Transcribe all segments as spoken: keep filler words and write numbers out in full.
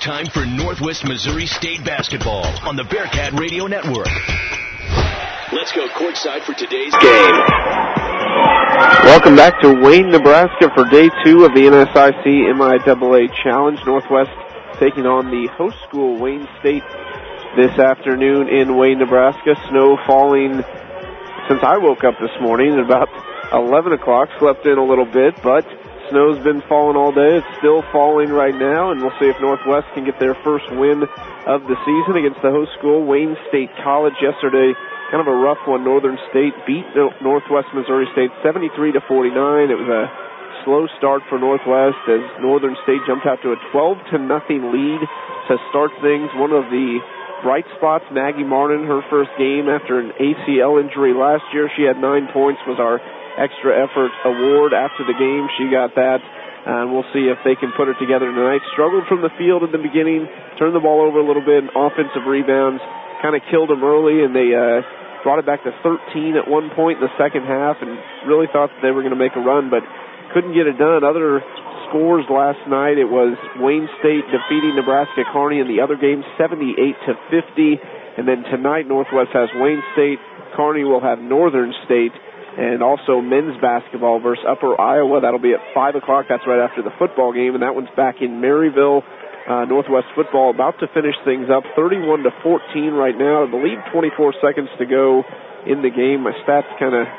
time for Northwest Missouri State basketball on the Bearcat Radio Network. Let's go courtside for today's game. Welcome back to Wayne, Nebraska for day two of the N S I C M I A A Challenge. Northwest taking on the host school, Wayne State, this afternoon in Wayne, Nebraska. Snow falling since I woke up this morning at about eleven o'clock. Slept in a little bit, but snow's been falling all day. It's still falling right now, and we'll see if Northwest can get their first win of the season against the host school, Wayne State College. Yesterday, kind of a rough one. Northern State beat Northwest Missouri State seventy-three to forty-nine. It was a slow start for Northwest as Northern State jumped out to a twelve to nothing lead to start things. One of the bright spots, Maggie Martin, her first game after an A C L injury last year. She had nine points, was our extra effort award after the game. She got that, and we'll see if they can put it together tonight. Struggled from the field in the beginning, turned the ball over a little bit, offensive rebounds, kind of killed them early, and they uh, brought it back to thirteen at one point in the second half, and really thought that they were going to make a run, but couldn't get it done. Other scores last night, it was Wayne State defeating Nebraska Kearney in the other game, seventy-eight to fifty. And then tonight, Northwest has Wayne State. Kearney will have Northern State. And also men's basketball versus Upper Iowa. That'll be at five o'clock. That's right after the football game. And that one's back in Maryville. Uh, Northwest football about to finish things up, thirty-one to fourteen right now. I believe twenty-four seconds to go in the game. My stats kind of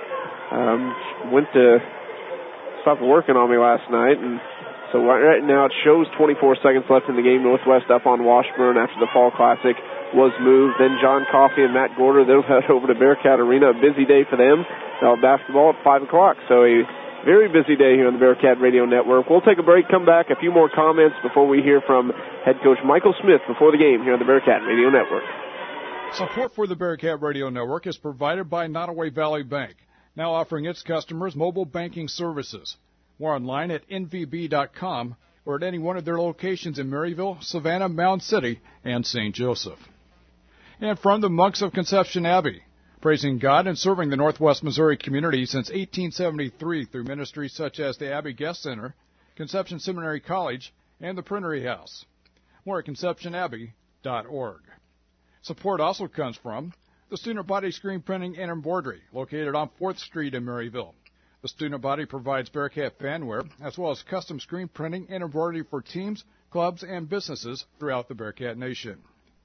um, went to stopped working on me last night, and so right now it shows twenty-four seconds left in the game. Northwest up on Washburn after the Fall Classic was moved. Then John Coffey and Matt Gorder, they'll head over to Bearcat Arena. A busy day for them. Now basketball at five o'clock, so a very busy day here on the Bearcat Radio Network. We'll take a break, come back, a few more comments before we hear from head coach Michael Smith before the game here on the Bearcat Radio Network. Support for the Bearcat Radio Network is provided by Nottoway Valley Bank, now offering its customers mobile banking services. More online at N V B dot com or at any one of their locations in Maryville, Savannah, Mound City, and Saint Joseph. And from the Monks of Conception Abbey, praising God and serving the Northwest Missouri community since eighteen seventy-three through ministries such as the Abbey Guest Center, Conception Seminary College, and the Printery House. More at conception abbey dot org. Support also comes from the Student Body Screen Printing and Embroidery, located on fourth Street in Maryville. The Student Body provides Bearcat fanware, as well as custom screen printing and embroidery for teams, clubs, and businesses throughout the Bearcat Nation.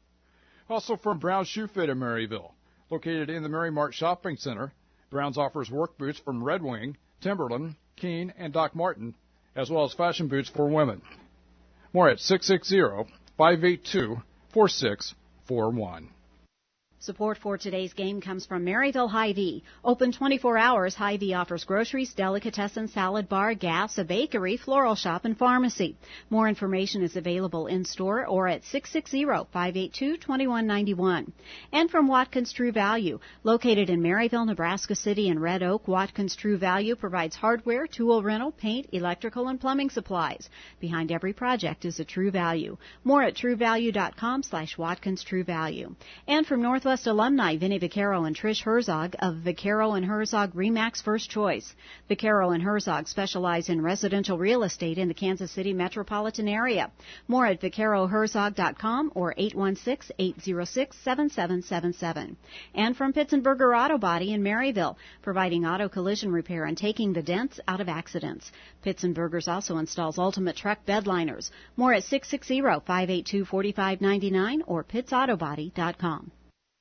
Also from Brown's Shoe Fit in Maryville, located in the Mary Mart Shopping Center, Brown's offers work boots from Red Wing, Timberland, Keene, and Doc Martin, as well as fashion boots for women. More at six six zero, five eight two, four six four one. Support for today's game comes from Maryville Hy-Vee. Open twenty-four hours, Hy-Vee offers groceries, delicatessen, salad bar, gas, a bakery, floral shop, and pharmacy. More information is available in-store or at six six zero, five eight two, two one nine one. And from Watkins True Value. Located in Maryville, Nebraska City, and Red Oak, Watkins True Value provides hardware, tool rental, paint, electrical, and plumbing supplies. Behind every project is a True Value. More at true value dot com slash Watkins True Value. And from Northwest alumni Vinny Vaccaro and Trish Herzog of Vaccaro and Herzog Remax First Choice. Vaccaro and Herzog specialize in residential real estate in the Kansas City metropolitan area. More at vaccaro herzog dot com or eight one six, eight zero six, seven seven seven seven. And from Pitzenberger Auto Body in Maryville, providing auto collision repair and taking the dents out of accidents. Pitzenberger's also installs ultimate truck bed liners. More at six six zero, five eight two, four five nine nine or pitts auto body dot com.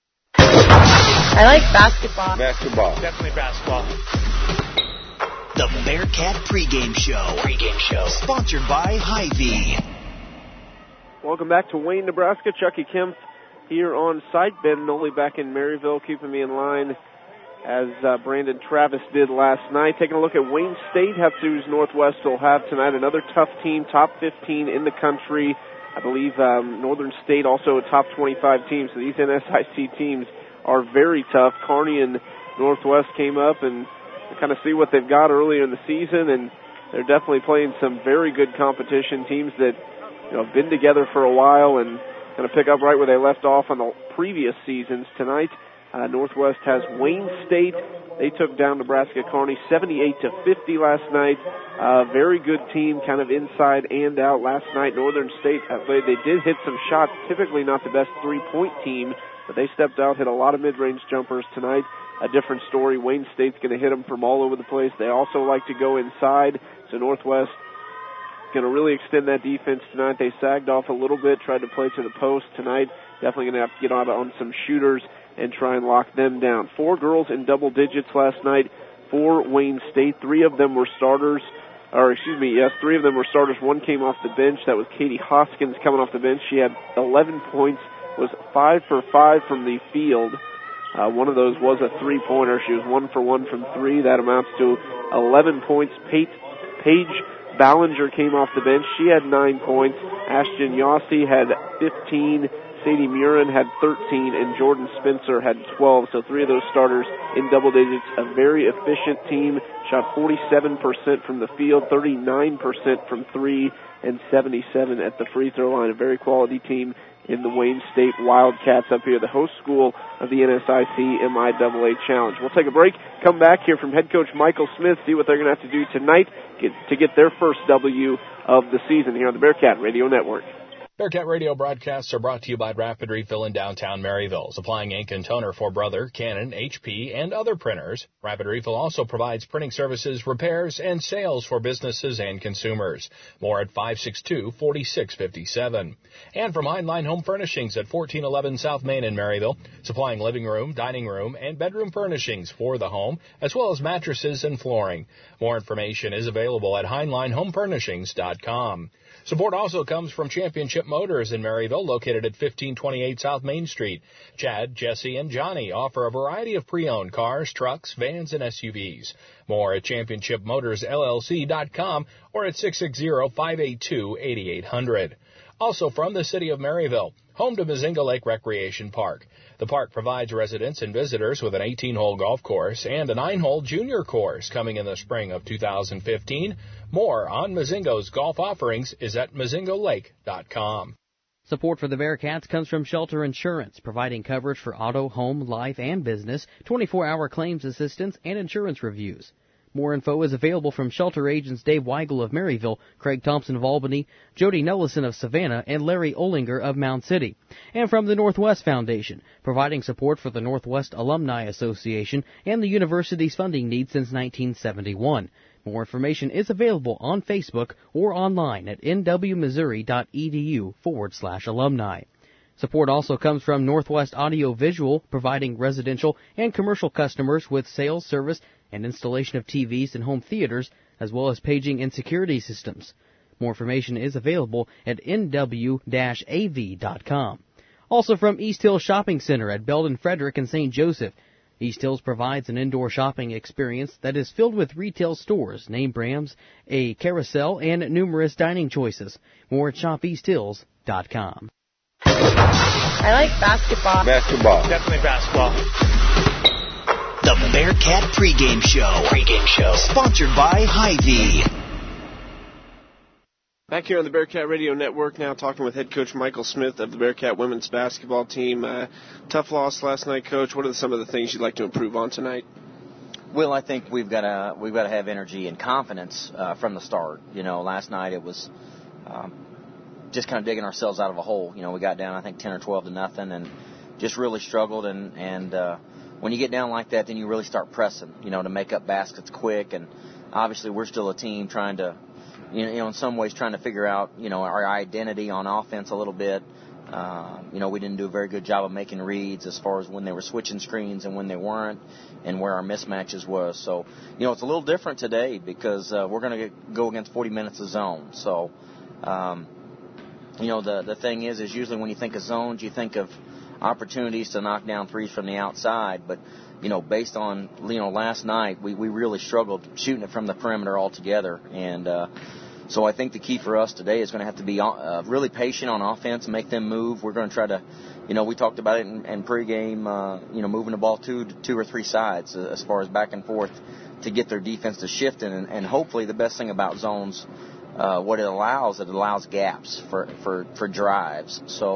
I like basketball. Basketball. Definitely basketball. The Bearcat pregame show. Pregame show. Sponsored by Hy-Vee. Welcome back to Wayne, Nebraska. Chucky Kemp here on site. Ben Nolly back in Maryville, keeping me in line as uh, Brandon Travis did last night. Taking a look at Wayne State, who's Northwest will have tonight. Another tough team, top fifteen in the country. I believe um, Northern State also a top twenty-five team, so these N S I C teams are very tough. Kearney and Northwest came up and kind of see what they've got earlier in the season, and they're definitely playing some very good competition, teams that you know have been together for a while and kind of pick up right where they left off on the previous seasons. Tonight, uh, Northwest has Wayne State They took down Nebraska Kearney seventy-eight to fifty last night. Uh, very good team, kind of inside and out. Last night, Northern State, uh, they, they did hit some shots, typically not the best three-point team, but they stepped out, hit a lot of mid-range jumpers tonight. A different story. Wayne State's going to hit them from all over the place. They also like to go inside, so Northwest going to really extend that defense tonight. They sagged off a little bit, tried to play to the post tonight. Definitely going to have to get out on some shooters and try and lock them down. Four girls in double digits last night for Wayne State. Three of them were starters, or excuse me, yes, three of them were starters. One came off the bench. That was Katie Hoskins coming off the bench. She had eleven points, was five for five from the field. Uh, one of those was a three-pointer. She was one for one from three. That amounts to eleven points. Paige, Paige Ballinger came off the bench. She had nine points. Ashton Yossi had fifteen. Sadie Murin had thirteen, and Jordan Spencer had twelve. So three of those starters in double digits. A very efficient team. Shot forty-seven percent from the field, thirty-nine percent from three, and seventy-seven at the free throw line. A very quality team in the Wayne State Wildcats up here, the host school of the N S I C M I A A Challenge. We'll take a break, come back here from head coach Michael Smith, see what they're going to have to do tonight get, to get their first W of the season here on the Bearcat Radio Network. Bearcat Radio broadcasts are brought to you by Rapid Refill in downtown Maryville, supplying ink and toner for Brother, Canon, H P, and other printers. Rapid Refill also provides printing services, repairs, and sales for businesses and consumers. More at five six two, four six five seven. And from Heinlein Home Furnishings at fourteen eleven South Main in Maryville, supplying living room, dining room, and bedroom furnishings for the home, as well as mattresses and flooring. More information is available at Heinlein Home Furnishings dot com. Support also comes from Championship Motors in Maryville, located at fifteen twenty-eight South Main Street. Chad, Jesse, and Johnny offer a variety of pre-owned cars, trucks, vans, and S U Vs. More at Championship Motors L L C dot com or at six six zero, five eight two, eight eight zero zero. Also from the city of Maryville, home to Mazinga Lake Recreation Park. The park provides residents and visitors with an eighteen-hole golf course and a nine-hole junior course coming in the spring of two thousand fifteen. More on Mazingo's golf offerings is at mazingo lake dot com. Support for the Bearcats comes from Shelter Insurance, providing coverage for auto, home, life, and business, twenty-four hour claims assistance, and insurance reviews. More info is available from Shelter agents Dave Weigel of Maryville, Craig Thompson of Albany, Jody Nellison of Savannah, and Larry Olinger of Mound City. And from the Northwest Foundation, providing support for the Northwest Alumni Association and the university's funding needs since nineteen seventy-one. More information is available on Facebook or online at nwmissouri.edu forward slash alumni. Support also comes from Northwest Audio Visual, providing residential and commercial customers with sales, service, and installation of T Vs and home theaters, as well as paging and security systems. More information is available at n w dash a v dot com. Also from East Hills Shopping Center at Belden, Frederick, and Saint Joseph. East Hills provides an indoor shopping experience that is filled with retail stores, name brands, a carousel, and numerous dining choices. More at shop east hills dot com. I like basketball. Basketball. Definitely basketball. The Bearcat pregame show. Pregame show. Sponsored by Hy-Vee. Back here on the Bearcat Radio Network now, talking with head coach Michael Smith of the Bearcat women's basketball team. Uh, tough loss last night, Coach. What are some of the things you'd like to improve on tonight? Well, I think we've got to we've got to have energy and confidence uh, from the start. You know, last night it was um, just kind of digging ourselves out of a hole. You know, we got down I think ten or twelve to nothing, and just really struggled. And and uh, when you get down like that, then you really start pressing. You know, to make up baskets quick. And obviously, we're still a team trying to. You know, in some ways trying to figure out, you know, our identity on offense a little bit. Uh, you know, we didn't do a very good job of making reads as far as when they were switching screens and when they weren't, and where our mismatches was. So, you know, it's a little different today because uh, we're going to go against forty minutes of zone. So, um, you know, the the thing is, is usually when you think of zones, you think of opportunities to knock down threes from the outside, but you know, based on, you know, last night, we, we really struggled shooting it from the perimeter altogether. And uh, so I think the key for us today is going to have to be uh, really patient on offense and make them move. We're going to try to, you know, we talked about it in, in pregame, uh, you know, moving the ball two, two or three sides uh, as far as back and forth to get their defense to shift. And, and hopefully the best thing about zones, uh, what it allows, it allows gaps for, for, for drives. So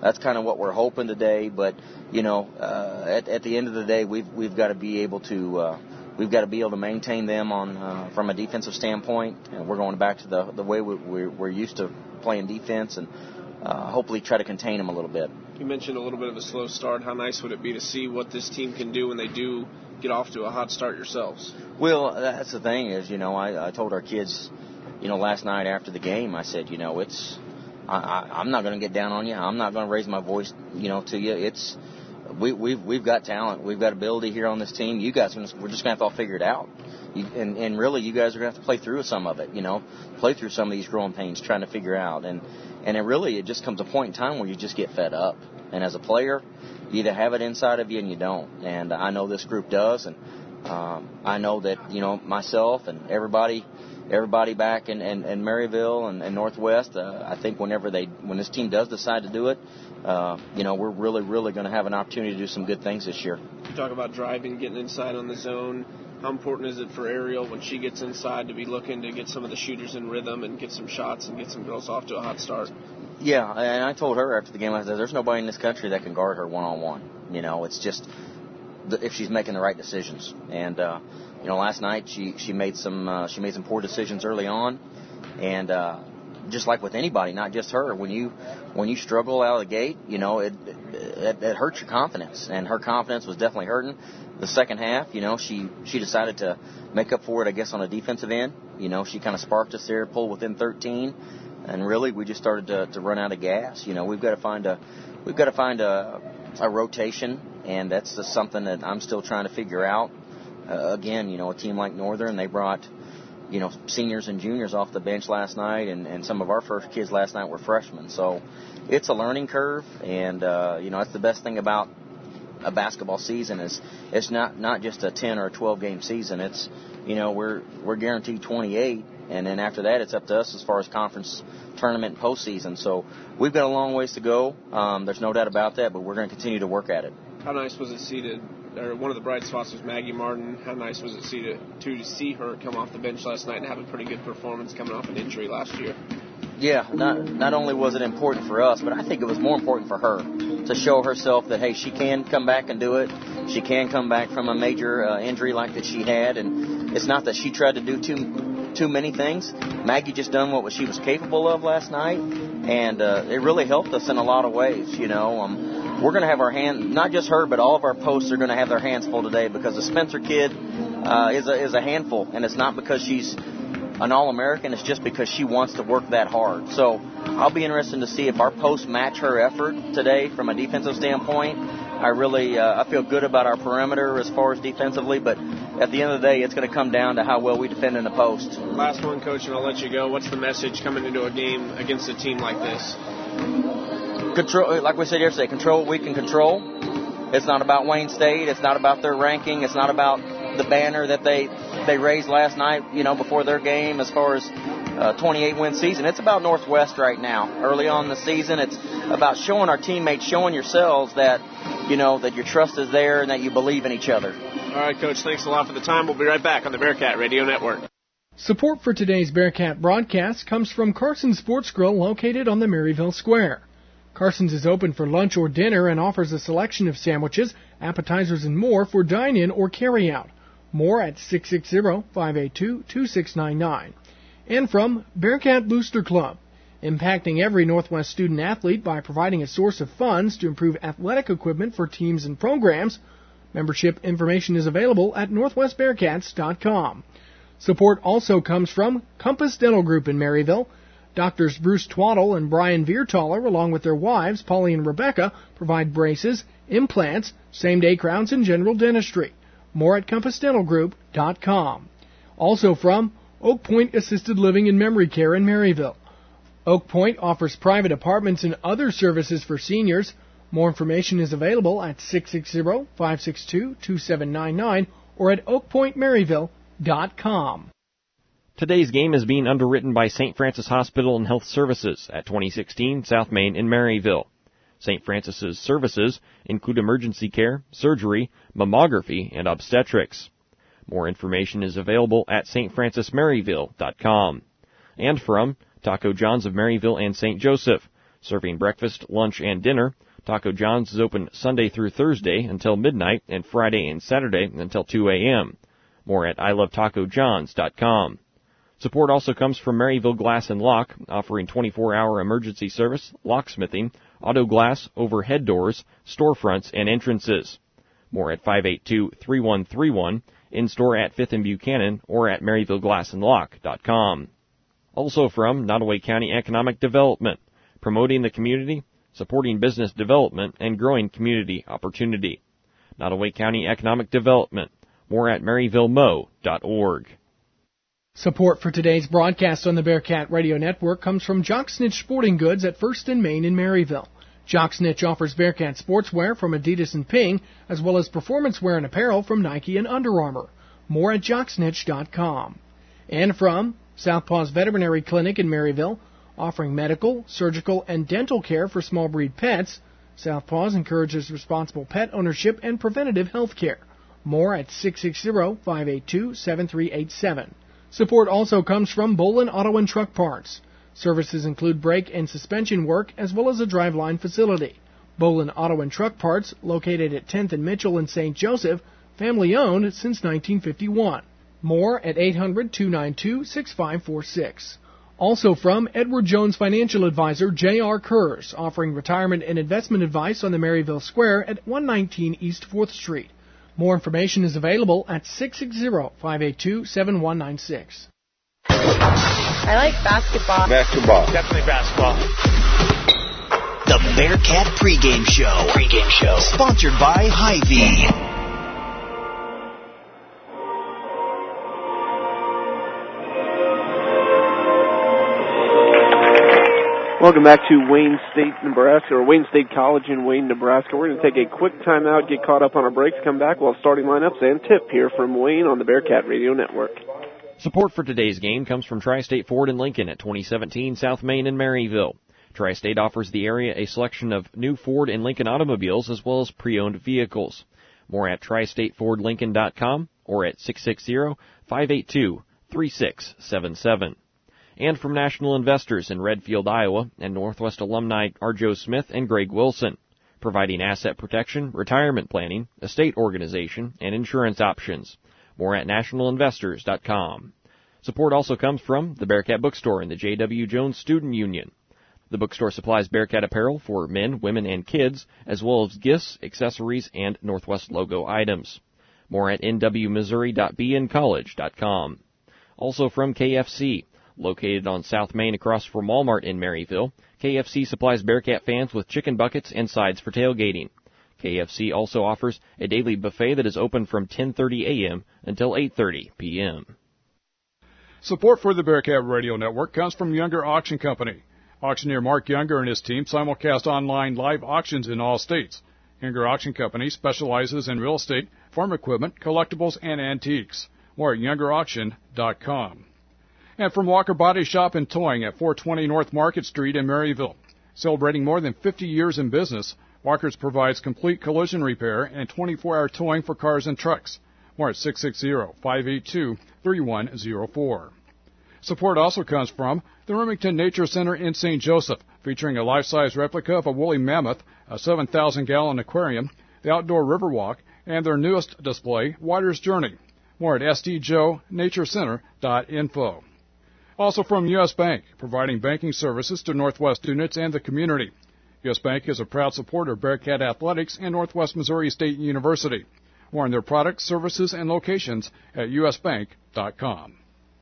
that's kind of what we're hoping today. But you know, uh, at, at the end of the day, we've we've got to be able to uh, we've got to be able to maintain them on uh, from a defensive standpoint. And we're going back to the the way we, we're, we're used to playing defense, and uh, hopefully try to contain them a little bit. You mentioned a little bit of a slow start. How nice would it be to see what this team can do when they do get off to a hot start yourselves? Well, that's the thing is, you know, I, I told our kids, you know, last night after the game, I said, you know, it's, I, I, I'm not going to get down on you. I'm not going to raise my voice, you know, to you. It's, we, we've, we've got talent. We've got ability here on this team. You guys, we're just going to have to all figure it out. You, and, and really, you guys are going to have to play through some of it, you know, play through some of these growing pains, trying to figure out. And, and it really, it just comes a point in time where you just get fed up. And as a player, you either have it inside of you and you don't. And I know this group does. And um, I know that, you know, myself and everybody, everybody back in, in, in Maryville and, and Northwest, uh, I think whenever they, when this team does decide to do it, uh, you know, we're really, really going to have an opportunity to do some good things this year. You talk about driving, getting inside on the zone. How important is it for Ariel when she gets inside to be looking to get some of the shooters in rhythm and get some shots and get some girls off to a hot start? Yeah, and I told her after the game, I said, there's nobody in this country that can guard her one-on-one. You know, it's just the, if she's making the right decisions. And, uh, you know, last night she, she made some uh, she made some poor decisions early on. And uh, just like with anybody, not just her, when you when you struggle out of the gate, you know, it, it, it hurts your confidence. And her confidence was definitely hurting. The second half, you know, she, she decided to make up for it, I guess, on a defensive end. You know, she kind of sparked us there, pulled within thirteen, and really we just started to, to run out of gas. You know, we've got to find a we've got to find a, a rotation, and that's just something that I'm still trying to figure out. Uh, again, you know, a team like Northern, they brought, you know, seniors and juniors off the bench last night, and, and some of our first kids last night were freshmen. So it's a learning curve, and uh, you know, that's the best thing about a basketball season is it's not, not just a ten or a twelve game season. It's, you know, we're we're guaranteed twenty-eight, and then after that it's up to us as far as conference tournament and postseason. So we've got a long ways to go. Um, there's no doubt about that, but we're going to continue to work at it. How nice was it to see to, or one of the bright spots was Maggie Martin. How nice was it to see to, to, to see her come off the bench last night and have a pretty good performance coming off an injury last year? Yeah, not not only was it important for us, but I think it was more important for her to show herself that, hey, she can come back and do it. She can come back from a major uh, injury like that she had, and it's not that she tried to do too too many things. Maggie just done what she was capable of last night, and uh, it really helped us in a lot of ways. You know, um, we're going to have our hand, not just her, but all of our posts are going to have their hands full today because the Spencer kid uh, is a, is a handful, and it's not because she's an All-American, it's just because she wants to work that hard. So I'll be interested to see if our posts match her effort today from a defensive standpoint. I really uh, I feel good about our perimeter as far as defensively, but at the end of the day, it's going to come down to how well we defend in the post. Last one, Coach, and I'll let you go. What's the message coming into a game against a team like this? Control, like we said yesterday, control what we can control. It's not about Wayne State. It's not about their ranking. It's not about the banner that they they raised last night, you know, before their game as far as uh, twenty-eight win season. It's about Northwest right now. Early on in the season, it's about showing our teammates, showing yourselves that, you know, that your trust is there and that you believe in each other. All right, Coach, thanks a lot for the time. We'll be right back on the Bearcat Radio Network. Support for today's Bearcat broadcast comes from Carson's Sports Grill located on the Maryville Square. Carson's is open for lunch or dinner and offers a selection of sandwiches, appetizers, and more for dine-in or carry-out. More at six six zero, five eight two, two six nine nine. And from Bearcat Booster Club, impacting every Northwest student-athlete by providing a source of funds to improve athletic equipment for teams and programs. Membership information is available at northwest bearcats dot com. Support also comes from Compass Dental Group in Maryville. Doctors Bruce Twaddle and Brian Viertaler, along with their wives, Polly and Rebecca, provide braces, implants, same-day crowns, and general dentistry. More at compass dental group dot com. Also from Oak Point Assisted Living and Memory Care in Maryville. Oak Point offers private apartments and other services for seniors. More information is available at six six zero, five six two, two seven nine nine or at oak point maryville dot com. Today's game is being underwritten by Saint Francis Hospital and Health Services at twenty sixteen South Main in Maryville. Saint Francis's services include emergency care, surgery, mammography, and obstetrics. More information is available at s t francis maryville dot com. And from Taco John's of Maryville and Saint Joseph. Serving breakfast, lunch, and dinner, Taco John's is open Sunday through Thursday until midnight and Friday and Saturday until two a.m. More at I love taco johns dot com. Support also comes from Maryville Glass and Lock, offering twenty-four hour emergency service, locksmithing, auto glass, overhead doors, storefronts, and entrances. More at five eight two, three one three one, in-store at fifth and Buchanan, or at maryville glass and lock dot com. Also from Nottoway County Economic Development, promoting the community, supporting business development, and growing community opportunity. Nottoway County Economic Development. More at maryville mo dot org. Support for today's broadcast on the Bearcat Radio Network comes from Jock Snitch Sporting Goods at First and Main in Maryville. Jock Snitch offers Bearcat sportswear from Adidas and Ping, as well as performance wear and apparel from Nike and Under Armour. More at jock snitch dot com. And from Southpaw's Veterinary Clinic in Maryville, offering medical, surgical, and dental care for small breed pets. Southpaws encourages responsible pet ownership and preventative health care. More at six six zero, five eight two, seven three eight seven. Support also comes from Bolin Auto and Truck Parts. Services include brake and suspension work as well as a driveline facility. Bolin Auto and Truck Parts, located at tenth and Mitchell in Saint Joseph, family owned since nineteen fifty-one. More at eight hundred, two nine two, six five four six. Also from Edward Jones Financial Advisor J R Kurz, offering retirement and investment advice on the Maryville Square at one nineteen East fourth Street. More information is available at six six zero, five eight two, seven one nine six. I like basketball. Basketball. Definitely basketball. The Bearcat Pregame Show. Pregame Show. Sponsored by Hy-Vee. Welcome back to Wayne State, Nebraska, or Wayne State College in Wayne, Nebraska. We're going to take a quick timeout, get caught up on our breaks, come back while starting lineups and tip here from Wayne on the Bearcat Radio Network. Support for today's game comes from Tri-State Ford in Lincoln at twenty seventeen South Main in Maryville. Tri-State offers the area a selection of new Ford and Lincoln automobiles as well as pre-owned vehicles. More at tri state ford lincoln dot com or at six six zero, five eight two, three six seven seven. And from National Investors in Redfield, Iowa, and Northwest alumni are Joe Smith and Greg Wilson, providing asset protection, retirement planning, estate organization, and insurance options. More at national investors dot com. Support also comes from the Bearcat Bookstore and the J W. Jones Student Union. The bookstore supplies Bearcat apparel for men, women, and kids, as well as gifts, accessories, and Northwest logo items. More at n w missouri dot b n college dot com. Also from K F C. Located on South Main across from Walmart in Maryville, K F C supplies Bearcat fans with chicken buckets and sides for tailgating. K F C also offers a daily buffet that is open from ten thirty a.m. until eight thirty p.m. Support for the Bearcat Radio Network comes from Younger Auction Company. Auctioneer Mark Younger and his team simulcast online live auctions in all states. Younger Auction Company specializes in real estate, farm equipment, collectibles, and antiques. More at younger auction dot com. And from Walker Body Shop and Towing at four twenty North Market Street in Maryville. Celebrating more than fifty years in business, Walker's provides complete collision repair and twenty-four hour towing for cars and trucks. More at six six zero, five eight two, three one zero four. Support also comes from the Remington Nature Center in Saint Joseph, featuring a life-size replica of a woolly mammoth, a seven thousand gallon aquarium, the outdoor river walk, and their newest display, Water's Journey. More at s d joe nature center dot info. Also from U S. Bank, providing banking services to Northwest students and the community. U S. Bank is a proud supporter of Bearcat Athletics and Northwest Missouri State University. More on their products, services, and locations at u s bank dot com.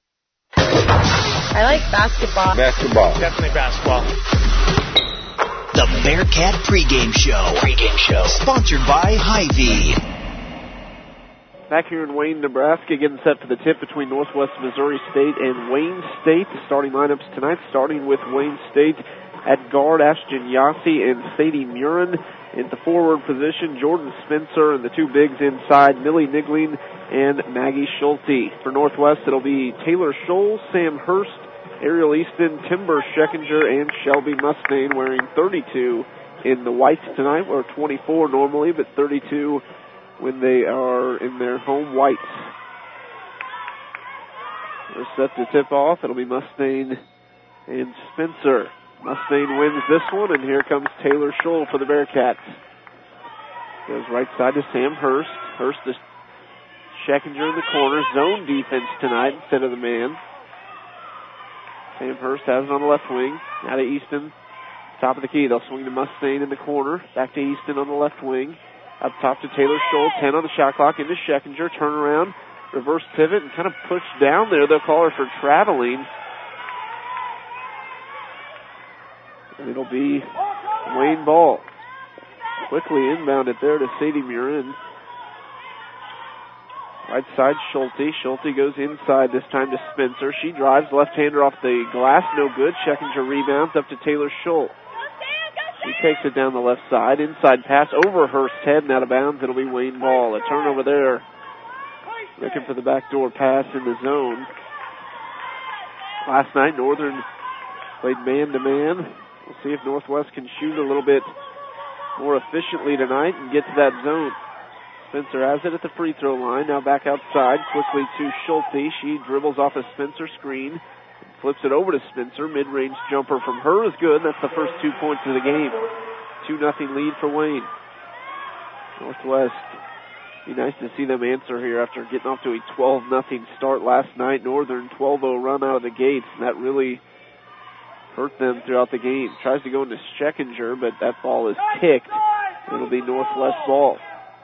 I like basketball. Basketball. Definitely basketball. The Bearcat Pregame Show. Pregame Show. Sponsored by Hy-Vee. Back here in Wayne, Nebraska, getting set for the tip between Northwest Missouri State and Wayne State. The starting lineups tonight, starting with Wayne State at guard, Ashton Yassi and Sadie Murin. In the forward position, Jordan Spencer, and the two bigs inside, Millie Nigling and Maggie Schulte. For Northwest, it'll be Taylor Scholes, Sam Hurst, Ariel Easton, Timber Scheckinger, and Shelby Mustaine, wearing thirty-two in the whites tonight, or twenty-four normally, but thirty-two when they are in their home whites. They're set to tip off. It'll be Mustaine and Spencer. Mustaine wins this one, and here comes Taylor Scholl for the Bearcats. Goes right side to Sam Hurst. Hurst is Scheckinger in the corner. Zone defense tonight instead of the man. Sam Hurst has it on the left wing. Now to Easton. Top of the key. They'll swing to Mustaine in the corner. Back to Easton on the left wing. Up top to Taylor Scholl. ten on the shot clock. Into Scheckinger. Turn around. Reverse pivot and kind of push down there. They'll call her for traveling. And it'll be Wayne Ball. Quickly inbounded there to Sadie Murin. Right side, Schulte. Schulte goes inside this time to Spencer. She drives, left-hander off the glass, no good. Scheckinger rebounds up to Taylor Scholl. She takes it down the left side. Inside pass over Hurst's head and out of bounds. It'll be Wayne Ball. A turnover there. Looking for the backdoor pass in the zone. Last night, Northern played man-to-man. We'll see if Northwest can shoot a little bit more efficiently tonight and get to that zone. Spencer has it at the free throw line. Now back outside quickly to Schulte. She dribbles off a Spencer screen. Flips it over to Spencer. Mid-range jumper from her is good. That's the first two points of the game. two nothing lead for Wayne. Northwest. Be nice to see them answer here after getting off to a twelve nothing start last night. Northern twelve oh run out of the gates, and that really hurt them throughout the game. Tries to go into Scheckinger, but that ball is kicked. It'll be Northwest ball.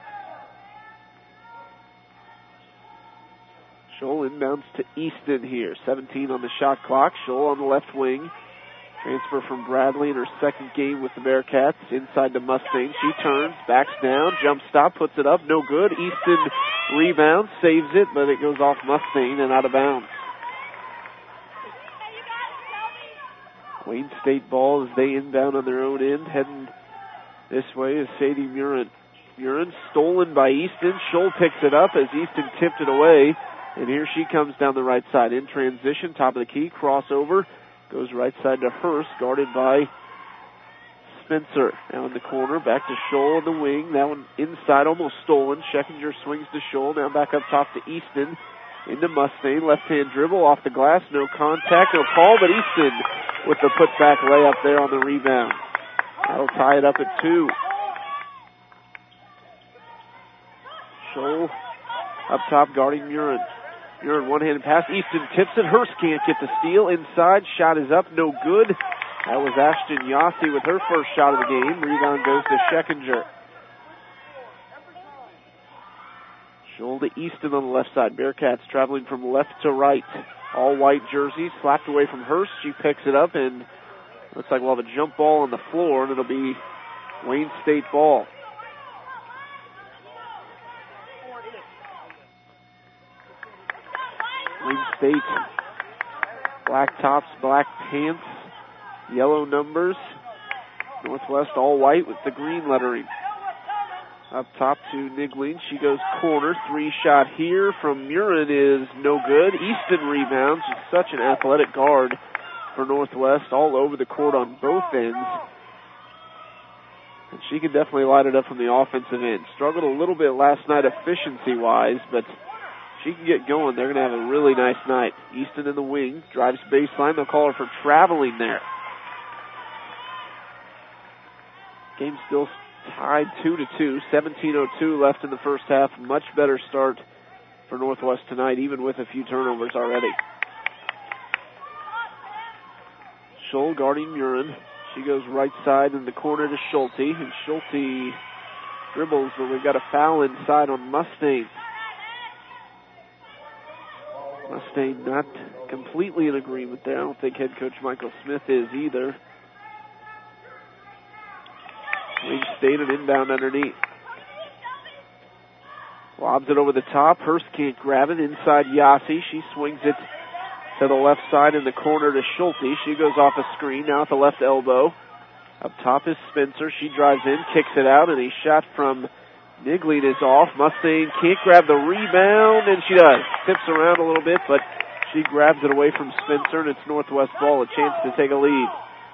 Scholl inbounds to Easton here. seventeen on the shot clock. Scholl on the left wing. Transfer from Bradley in her second game with the Bearcats. Inside to Mustaine. She turns, backs down, jump stop, puts it up. No good. Easton rebounds, saves it, but it goes off Mustaine and out of bounds. Wayne State ball as they inbound on their own end. Heading this way is Sadie Murin. Murin stolen by Easton. Scholl picks it up as Easton tipped it away. And here she comes down the right side in transition. Top of the key, crossover. Goes right side to Hurst, guarded by Spencer. Now in the corner, back to Scholl in the wing. That one inside, almost stolen. Scheckinger swings to Scholl. Now back up top to Easton. Into Mustaine. Left-hand dribble off the glass. No contact, no call, but Easton with the putback layup there on the rebound. That'll tie it up at two. Scholl up top guarding Murin. Murin one-handed pass. Easton tips it. Hurst can't get the steal. Inside. Shot is up. No good. That was Ashton Yossi with her first shot of the game. Rebound goes to Scheckinger. Scholl to Easton on the left side. Bearcats traveling from left to right. All white jerseys. Slapped away from Hurst. She picks it up and looks like we'll have a jump ball on the floor, and it'll be Wayne State ball. Wayne State, black tops, black pants, yellow numbers. Northwest all white with the green lettering. Up top to Nigling. She goes corner. Three shot here from Murin is no good. Easton rebounds. She's such an athletic guard for Northwest, all over the court on both ends. And she can definitely light it up from the offensive end. Struggled a little bit last night efficiency-wise, but she can get going. They're going to have a really nice night. Easton in the wing, drives baseline. They'll call her for traveling there. Game still tied two to two. seventeen oh two left in the first half. Much better start for Northwest tonight, even with a few turnovers already. Scholl guarding Murin. She goes right side in the corner to Schulte. And Schulte dribbles, but we've got a foul inside on Mustaine. Mustaine not completely in agreement there. I don't think head coach Michael Smith is either. Wayne State an inbound underneath. Lobs it over the top. Hurst can't grab it. Inside Yossi. She swings it to the left side in the corner to Schulte. She goes off a screen. Now at the left elbow. Up top is Spencer. She drives in, kicks it out, and a shot from Nigling is off. Mustaine can't grab the rebound, and she does. Tips around a little bit, but she grabs it away from Spencer, and it's Northwest ball. A chance to take a lead.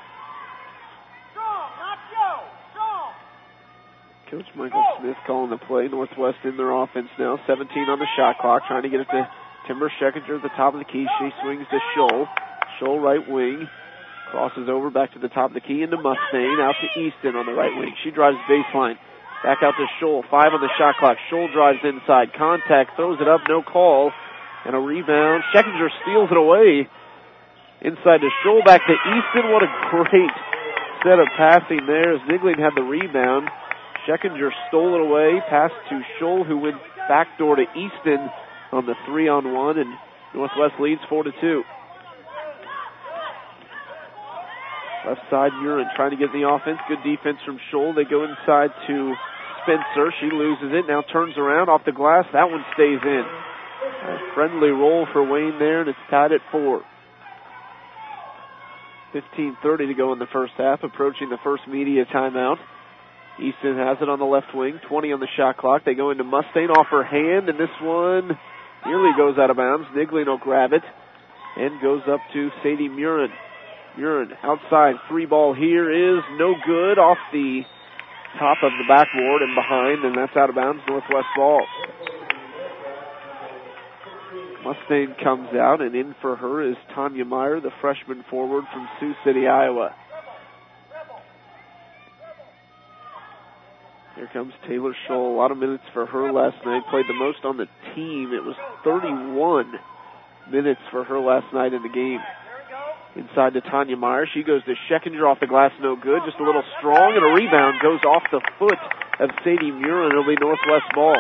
Coach Michael Smith calling the play. Northwest in their offense now. seventeen on the shot clock. Trying to get it to Timber Scheckinger at the top of the key. She swings to Scholl. Scholl right wing. Crosses over back to the top of the key into Mustaine. Out to Easton on the right wing. She drives baseline. Back out to Scholl. Five on the shot clock. Scholl drives inside. Contact. Throws it up. No call. And a rebound. Scheckinger steals it away. Inside to Scholl. Back to Easton. What a great set of passing there as Nigling had the rebound. Scheckinger stole it away. Pass to Scholl, who went backdoor to Easton on the three on one, and Northwest leads four to two. Left side, Murin trying to get the offense. Good defense from Scholl. They go inside to Spencer. She loses it. Now turns around off the glass. That one stays in. A friendly roll for Wayne there, and it's tied at four. fifteen thirty to go in the first half, approaching the first media timeout. Easton has it on the left wing, twenty on the shot clock. They go into Mustaine off her hand, and this one nearly goes out of bounds. Nigling will grab it and goes up to Sadie Murin. Murin outside, three ball here is no good, off the top of the backboard and behind, and that's out of bounds, Northwest ball. Mustaine comes out, and in for her is Tanya Meyer, the freshman forward from Sioux City, Iowa. Here comes Taylor Scholl. A lot of minutes for her last night. Played the most on the team. It was thirty-one minutes for her last night in the game. Inside to Tanya Meyer. She goes to Scheckinger off the glass. No good. Just a little strong, and a rebound goes off the foot of Sadie Murin. It'll be Northwest ball.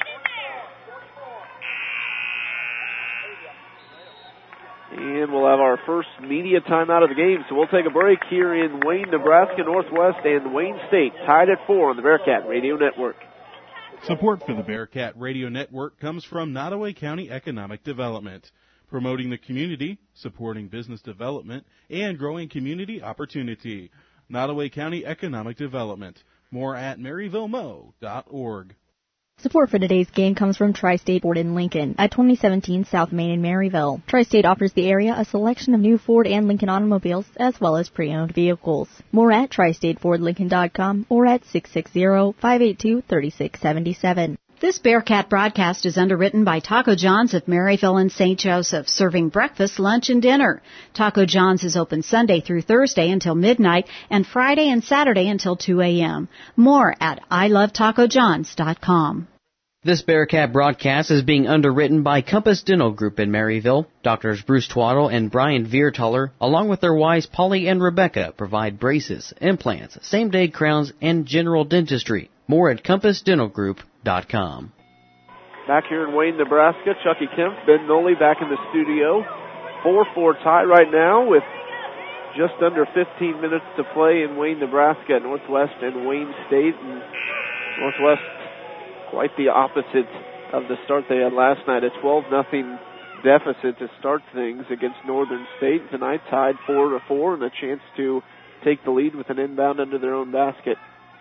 And we'll have our first media timeout of the game, so we'll take a break here in Wayne, Nebraska. Northwest and Wayne State tied at four on the Bearcat Radio Network. Support for the Bearcat Radio Network comes from Nottoway County Economic Development, promoting the community, supporting business development, and growing community opportunity. Nottoway County Economic Development. More at maryville mo dot org. Support for today's game comes from Tri-State Ford in Lincoln at twenty seventeen South Main in Maryville. Tri-State offers the area a selection of new Ford and Lincoln automobiles as well as pre-owned vehicles. More at tri state ford lincoln dot com or at six six zero, five eight two, three six seven seven. This Bearcat broadcast is underwritten by Taco John's of Maryville and Saint Joseph, serving breakfast, lunch, and dinner. Taco John's is open Sunday through Thursday until midnight and Friday and Saturday until two a.m. More at i love taco johns dot com. This Bearcat broadcast is being underwritten by Compass Dental Group in Maryville. Doctors Bruce Twaddle and Brian Viertaler, along with their wives Polly and Rebecca, provide braces, implants, same-day crowns, and general dentistry. More at compass dental group dot com. Back here in Wayne, Nebraska, Chucky Kemp, Ben Nolly back in the studio. four four tie right now with just under fifteen minutes to play in Wayne, Nebraska, Northwest and Wayne State. And Northwest quite the opposite of the start they had last night. A twelve nothing deficit to start things against Northern State. Tonight tied four to four and a chance to take the lead with an inbound under their own basket.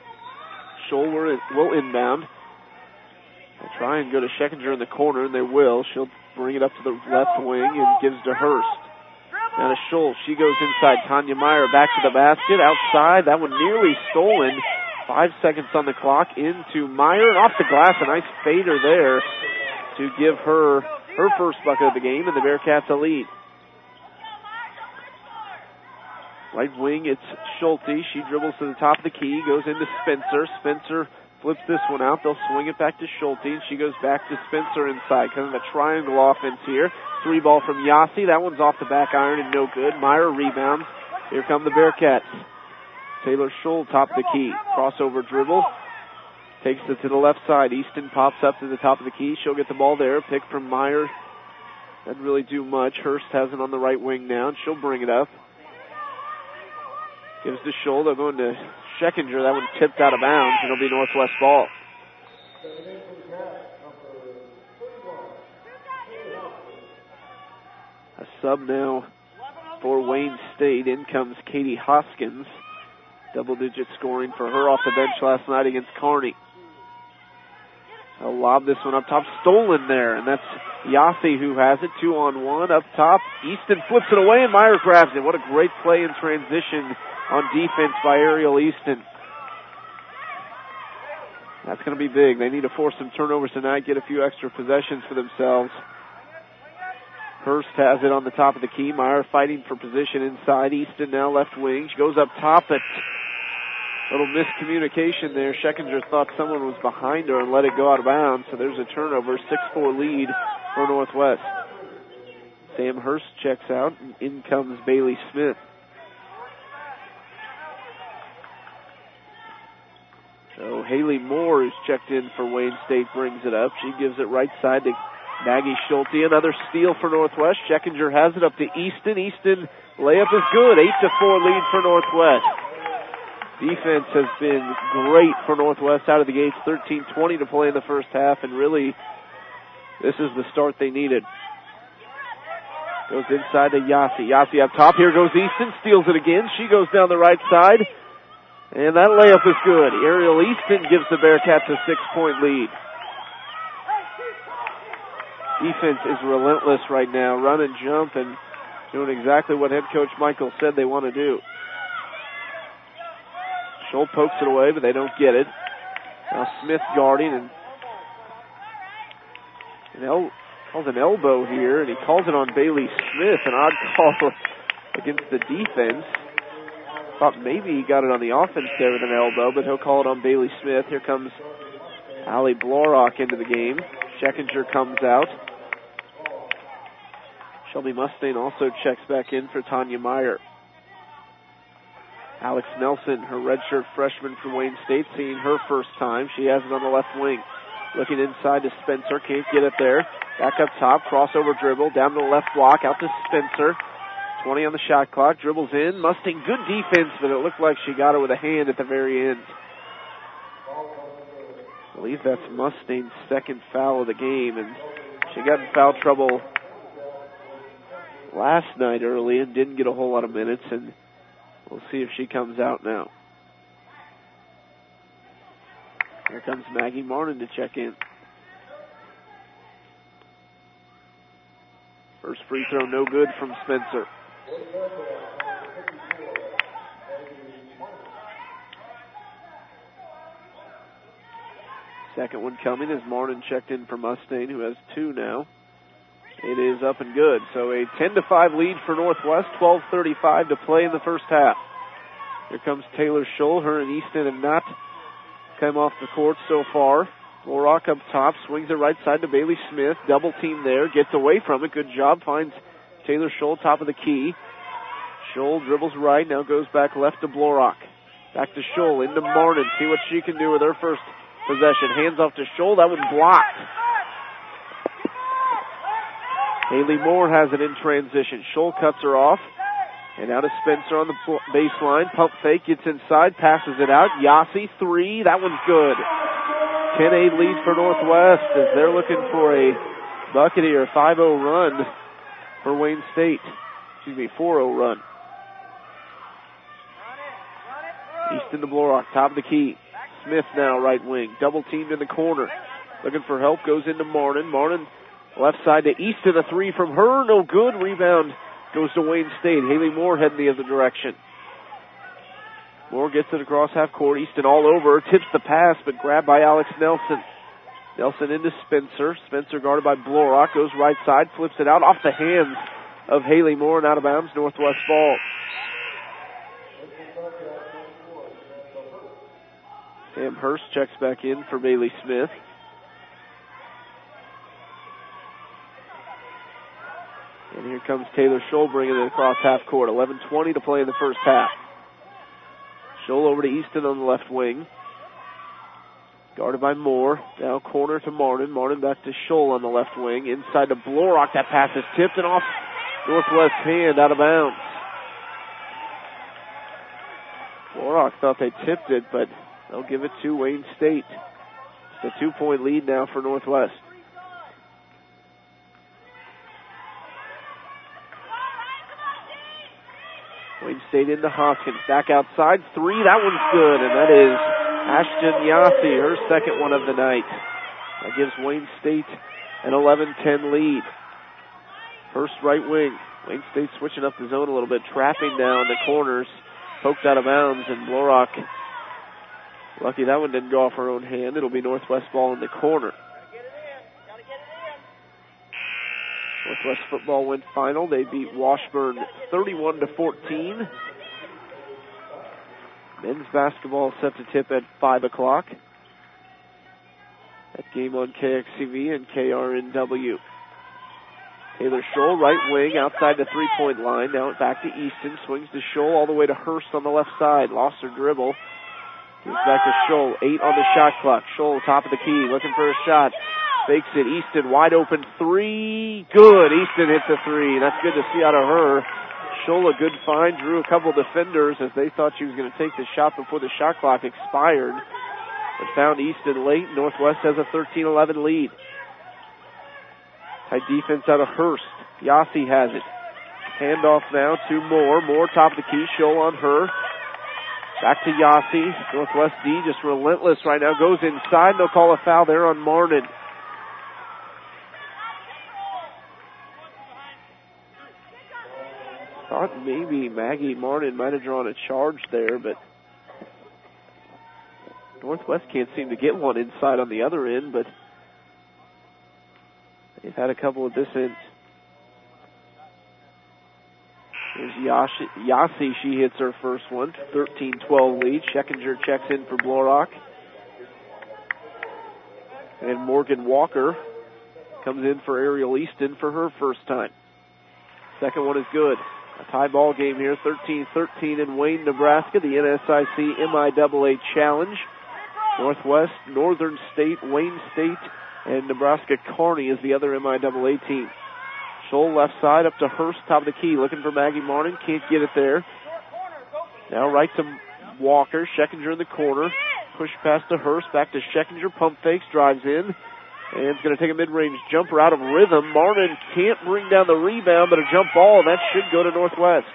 Scholl will inbound. They'll try and go to Scheckinger in the corner, and they will. She'll bring it up to the left wing and gives to Hurst. Now to Scholl. She goes inside. Tanya Meyer back to the basket. Outside. That one nearly stolen. Five seconds on the clock. Into Meyer and off the glass. A nice fader there to give her her first bucket of the game, and the Bearcats a lead. Right wing, it's Schulte. She dribbles to the top of the key, goes into Spencer. Spencer flips this one out. They'll swing it back to Schulte, and she goes back to Spencer inside. Kind of a triangle offense here. Three ball from Yossi. That one's off the back iron and no good. Meyer rebounds. Here come the Bearcats. Taylor Scholl, top of the key. Crossover dribble. Takes it to the left side. Easton pops up to the top of the key. She'll get the ball there. Pick from Meyer. Doesn't really do much. Hurst has it on the right wing now, and she'll bring it up. Gives to Scholl. They're going to Scheckinger. That one tipped out of bounds, and it'll be Northwest ball. A sub now for Wayne State. In comes Katie Hoskins. Double-digit scoring for her off the bench last night against Kearney. They'll lob this one up top. Stolen there, and that's Yossi who has it. Two on one up top. Easton flips it away, and Meyer grabs it. What a great play in transition on defense by Ariel Easton. That's going to be big. They need to force some turnovers tonight, get a few extra possessions for themselves. Hurst has it on the top of the key. Meyer fighting for position inside. Easton now left wing. She goes up top, but little miscommunication there. Scheckinger thought someone was behind her and let it go out of bounds, so there's a turnover. six four lead for Northwest. Sam Hurst checks out, and in comes Bailey Smith. So Haley Moore, who's checked in for Wayne State, brings it up. She gives it right side to Maggie Schulte. Another steal for Northwest. Scheckinger has it up to Easton. Easton layup is good. eight to four lead for Northwest. Defense has been great for Northwest out of the gates. thirteen twenty to play in the first half, and really, this is the start they needed. Goes inside to Yasi. Yasi up top. Here goes Easton. Steals it again. She goes down the right side. And that layup is good. Ariel Easton gives the Bearcats a six-point lead. Defense is relentless right now. Run and jump and doing exactly what head coach Michael said they want to do. Scholl pokes it away, but they don't get it. Now Smith guarding, and an el- calls an elbow here, and he calls it on Bailey Smith. An odd call against the defense. Thought maybe he got it on the offense there with an elbow, but he'll call it on Bailey Smith. Here comes Allie Blorock into the game. Scheckinger comes out. Shelby Mustaine also checks back in for Tanya Meyer. Alex Nelson, her redshirt freshman from Wayne State, seeing her first time. She has it on the left wing. Looking inside to Spencer, can't get it there. Back up top, crossover dribble, down to the left block, out to Spencer. twenty on the shot clock, dribbles in. Mustaine, good defense, but it looked like she got it with a hand at the very end. I believe that's Mustaine's second foul of the game, and she got in foul trouble last night early and didn't get a whole lot of minutes, and we'll see if she comes out now. Here comes Maggie Martin to check in. First free throw no good from Spencer. Second one coming as Martin checked in for Mustaine, who has two now. It is up and good. So a ten to five lead for Northwest, twelve thirty-five to play in the first half. Here comes Taylor Scholl. Her and Easton have not come off the court so far. Blorock up top, swings it right side to Bailey Smith. Double team there, gets away from it. Good job, finds Taylor Scholl, top of the key. Scholl dribbles right, now goes back left to Blorock. Back to Scholl, into Martin. See what she can do with her first possession. Hands off to Scholl, that one blocked. Haley Moore has it in transition. Scholl cuts her off. And now to Spencer on the baseline. Pump fake, gets inside, passes it out. Yasi, three, that one's good. ten eight lead for Northwest as they're looking for a bucket here. five oh run for Wayne State. Excuse me, four oh run. Easton to Blorock, top of the key. Smith now right wing. Double teamed in the corner. Looking for help, goes into Martin. Martin left side to Easton, a three from her, no good. Rebound goes to Wayne State. Haley Moore heading the other direction. Moore gets it across half court. Easton all over. Tips the pass, but grabbed by Alex Nelson. Nelson into Spencer. Spencer guarded by Blorock. Goes right side. Flips it out off the hands of Haley Moore and out of bounds. Northwest ball. Sam Hurst checks back in for Bailey Smith. And here comes Taylor Scholl bringing it across half court. eleven twenty to play in the first half. Scholl over to Easton on the left wing. Guarded by Moore. Now corner to Martin. Martin back to Scholl on the left wing. Inside to Blorock. That pass is tipped and off Northwest's hand, out of bounds. Blorock thought they tipped it, but they'll give it to Wayne State. It's a two-point lead now for Northwest. Wayne State into Hoskins. Back outside. Three. That one's good. And that is Ashton Yasi, her second one of the night. That gives Wayne State an eleven ten lead. First right wing. Wayne State switching up the zone a little bit. Trapping down the corners. Poked out of bounds. And Blorock, lucky that one didn't go off her own hand. It'll be Northwest ball in the corner. Northwest football went final. They beat Washburn thirty-one to fourteen. Men's basketball set to tip at five o'clock. That game on K X C V and K R N W. Taylor Scholl, right wing, outside the three-point line. Now back to Easton. Swings to Scholl all the way to Hurst on the left side. Lost her dribble. Gives back to Scholl. Eight on the shot clock. Scholl, top of the key, looking for a shot. Fakes it. Easton, wide open three. Good. Easton hits a three. That's good to see out of her. Scholl, a good find. Drew a couple defenders as they thought she was going to take the shot before the shot clock expired. But found Easton late. Northwest has a thirteen eleven lead. Tight defense out of Hurst. Yossi has it. Handoff now to Moore. Moore top of the key. Scholl on her. Back to Yossi. Northwest D just relentless right now. Goes inside. They'll call a foul there on Martin. Thought maybe Maggie Martin might have drawn a charge there, but Northwest can't seem to get one inside on the other end, but they've had a couple of this end. Here's Yossi. Yossi, she hits her first one. thirteen twelve lead. Scheckinger checks in for Blorock. And Morgan Walker comes in for Ariel Easton for her first time. Second one is good. A tie ball game here, thirteen thirteen in Wayne, Nebraska, the N S I C M I A A Challenge. Northwest, Northern State, Wayne State, and Nebraska Kearney is the other M I A A team. Scholl left side up to Hurst, top of the key, looking for Maggie Martin, can't get it there. Now right to Walker, Scheckinger in the corner, push pass to Hurst, back to Scheckinger, pump fakes, drives in. And it's going to take a mid-range jumper out of rhythm. Martin can't bring down the rebound, but a jump ball, and that should go to Northwest.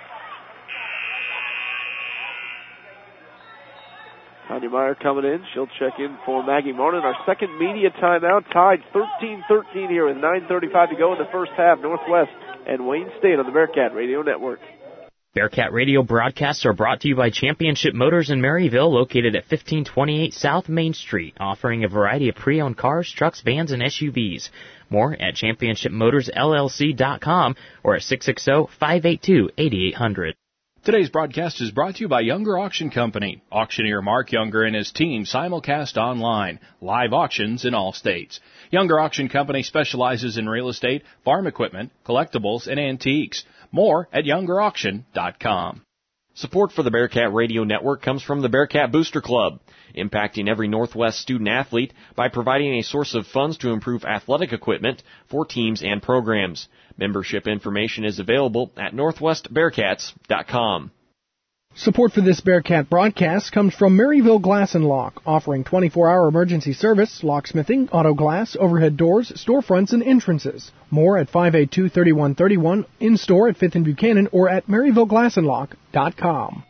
Tanya Meyer coming in. She'll check in for Maggie Martin. Our second media timeout, tied thirteen thirteen here with nine thirty-five to go in the first half. Northwest and Wayne State on the Bearcat Radio Network. Bearcat Radio broadcasts are brought to you by Championship Motors in Maryville, located at fifteen twenty-eight South Main Street, offering a variety of pre-owned cars, trucks, vans, and S U Vs. More at championship motors L L C dot com or at six six zero, five eight two, eight eight zero zero. Today's broadcast is brought to you by Younger Auction Company. Auctioneer Mark Younger and his team simulcast online. Live auctions in all states. Younger Auction Company specializes in real estate, farm equipment, collectibles, and antiques. More at younger auction dot com. Support for the Bearcat Radio Network comes from the Bearcat Booster Club, impacting every Northwest student-athlete by providing a source of funds to improve athletic equipment for teams and programs. Membership information is available at northwest bearcats dot com. Support for this Bearcat broadcast comes from Maryville Glass and Lock, offering twenty-four hour emergency service, locksmithing, auto glass, overhead doors, storefronts, and entrances. More at five eight two, three one three one, in-store at fifth and Buchanan, or at maryville glass and lock dot com.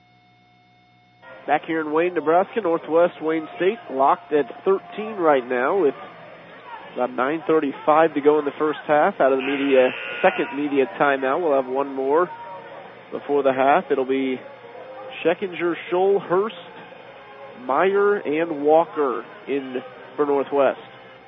Back here in Wayne, Nebraska, Northwest Wayne State locked at thirteen right now with about nine thirty-five to go in the first half. Out of the media second media timeout, we'll have one more before the half. It'll be Scheckinger, Scholl, Hurst, Meyer, and Walker in for Northwest.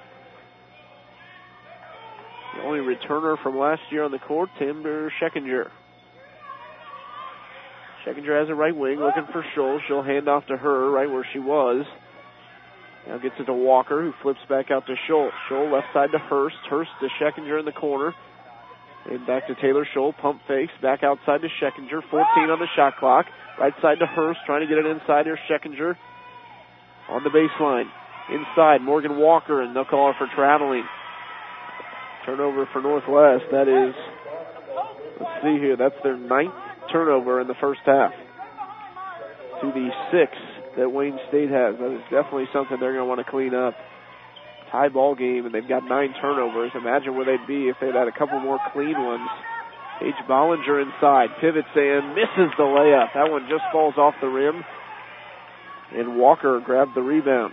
The only returner from last year on the court, Timber Scheckinger. Scheckinger has a right wing, looking for Scholl. She'll hand off to her right where she was. Now gets it to Walker, who flips back out to Scholl. Scholl left side to Hurst. Hurst to Scheckinger in the corner. And back to Taylor Scholl, pump fakes, back outside to Scheckinger, fourteen on the shot clock. Right side to Hurst, trying to get it inside here, Scheckinger on the baseline. Inside, Morgan Walker, and they'll call her for traveling. Turnover for Northwest, that is, let's see here, that's their ninth turnover in the first half. To the six that Wayne State has. That is definitely something they're going to want to clean up. Tie ball game, and they've got nine turnovers. Imagine where they'd be if they'd had a couple more clean ones. Paige Bollinger inside, pivots and misses the layup. That one just falls off the rim, and Walker grabbed the rebound.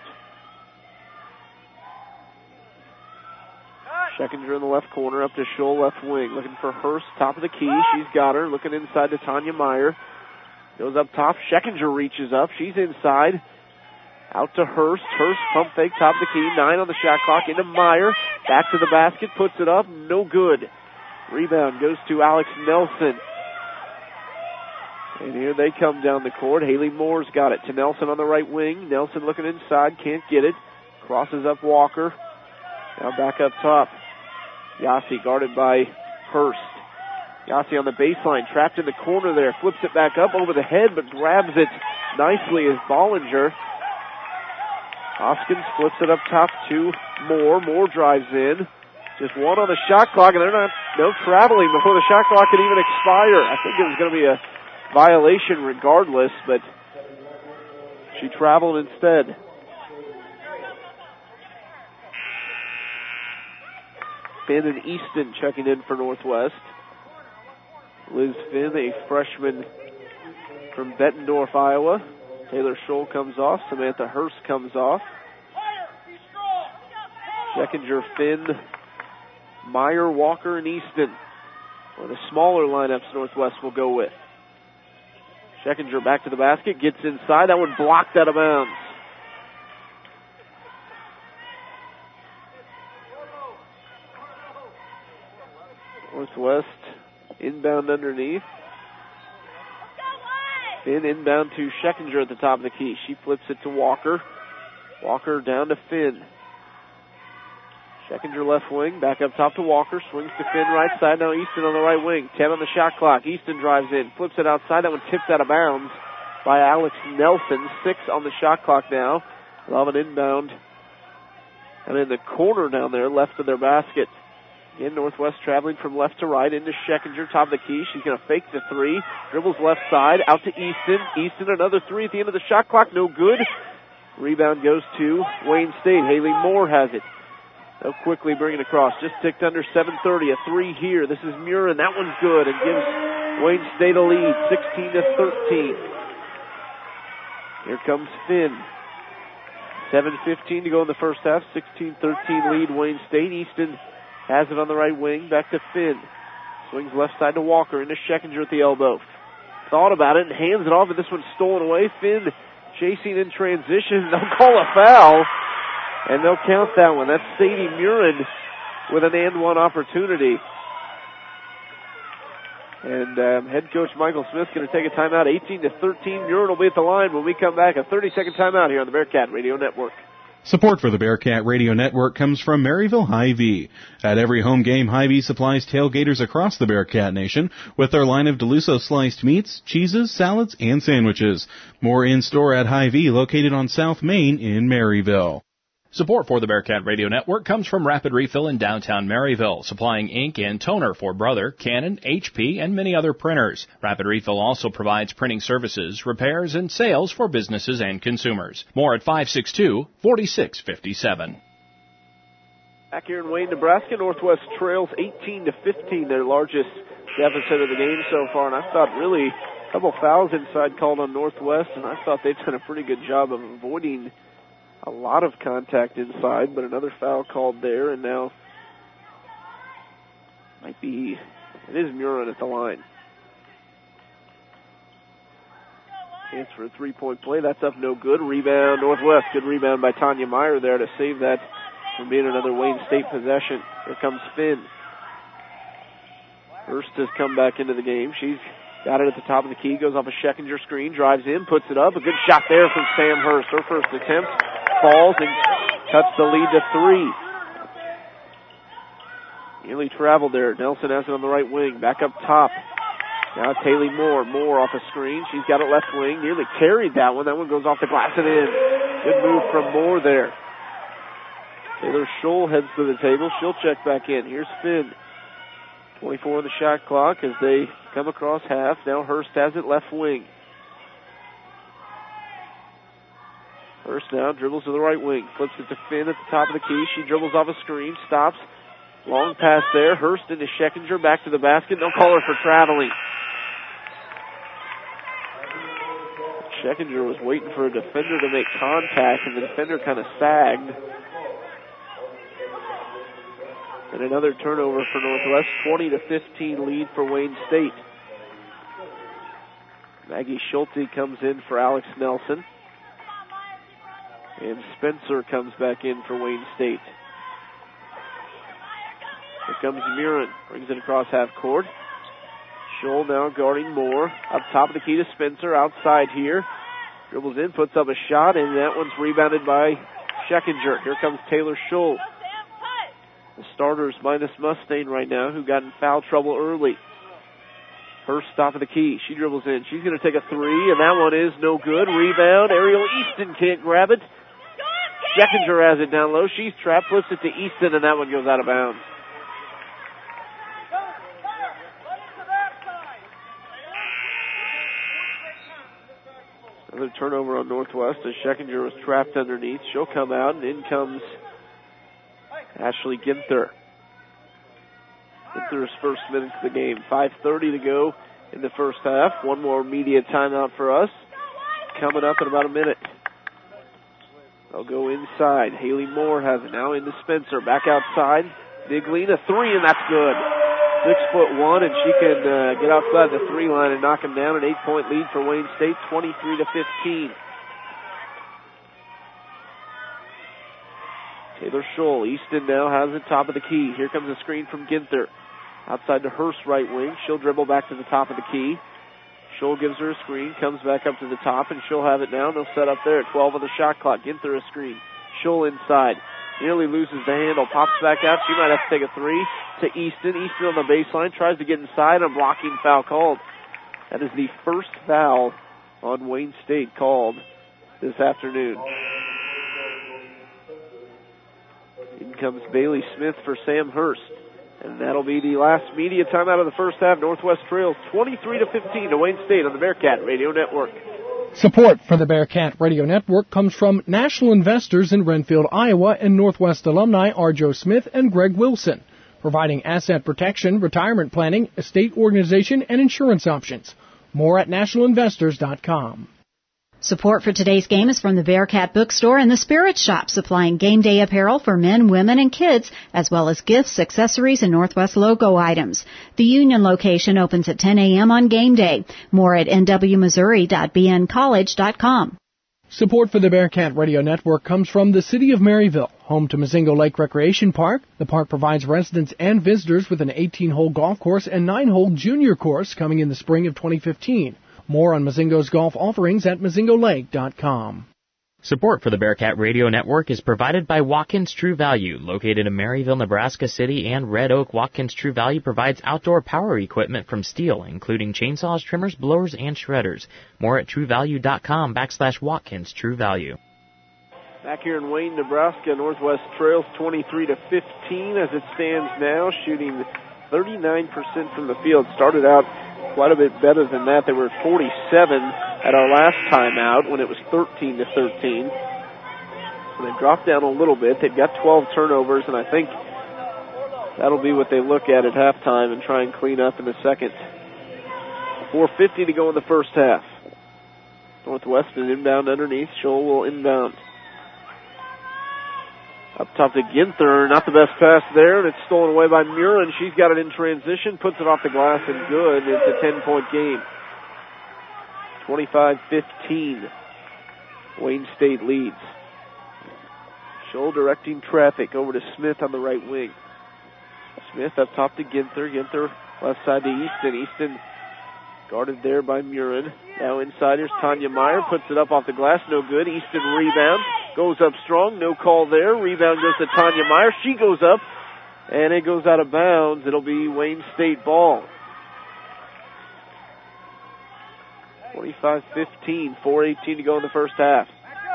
Scheckinger in the left corner, up to Scholl, left wing, looking for Hurst, top of the key. She's got her, looking inside to Tanya Meyer. Goes up top, Scheckinger reaches up, she's inside. Out to Hurst. Hurst pump fake, top of the key. Nine on the shot clock. Into Meyer. Back to the basket. Puts it up. No good. Rebound goes to Alex Nelson. And here they come down the court. Haley Moore's got it to Nelson on the right wing. Nelson looking inside, can't get it. Crosses up Walker. Now back up top. Yossi guarded by Hurst. Yossi on the baseline, trapped in the corner there. Flips it back up over the head, but grabs it nicely as Bollinger. Hoskins flips it up top to Moore. Moore drives in. Just one on the shot clock, and they're not no traveling before the shot clock can even expire. I think it was going to be a violation regardless, but she traveled instead. Finn and Easton checking in for Northwest. Liz Finn, a freshman from Bettendorf, Iowa. Taylor Scholl comes off. Samantha Hurst comes off. Scheckinger, Finn, Meyer, Walker, and Easton. Or the smaller lineups Northwest will go with. Scheckinger back to the basket, gets inside. That one blocked out of bounds. Northwest inbound underneath. Finn inbound to Scheckinger at the top of the key. She flips it to Walker. Walker down to Finn. Scheckinger left wing, back up top to Walker. Swings to Finn right side. Now Easton on the right wing. ten on the shot clock. Easton drives in, flips it outside. That one tipped out of bounds by Alex Nelson. Six on the shot clock now. They'll have an inbound. And in the corner down there, left of their basket. Again, Northwest traveling from left to right into Scheckinger, top of the key. She's going to fake the three. Dribbles left side, out to Easton. Easton, another three at the end of the shot clock. No good. Rebound goes to Wayne State. Haley Moore has it. They'll quickly bring it across. Just ticked under seven thirty. A three here. This is Murin. That one's good and gives Wayne State a lead, sixteen to thirteen. Here comes Finn. seven fifteen to go in the first half. sixteen thirteen lead Wayne State. Easton has it on the right wing. Back to Finn. Swings left side to Walker. Into Scheckinger at the elbow. Thought about it and hands it off, but this one's stolen away. Finn chasing in transition. They'll call a foul. And they'll count that one. That's Sadie Murin with an and one opportunity. And um, head coach Michael Smith's going to take a timeout. eighteen to thirteen. Murin will be at the line when we come back. A thirty-second timeout here on the Bearcat Radio Network. Support for the Bearcat Radio Network comes from Maryville Hy-Vee. At every home game, Hy-Vee supplies tailgaters across the Bearcat Nation with their line of DeLusso sliced meats, cheeses, salads, and sandwiches. More in-store at Hy-Vee, located on South Main in Maryville. Support for the Bearcat Radio Network comes from Rapid Refill in downtown Maryville, supplying ink and toner for Brother, Canon, H P, and many other printers. Rapid Refill also provides printing services, repairs, and sales for businesses and consumers. More at five six two, four six five seven. Back here in Wayne, Nebraska, Northwest trails eighteen to fifteen, their largest deficit of the game so far. And I thought really a couple fouls inside called on Northwest, and I thought they'd done a pretty good job of avoiding a lot of contact inside, but another foul called there, and now might be, it is Murin at the line. Chance for a three-point play. That's up no good. Rebound, Northwest. Good rebound by Tanya Meyer there to save that from being another Wayne State possession. Here comes Finn. Hurst has come back into the game. She's got it at the top of the key. Goes off a Scheckinger screen. Drives in. Puts it up. A good shot there from Sam Hurst. Her first attempt. Falls and cuts the lead to three. Nearly traveled there. Nelson has it on the right wing. Back up top. Now it's Haley Moore. Moore off a screen. She's got it left wing. Nearly carried that one. That one goes off the glass and in. Good move from Moore there. Taylor Scholl heads to the table. She'll check back in. Here's Finn. twenty-four on the shot clock as they come across half. Now Hurst has it left wing. Hurst now dribbles to the right wing. Flips it to Finn at the top of the key. She dribbles off a screen. Stops. Long pass there. Hurst into Scheckinger. Back to the basket. Don't call her for traveling. Scheckinger was waiting for a defender to make contact, and the defender kind of sagged. And another turnover for Northwest. twenty to fifteen lead for Wayne State. Maggie Schulte comes in for Alex Nelson. And Spencer comes back in for Wayne State. Here comes Murin. Brings it across half court. Scholl now guarding Moore. Up top of the key to Spencer. Outside here. Dribbles in, puts up a shot, and that one's rebounded by Scheckinger. Here comes Taylor Scholl. The starters minus Mustaine right now, who got in foul trouble early. First stop of the key. She dribbles in. She's going to take a three, and that one is no good. Rebound. Ariel Easton can't grab it. Scheckinger has it down low. She's trapped, flips it to Easton, and that one goes out of bounds. Another turnover on Northwest as Scheckinger was trapped underneath. She'll come out, and in comes Ashley Ginther. Ginther's first minutes of the game. five thirty to go in the first half. One more media timeout for us. Coming up in about a minute. They'll go inside. Haley Moore has it now into Spencer. Back outside. Digleen, a three, and that's good. Six foot one, and she can uh, get outside the three line and knock him down. An eight-point lead for Wayne State, twenty-three to fifteen. Taylor Scholl, Easton now has the top of the key. Here comes a screen from Ginther. Outside to Hurst, right wing. She'll dribble back to the top of the key. Scholl gives her a screen, comes back up to the top, and she'll have it now. They'll set up there at twelve on the shot clock. Ginther a screen. Scholl inside. Nearly loses the handle. Pops back out. She might have to take a three to Easton. Easton on the baseline. Tries to get inside. A blocking foul called. That is the first foul on Wayne State called this afternoon. In comes Bailey Smith for Sam Hurst. And that'll be the last media timeout of the first half. Northwest trails twenty-three to fifteen to Wayne State on the Bearcat Radio Network. Support for the Bearcat Radio Network comes from national investors in Renfield, Iowa, and Northwest alumni are Joe Smith and Greg Wilson, providing asset protection, retirement planning, estate organization, and insurance options. More at national investors dot com. Support for today's game is from the Bearcat Bookstore and the Spirit Shop, supplying game day apparel for men, women, and kids, as well as gifts, accessories, and Northwest logo items. The Union location opens at ten a.m. on game day. More at n w missouri dot b n college dot com. Support for the Bearcat Radio Network comes from the City of Maryville, home to Mazingo Lake Recreation Park. The park provides residents and visitors with an eighteen-hole golf course and nine-hole junior course coming in the spring of twenty fifteen. More on Mazingo's golf offerings at mazingo lake dot com. Support for the Bearcat Radio Network is provided by Watkins True Value, located in Maryville, Nebraska City, and Red Oak. Watkins True Value provides outdoor power equipment from Steel, including chainsaws, trimmers, blowers, and shredders. More at truevalue.com backslash Watkins True Value. Back here in Wayne, Nebraska, Northwest trails twenty-three to fifteen as it stands now, shooting thirty-nine percent from the field. Started out quite a bit better than that. They were forty-seven at our last time out when it was thirteen to thirteen. So they dropped down a little bit. They've got twelve turnovers, and I think that'll be what they look at at halftime and try and clean up in the second. four fifty to go in the first half. Northwest is inbound underneath. Scholl will inbound. Up top to Ginther, not the best pass there, and it's stolen away by Murin. She's got it in transition, puts it off the glass, and good. It's a ten-point game. twenty-five fifteen. Wayne State leads. Scholl directing traffic over to Smith on the right wing. Smith up top to Ginther. Ginther left side to Easton. Easton guarded there by Murin. Now inside, here's Tanya Meyer. Puts it up off the glass. No good. Easton rebound. Goes up strong. No call there. Rebound goes to Tanya Meyer. She goes up, and it goes out of bounds. It'll be Wayne State ball. twenty-five fifteen. four eighteen to go in the first half.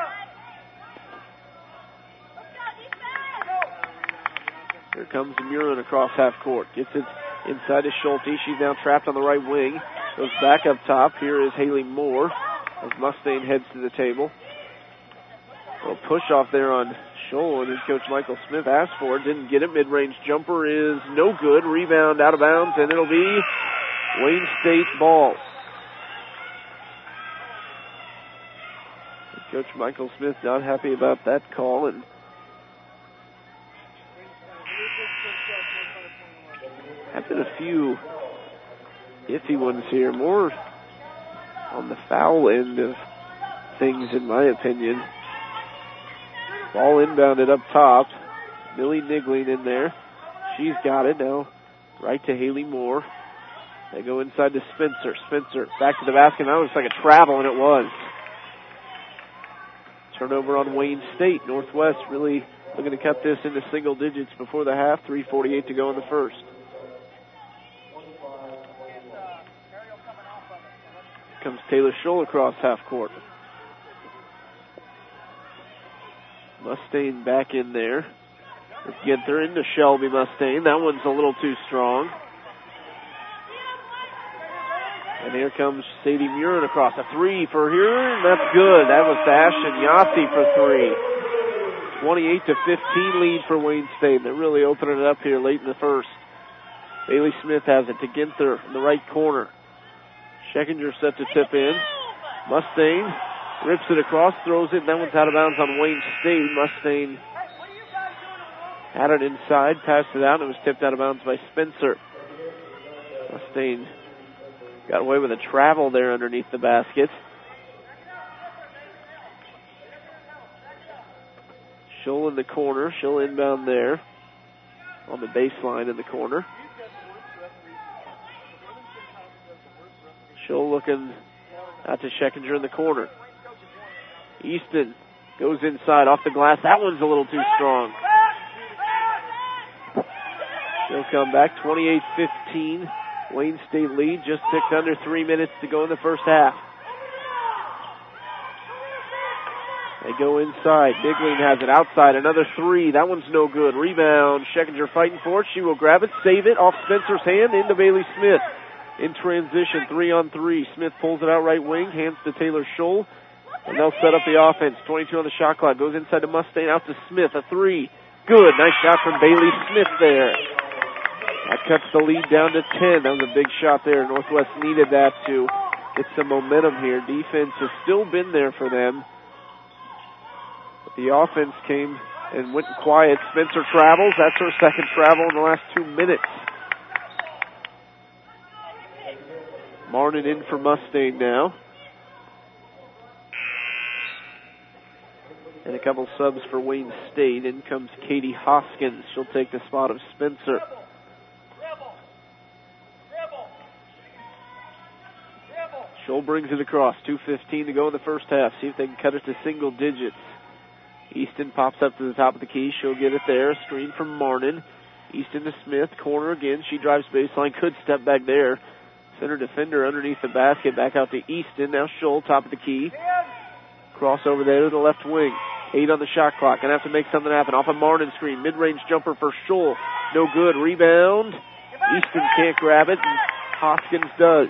Here comes Murin across half court. Gets it inside to Schulte. She's now trapped on the right wing. Goes back up top. Here is Haley Moore as Mustaine heads to the table. A little push off there on Scholl, and his coach Michael Smith asked for it. Didn't get it. Mid-range jumper is no good. Rebound out of bounds, and it'll be Wayne State ball. Coach Michael Smith not happy about that call, and have been a few iffy ones here, more on the foul end of things in my opinion. Ball inbounded up top. Millie Nigling in there. She's got it now. Right to Haley Moore. They go inside to Spencer. Spencer back to the basket. Now it looks like a travel, and it was. Turnover on Wayne State. Northwest really looking to cut this into single digits before the half. three forty-eight to go in the first. Comes Taylor Scholl across half court. Mustaine back in there. Let's get her into Shelby Mustaine. That one's a little too strong. And here comes Sadie Murin across. A three for her, and that's good. That was to Ashton Yossi for three. twenty-eight to fifteen lead for Wayne State. They're really opening it up here late in the first. Bailey Smith has it to Ginther in the right corner. Scheckinger set to tip in. Mustaine rips it across, throws it, and that one's out of bounds on Wayne State. Mustaine had it inside, passed it out, and it was tipped out of bounds by Spencer. Mustaine got away with a travel there underneath the basket. Scholl in the corner. She'll inbound there on the baseline in the corner. Scholl looking out to Scheckinger in the corner. Easton goes inside off the glass. That one's a little too strong. She'll come back. twenty-eight fifteen. Wayne State lead. Just ticked under three minutes to go in the first half. They go inside. Nigling has it outside. Another three. That one's no good. Rebound. Scheckinger fighting for it. She will grab it, save it off Spencer's hand into Bailey Smith. In transition, three on three. Smith pulls it out right wing, hands to Taylor Scholl, and they'll set up the offense. twenty-two on the shot clock. Goes inside to Mustaine, out to Smith. A three. Good. Nice shot from Bailey Smith there. That cuts the lead down to ten. That was a big shot there. Northwest needed that to get some momentum here. Defense has still been there for them. But the offense came and went quiet. Spencer travels. That's her second travel in the last two minutes. Martin in for Mustaine now. And a couple subs for Wayne State. In comes Katie Hoskins. She'll take the spot of Spencer. Scholl brings it across. two fifteen to go in the first half. See if they can cut it to single digits. Easton pops up to the top of the key. She'll get it there. Screen from Martin. Easton to Smith. Corner again. She drives baseline. Could step back there. Center defender underneath the basket. Back out to Easton. Now Scholl, top of the key. Cross over there to the left wing. Eight on the shot clock. Gonna have to make something happen. Off a Martin screen. Mid-range jumper for Scholl. No good. Rebound. Easton can't grab it. And Hoskins does.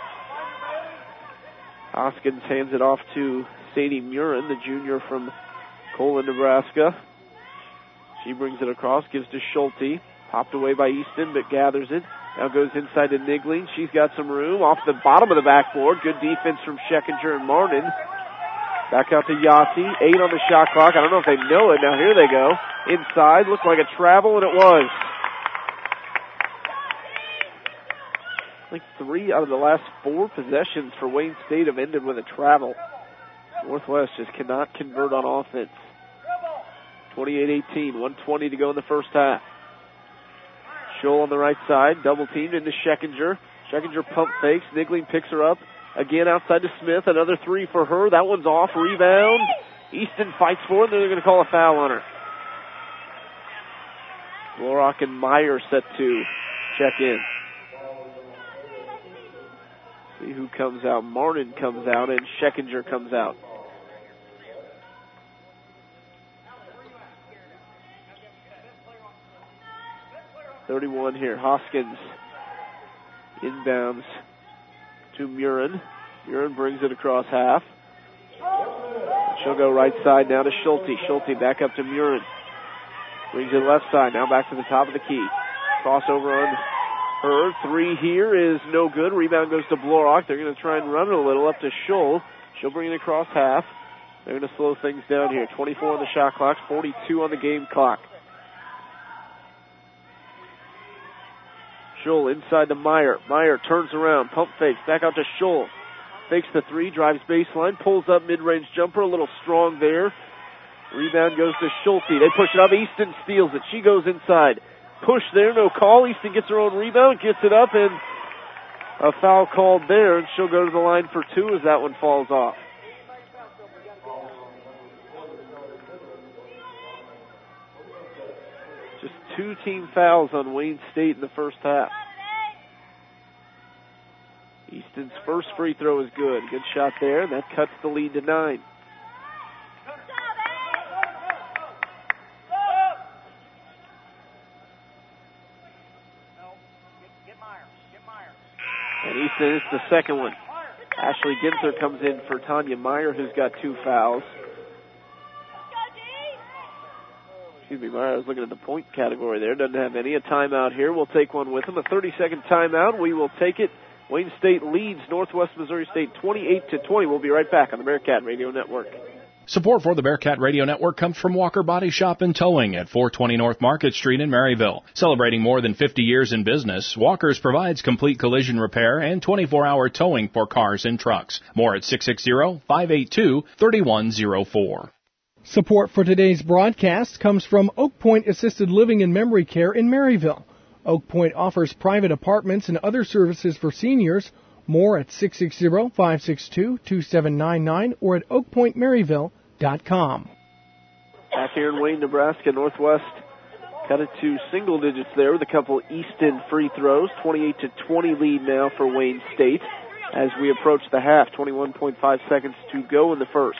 Hoskins hands it off to Sadie Murin, the junior from Colon, Nebraska. She brings it across. Gives to Schulte. Popped away by Easton, but gathers it. Now goes inside to Nigling. She's got some room. Off the bottom of the backboard. Good defense from Scheckinger and Martin. Back out to Yossi. Eight on the shot clock. I don't know if they know it. Now here they go. Inside. Looked like a travel, and it was. I think three out of the last four possessions for Wayne State have ended with a travel. Northwest just cannot convert on offense. twenty-eight eighteen. one twenty to go in the first half. Scholl on the right side. Double teamed into Scheckinger. Scheckinger pump fakes. Nigling picks her up. Again outside to Smith. Another three for her. That one's off. Rebound. Easton fights for it. They're going to call a foul on her. Lorock and Meyer set to check in. See who comes out. Martin comes out and Scheckinger comes out. thirty-one here. Hoskins inbounds to Murin. Murin brings it across half. She'll go right side now to Schulte. Schulte back up to Murin. Brings it left side. Now back to the top of the key. Crossover on her. Three here is no good. Rebound goes to Blorock. They're going to try and run it a little up to Scholl. She'll bring it across half. They're going to slow things down here. twenty-four on the shot clock. forty-two on the game clock. Scholl inside to Meyer. Meyer turns around. Pump fakes. Back out to Scholl. Fakes the three. Drives baseline. Pulls up mid-range jumper. A little strong there. Rebound goes to Schulte. They push it up. Easton steals it. She goes inside. push there, no call. Easton gets her own rebound, gets it up, and a foul called there, and she'll go to the line for two as that one falls off. Just two team fouls on Wayne State in the first half. Easton's first free throw is good. Good shot there, and that cuts the lead to nine. And Easton is the second one. Ashley Ginther comes in for Tanya Meyer, who's got two fouls. Excuse me, Meyer, I was looking at the point category there. Doesn't have any. A timeout here. We'll take one with him. A thirty-second timeout. We will take it. Wayne State leads Northwest Missouri State twenty-eight to twenty. We'll be right back on the Bearcat Radio Network. Support for the Bearcat Radio Network comes from Walker Body Shop and Towing at four twenty North Market Street in Maryville. Celebrating more than fifty years in business, Walker's provides complete collision repair and twenty-four hour towing for cars and trucks. More at six six zero, five eight two, three one zero four. Support for today's broadcast comes from Oak Point Assisted Living and Memory Care in Maryville. Oak Point offers private apartments and other services for seniors. More at six six zero, five six two, two seven nine nine or at oak point maryville dot com. Back here in Wayne, Nebraska, Northwest cut it to single digits there with a couple Easton free throws. twenty-eight to twenty lead now for Wayne State as we approach the half. twenty-one point five seconds to go in the first.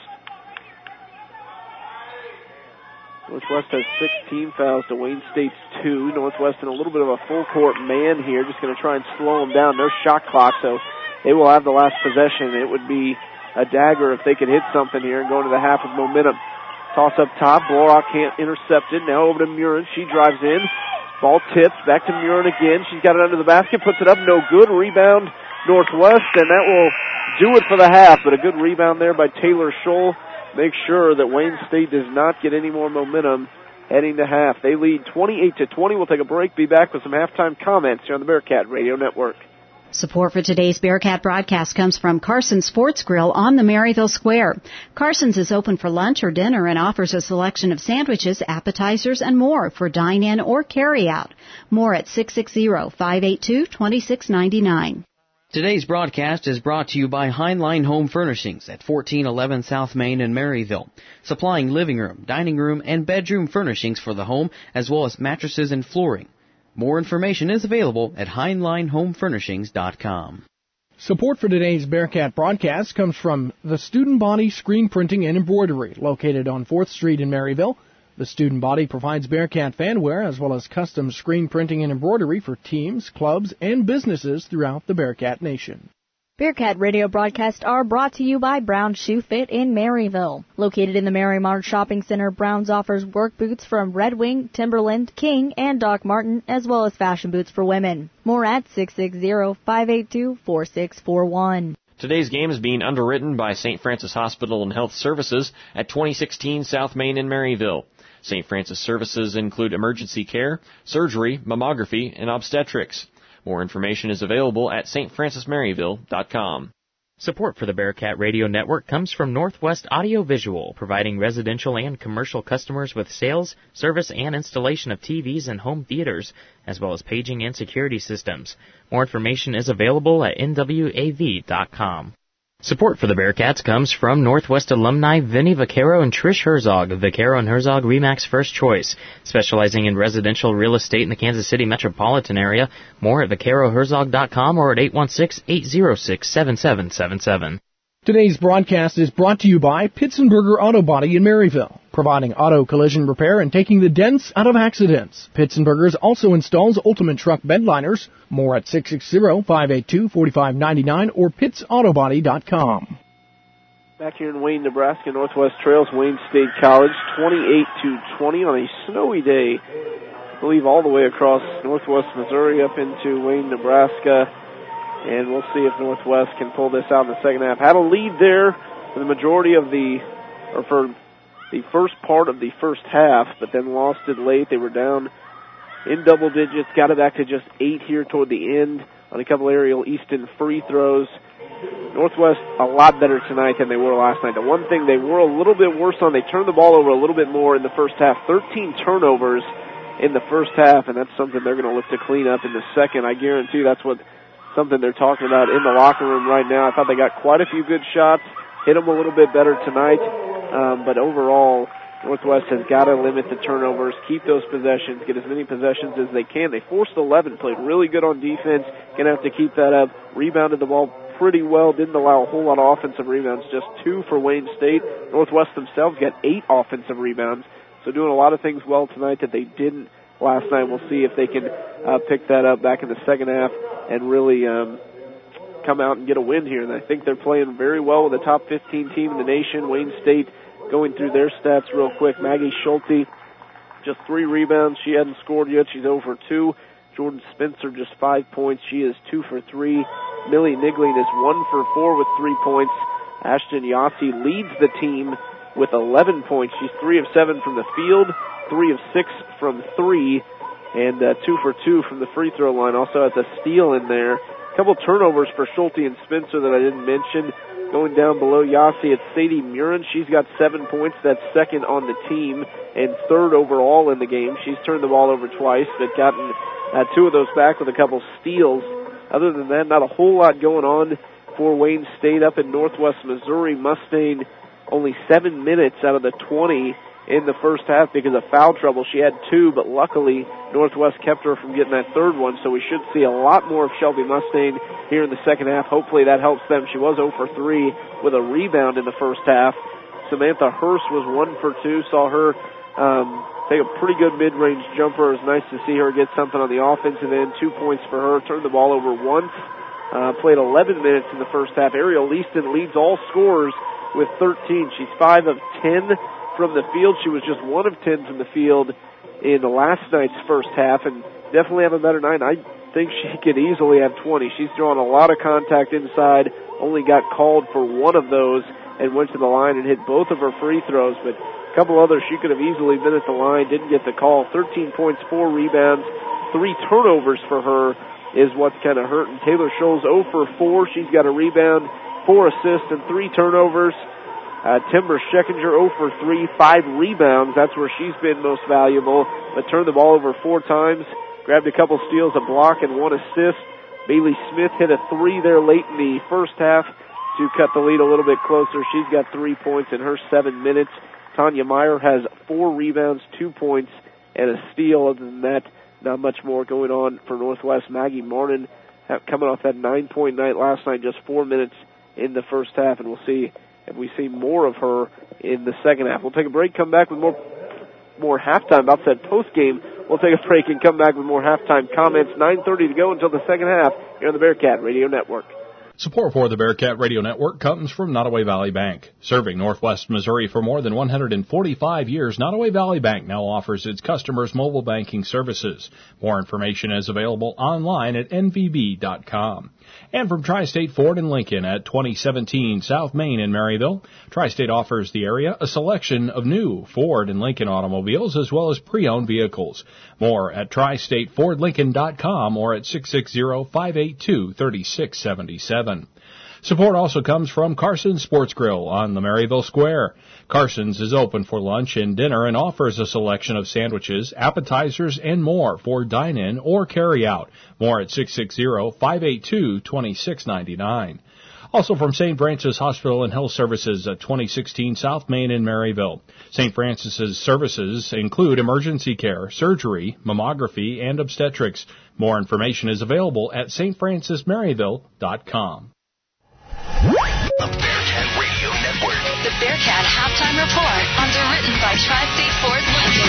Northwest has six team fouls to Wayne State's two. Northwest in a little bit of a full court man here, just going to try and slow them down. No shot clock, so they will have the last possession. It would be a dagger if they could hit something here and go into the half with momentum. Toss up top, Blorock can't intercept it. Now over to Murin. She drives in. Ball tips, back to Murin again. She's got it under the basket, puts it up, no good. Rebound Northwest, and that will do it for the half, but a good rebound there by Taylor Scholl. Make sure that Wayne State does not get any more momentum heading to half. They lead twenty-eight to twenty. We'll take a break, be back with some halftime comments here on the Bearcat Radio Network. Support for today's Bearcat broadcast comes from Carson's Sports Grill on the Maryville Square. Carson's is open for lunch or dinner and offers a selection of sandwiches, appetizers, and more for dine-in or carry-out. More at six six zero, five eight two, two six nine nine. Today's broadcast is brought to you by Heinlein Home Furnishings at fourteen eleven South Main in Maryville, supplying living room, dining room, and bedroom furnishings for the home, as well as mattresses and flooring. More information is available at heinlein home furnishings dot com. Support for today's Bearcat broadcast comes from the Student Body Screen Printing and Embroidery, located on fourth Street in Maryville. The Student Body provides Bearcat fanwear as well as custom screen printing and embroidery for teams, clubs, and businesses throughout the Bearcat Nation. Bearcat radio broadcasts are brought to you by Brown Shoe Fit in Maryville. Located in the Marymount Shopping Center, Brown's offers work boots from Red Wing, Timberland, King, and Doc Martin, as well as fashion boots for women. More at six six zero, five eight two, four six four one. Today's game is being underwritten by Saint Francis Hospital and Health Services at twenty sixteen South Main in Maryville. Saint Francis services include emergency care, surgery, mammography, and obstetrics. More information is available at s t francis maryville dot com. Support for the Bearcat Radio Network comes from Northwest Audiovisual, providing residential and commercial customers with sales, service, and installation of T Vs and home theaters, as well as paging and security systems. More information is available at n w a v dot com. Support for the Bearcats comes from Northwest alumni Vinny Vaquero and Trish Herzog, Vaquero and Herzog Remax First Choice, specializing in residential real estate in the Kansas City metropolitan area. More at vaquero herzog dot com or at eight one six, eight zero six, seven seven seven seven. Today's broadcast is brought to you by Pitsenberger Auto Body in Maryville, providing auto collision repair and taking the dents out of accidents. Pitsenberger's also installs Ultimate Truck bed liners. More at six six zero, five eight two, four five nine nine or pitts auto body dot com. Back here in Wayne, Nebraska, Northwest Trails, Wayne State College, twenty-eight to twenty on a snowy day. I believe all the way across Northwest Missouri up into Wayne, Nebraska. And we'll see if Northwest can pull this out in the second half. Had a lead there for the majority of the, or for the first part of the first half, but then lost it late. They were down in double digits, got it back to just eight here toward the end on a couple aerial Easton free throws. Northwest a lot better tonight than they were last night. The one thing they were a little bit worse on, they turned the ball over a little bit more in the first half. thirteen turnovers in the first half, and that's something they're going to look to clean up in the second. I guarantee that's what something they're talking about in the locker room right now. I thought they got quite a few good shots, hit them a little bit better tonight, um, but overall, Northwest has got to limit the turnovers, keep those possessions, get as many possessions as they can. They forced eleven, played really good on defense, going to have to keep that up, rebounded the ball pretty well, didn't allow a whole lot of offensive rebounds, just two for Wayne State. Northwest themselves got eight offensive rebounds, so doing a lot of things well tonight that they didn't last night. We'll see if they can uh, pick that up back in the second half and really um, come out and get a win here. And I think they're playing very well with the top fifteen team in the nation. Wayne State, going through their stats real quick, Maggie Schulte, just three rebounds. She hadn't scored yet. She's zero for two. Jordan Spencer, just five points. She is two for three. Millie Nigling is one for four with three points. Ashton Yossi leads the team with eleven points. She's three of seven from the field, three of six from three, and uh, two for two from the free throw line. Also has a steal in there. A couple turnovers for Schulte and Spencer that I didn't mention. Going down below Yossi, it's Sadie Murin. She's got seven points. That's second on the team and third overall in the game. She's turned the ball over twice, but gotten uh, two of those back with a couple steals. Other than that, not a whole lot going on for Wayne State up in Northwest Missouri. Mustaine only seven minutes out of the twenty in the first half because of foul trouble. She had two, but luckily Northwest kept her from getting that third one, so we should see a lot more of Shelby Mustaine here in the second half. Hopefully that helps them. She was zero for three with a rebound in the first half. Samantha Hurst was one for two. Saw her um, take a pretty good mid-range jumper. It was nice to see her get something on the offensive end. Two points for her. Turned the ball over once. Uh, played eleven minutes in the first half. Ariel Leaston leads all scorers with thirteen. She's five of ten from the field. She was just one of ten from the field in the last night's first half, and definitely have a better night. I think she could easily have twenty. She's drawn a lot of contact inside, only got called for one of those, and went to the line and hit both of her free throws, but a couple others she could have easily been at the line, didn't get the call. thirteen points, four rebounds, three turnovers for her is what's kind of hurting. Taylor Scholes zero for four. She's got a rebound, four assists, and three turnovers. Uh, Timber Scheckinger zero for three, five rebounds. That's where she's been most valuable, but turned the ball over four times, grabbed a couple steals, a block, and one assist. Bailey Smith hit a three there late in the first half to cut the lead a little bit closer. She's got three points in her seven minutes. Tanya Meyer has four rebounds, two points, and a steal. Other than that, not much more going on for Northwest. Maggie Martin coming off that nine-point night last night, just four minutes in the first half, and we'll see if we see more of her in the second half. We'll take a break, come back with more more halftime. About said post-game, we'll take a break and come back with more halftime comments. nine thirty to go until the second half here on the Bearcat Radio Network. Support for the Bearcat Radio Network comes from Nottoway Valley Bank. Serving Northwest Missouri for more than one hundred forty-five years, Nottoway Valley Bank now offers its customers mobile banking services. More information is available online at N V B dot com. And from Tri-State Ford and Lincoln at twenty seventeen South Main in Maryville, Tri-State offers the area a selection of new Ford and Lincoln automobiles as well as pre-owned vehicles. More at Tri State Ford Lincoln dot com or at six six zero, five eight two, three six seven seven. Support also comes from Carson's Sports Grill on the Maryville Square. Carson's is open for lunch and dinner and offers a selection of sandwiches, appetizers, and more for dine-in or carry-out. More at six six zero, five eight two, two six nine nine. Also from Saint Francis Hospital and Health Services at twenty sixteen South Main in Maryville. Saint Francis's services include emergency care, surgery, mammography, and obstetrics. More information is available at st francis maryville dot com. The Bearcat Radio Network. The Bearcat Halftime Report, underwritten by Tri-State Ford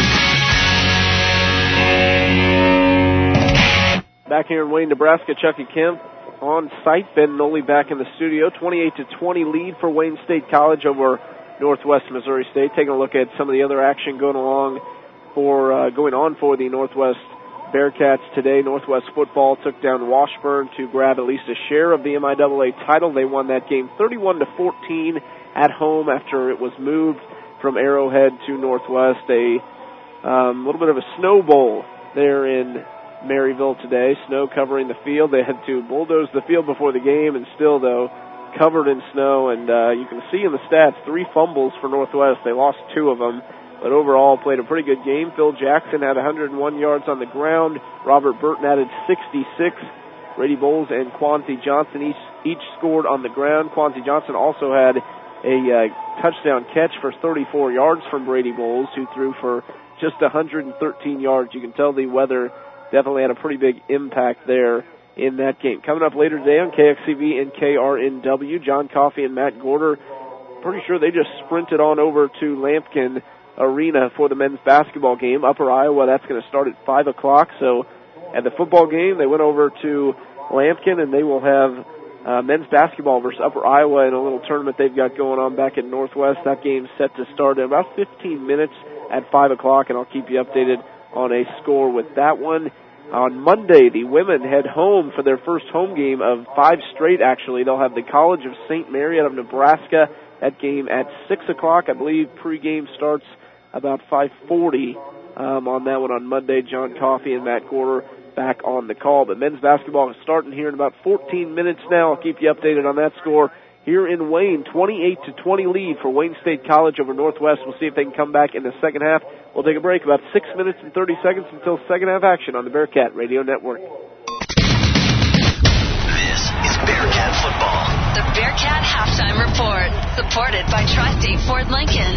Lincoln. Back here in Wayne, Nebraska, Chucky Kemp on site. Ben Noli back in the studio. twenty-eight to twenty lead for Wayne State College over Northwest Missouri State. Taking a look at some of the other action going along for uh, going on for the Northwest Bearcats today. Northwest football took down Washburn to grab at least a share of the M I A A title. They won that game thirty-one to fourteen at home after it was moved from Arrowhead to Northwest. A um, little bit of a snow bowl there in Maryville today. Snow covering the field. They had to bulldoze the field before the game, and still, though, covered in snow. And uh, you can see in the stats, three fumbles for Northwest. They lost two of them. but overall played a pretty good game. Phil Jackson had one hundred one yards on the ground. Robert Burton added sixty-six. Brady Bowles and Quancy Johnson each, each scored on the ground. Quancy Johnson also had a uh, touchdown catch for thirty-four yards from Brady Bowles, who threw for just one hundred thirteen yards. You can tell the weather definitely had a pretty big impact there in that game. Coming up later today on K X C V and K R N W, John Coffey and Matt Gorder, pretty sure they just sprinted on over to Lampkin Arena for the men's basketball game. Upper Iowa, that's going to start at five o'clock. So at the football game, they went over to Lampkin, and they will have uh, men's basketball versus Upper Iowa in a little tournament they've got going on back at Northwest. That game's set to start in about fifteen minutes at five o'clock, and I'll keep you updated on a score with that one. On Monday, the women head home for their first home game of five straight, actually. They'll have the College of Saint Mary out of Nebraska. That game at six o'clock. I believe pregame starts about five forty um, on that one on Monday. John Coffey and Matt Gorder back on the call. But men's basketball is starting here in about fourteen minutes now. I'll keep you updated on that score. Here in Wayne, twenty-eight to twenty lead for Wayne State College over Northwest. We'll see if they can come back in the second half. We'll take a break, about six minutes and thirty seconds until second half action on the Bearcat Radio Network. This is Bearcat football. The Bearcat Halftime Report, supported by Tri-State Ford Lincoln.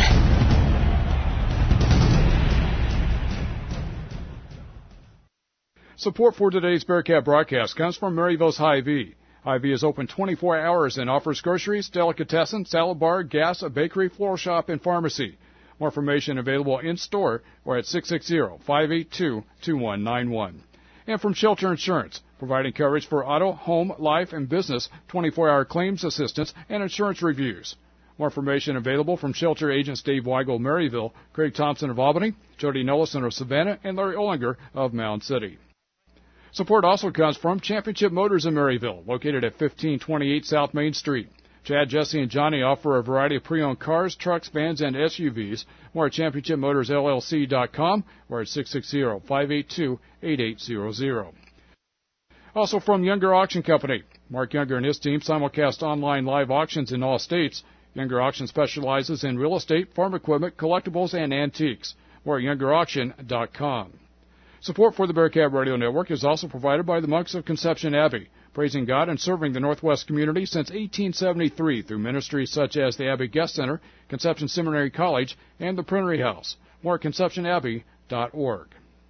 Support for today's Bearcat broadcast comes from Maryville's Hy-Vee. Hy-Vee is open twenty-four hours and offers groceries, delicatessen, salad bar, gas, a bakery, floral shop, and pharmacy. More information available in-store or at six six zero, five eight two, two one nine one. And from Shelter Insurance, providing coverage for auto, home, life, and business, twenty-four hour claims assistance, and insurance reviews. More information available from Shelter agents Dave Weigel, Maryville, Craig Thompson of Albany, Jody Nellison of Savannah, and Larry Ollinger of Mound City. Support also comes from Championship Motors in Maryville, located at fifteen twenty-eight South Main Street. Chad, Jesse, and Johnny offer a variety of pre-owned cars, trucks, vans, and S U Vs. More at championship motors L L C dot com or at six six zero, five eight two, eight eight zero zero. Also from Younger Auction Company. Mark Younger and his team simulcast online live auctions in all states. Younger Auction specializes in real estate, farm equipment, collectibles, and antiques. More at younger auction dot com. Support for the Bearcat Radio Network is also provided by the Monks of Conception Abbey, praising God and serving the Northwest community since eighteen seventy-three through ministries such as the Abbey Guest Center, Conception Seminary College, and the Printery House. More at conception abbey dot org.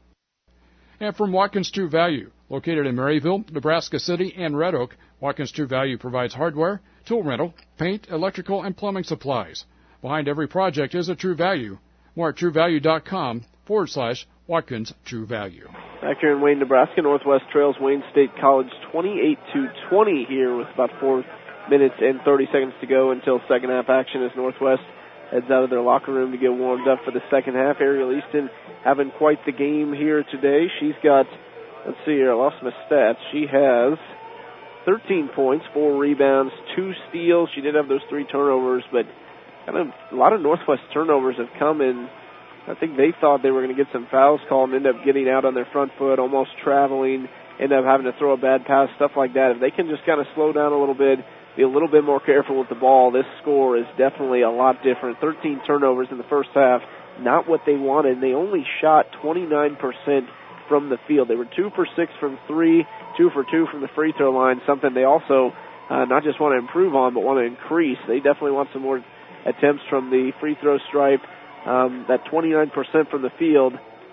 And from Watkins True Value, located in Maryville, Nebraska City, and Red Oak, Watkins True Value provides hardware, tool rental, paint, electrical, and plumbing supplies. Behind every project is a True Value. More at true value dot com forward slash Watkins True Value. Back here in Wayne, Nebraska, Northwest trails Wayne State College twenty-eight to twenty here with about four minutes and thirty seconds to go until second half action as Northwest heads out of their locker room to get warmed up for the second half. Ariel Easton having quite the game here today. She's got, let's see here, I lost my stats. She has thirteen points, four rebounds, two steals. She did have those three turnovers, but kind of a lot of Northwest turnovers have come in. I think they thought they were going to get some fouls called and end up getting out on their front foot, almost traveling, end up having to throw a bad pass, stuff like that. If they can just kind of slow down a little bit, be a little bit more careful with the ball, this score is definitely a lot different. thirteen turnovers in the first half, not what they wanted. They only shot twenty-nine percent from the field. They were two for six from three, two for two from the free throw line, something they also uh, not just want to improve on, but want to increase. They definitely want some more attempts from the free throw stripe. Um, that twenty-nine percent from the field,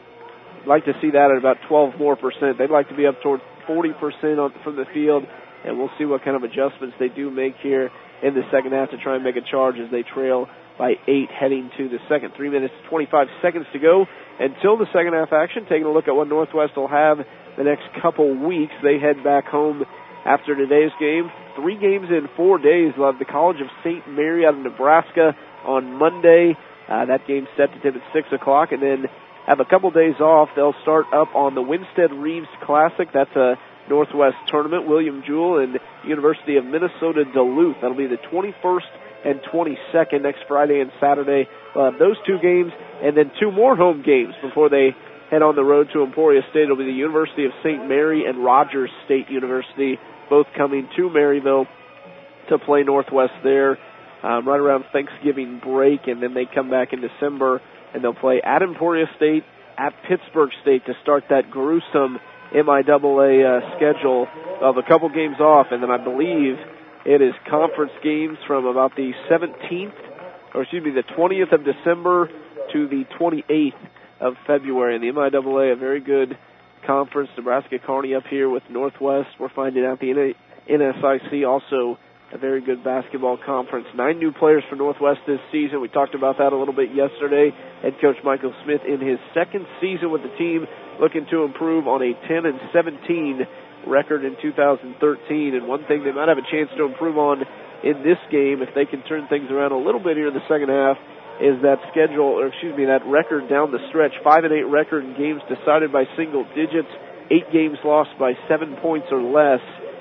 I'd like to see that at about twelve more percent. They'd like to be up toward forty percent on, from the field, and we'll see what kind of adjustments they do make here in the second half to try and make a charge as they trail by eight heading to the second. Three minutes, twenty-five seconds to go until the second half action. Taking a look at what Northwest will have the next couple weeks. They head back home after today's game. Three games in four days. They'll have the College of Saint Mary out of Nebraska on Monday. Uh, that game's set to tip at six o'clock, and then have a couple days off. They'll start up on the Winstead Reeves Classic. That's a Northwest tournament. William Jewell and University of Minnesota Duluth. That'll be the twenty-first and twenty-second next Friday and Saturday. We'll have those two games, and then two more home games before they head on the road to Emporia State. It'll be the University of Saint Mary and Rogers State University, both coming to Maryville to play Northwest there. Um, right around Thanksgiving break, and then they come back in December and they'll play at Emporia State, at Pittsburgh State to start that gruesome M I A A uh, schedule of a couple games off, and then I believe it is conference games from about the seventeenth, or excuse me, the twentieth of December to the twenty-eighth of February. And the M I A A, a very good conference. Nebraska Kearney up here with Northwest. We're finding out the N S I C also a very good basketball conference. Nine new players for Northwest this season. We talked about that a little bit yesterday. Head coach Michael Smith in his second season with the team, looking to improve on a ten and seventeen record in two thousand thirteen. And one thing they might have a chance to improve on in this game, if they can turn things around a little bit here in the second half, is that schedule, or excuse me, that record down the stretch. Five and eight record in games decided by single digits. Eight games lost by seven points or less.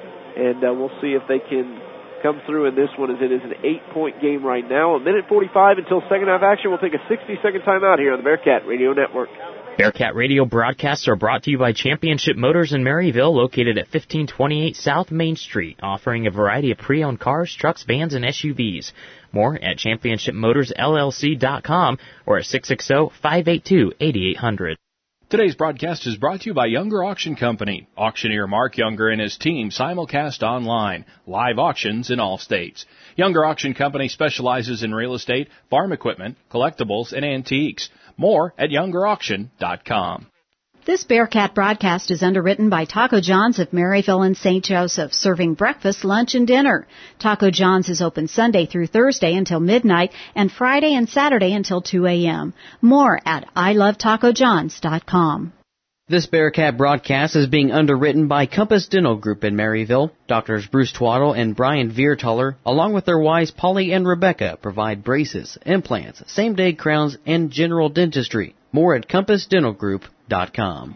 And uh, we'll see if they can come through in this one, as it is an eight-point game right now. A minute forty-five until second half action. We'll take a sixty-second timeout here on the Bearcat Radio Network. Bearcat Radio broadcasts are brought to you by Championship Motors in Maryville, located at fifteen twenty-eight South Main Street, offering a variety of pre-owned cars, trucks, vans, and S U Vs. More at championship motors L L C dot com or at six six zero, five eight two, eight eight zero zero. Today's broadcast is brought to you by Younger Auction Company. Auctioneer Mark Younger and his team simulcast online. Live auctions in all states. Younger Auction Company specializes in real estate, farm equipment, collectibles, and antiques. More at younger auction dot com. This Bearcat broadcast is underwritten by Taco John's of Maryville and Saint Joseph, serving breakfast, lunch, and dinner. Taco John's is open Sunday through Thursday until midnight and Friday and Saturday until two a.m. More at I love taco johns dot com. This Bearcat broadcast is being underwritten by Compass Dental Group in Maryville. Doctors Bruce Twaddle and Brian Viertaler, along with their wives Polly and Rebecca, provide braces, implants, same-day crowns, and general dentistry. More at compass dental group dot com.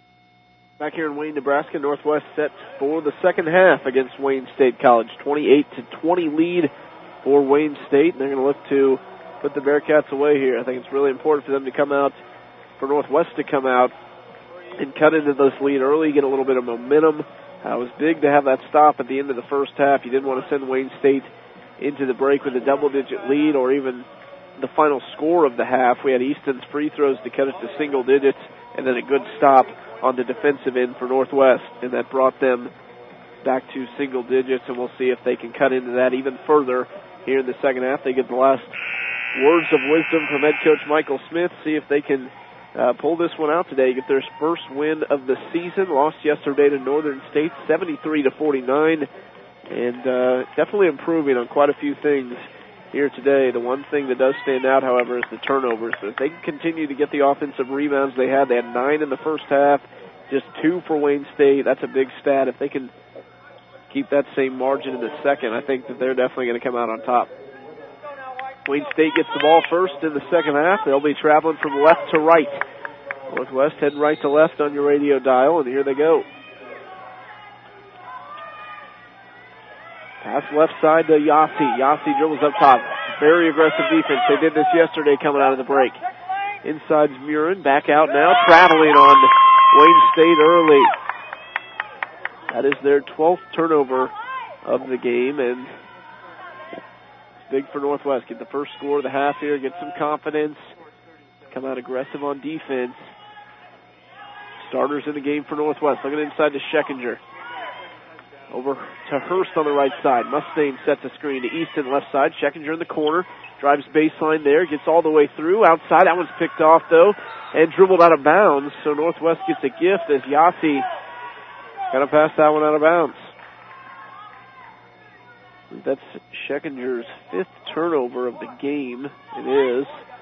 Back here in Wayne, Nebraska, Northwest set for the second half against Wayne State College. twenty-eight to twenty lead for Wayne State. And they're going to look to put the Bearcats away here. I think it's really important for them to come out, for Northwest to come out and cut into this lead early, get a little bit of momentum. Uh, it was big to have that stop at the end of the first half. You didn't want to send Wayne State into the break with a double-digit lead or even the final score of the half. We had Easton's free throws to cut it to single digits, and then a good stop on the defensive end for Northwest, and that brought them back to single digits, and we'll see if they can cut into that even further here in the second half. They get the last words of wisdom from head coach Michael Smith, see if they can uh, pull this one out today, get their first win of the season. Lost yesterday to Northern State, seventy-three to forty-nine, and uh, definitely improving on quite a few things here today. The one thing that does stand out, however, is the turnovers. But if they can continue to get the offensive rebounds they had, they had nine in the first half, just two for Wayne State. That's a big stat. If they can keep that same margin in the second, I think that they're definitely going to come out on top. Wayne State gets the ball first in the second half. They'll be traveling from left to right. Northwest heading right to left on your radio dial, and here they go. Pass left side to Yossi. Yossi dribbles up top. Very aggressive defense. They did this yesterday coming out of the break. Inside's Murin. Back out now. Traveling on Wayne State early. That is their twelfth turnover of the game, and it's big for Northwest. Get the first score of the half here. Get some confidence. Come out aggressive on defense. Starters in the game for Northwest. Looking inside to Scheckinger. Over to Hurst on the right side. Mustaine sets a screen to Easton left side. Scheckinger in the corner. Drives baseline there. Gets all the way through. Outside. That one's picked off, though, and dribbled out of bounds. So Northwest gets a gift as Yossi got to pass that one out of bounds. That's Scheckинger's fifth turnover of the game. It is.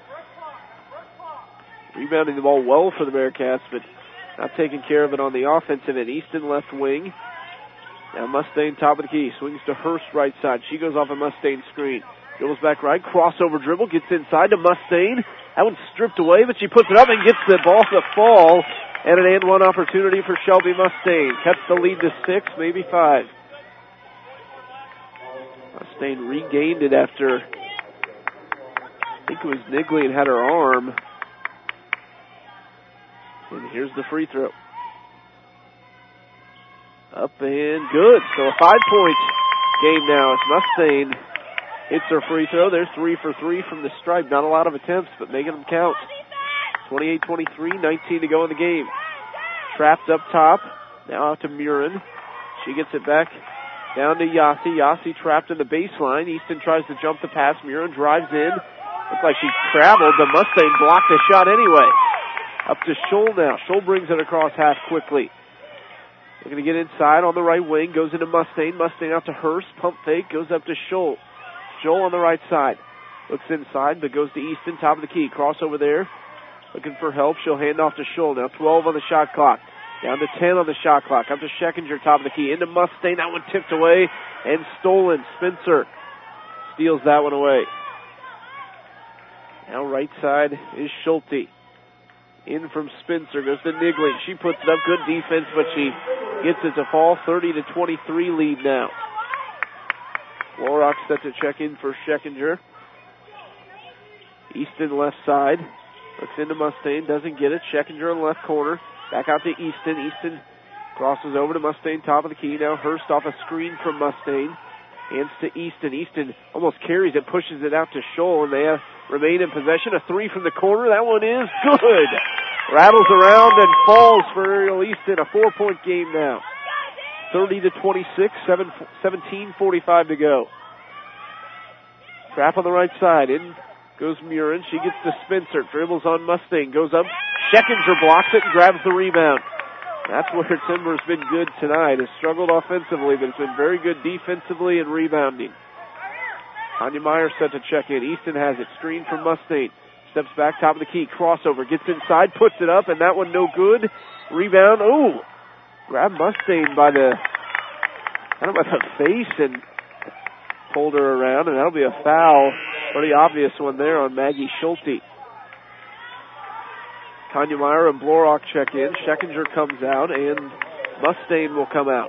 Rebounding the ball well for the Bearcats, but not taking care of it on the offensive end. Easton left wing. Now Mustaine top of the key. Swings to Hurst right side. She goes off a Mustaine screen. Dribbles back right. Crossover dribble. Gets inside to Mustaine. That one's stripped away, but she puts it up and gets the ball to fall. And an and one opportunity for Shelby Mustaine. Cuts the lead to six, maybe five. Mustaine regained it after, I think it was Nigley and had her arm. And here's the free throw. Up and good. So a five-point game now as Mustaine hits her free throw. There's three for three from the stripe. Not a lot of attempts, but making them count. twenty-eight twenty-three, nineteen to go in the game. Trapped up top. Now out to Murin. She gets it back down to Yossi. Yossi trapped in the baseline. Easton tries to jump the pass. Murin drives in. Looks like she traveled, but Mustang blocked the shot anyway. Up to Scholl now. Scholl brings it across half quickly. They're going to get inside on the right wing. Goes into Mustang. Mustang out to Hurst. Pump fake. Goes up to Scholl. Scholl on the right side. Looks inside, but goes to Easton. Top of the key. Cross over there. Looking for help. She'll hand off to Scholl. Now twelve on the shot clock. Down to ten on the shot clock. Up to Scheckinger. Top of the key. Into Mustang. That one tipped away and stolen. Spencer steals that one away. Now right side is Schulte. In from Spencer, goes to Niggling. She puts it up, good defense, but she gets it to fall. thirty to twenty-three lead now. Lorock set to check in for Scheckinger. Easton left side. Looks into Mustang, doesn't get it. Scheckinger in the left corner. Back out to Easton. Easton crosses over to Mustang, top of the key. Now Hurst off a screen from Mustang. Hands to Easton. Easton almost carries it, pushes it out to Scholl, and they have remain in possession. A three from the corner. That one is good. Rattles around and falls for Ariel Easton. A four-point game now. thirty to twenty-six, seventeen forty-five to go. Trap on the right side. In goes Murin. She gets to Spencer. Dribbles on Mustang. Goes up. Scheckinger blocks it and grabs the rebound. That's where Timber's been good tonight. Has struggled offensively, but it's been very good defensively and rebounding. Tanya Meyer set to check in. Easton has it. Screen from Mustang. Steps back, top of the key. Crossover. Gets inside. Puts it up, and that one no good. Rebound. Ooh. Grabbed Mustang by the, kind of by the face and pulled her around, and that'll be a foul. Pretty obvious one there on Maggie Schulte. Tanya Meyer and Blorock check in. Scheckinger comes out, and Mustang will come out.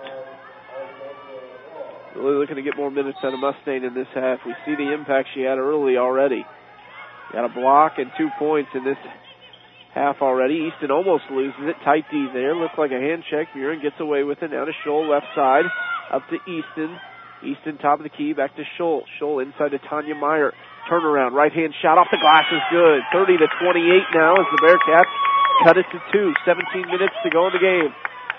Really looking to get more minutes out of Mustang in this half. We see the impact she had early already. Got a block and two points in this half already. Easton almost loses it. Tight D there. Looks like a hand check. Murin gets away with it. Now to Scholl, left side. Up to Easton. Easton top of the key. Back to Scholl. Scholl inside to Tanya Meyer. Turnaround. Right hand shot off the glass is good. thirty to twenty-eight now as the Bearcats cut it to two. seventeen minutes to go in the game.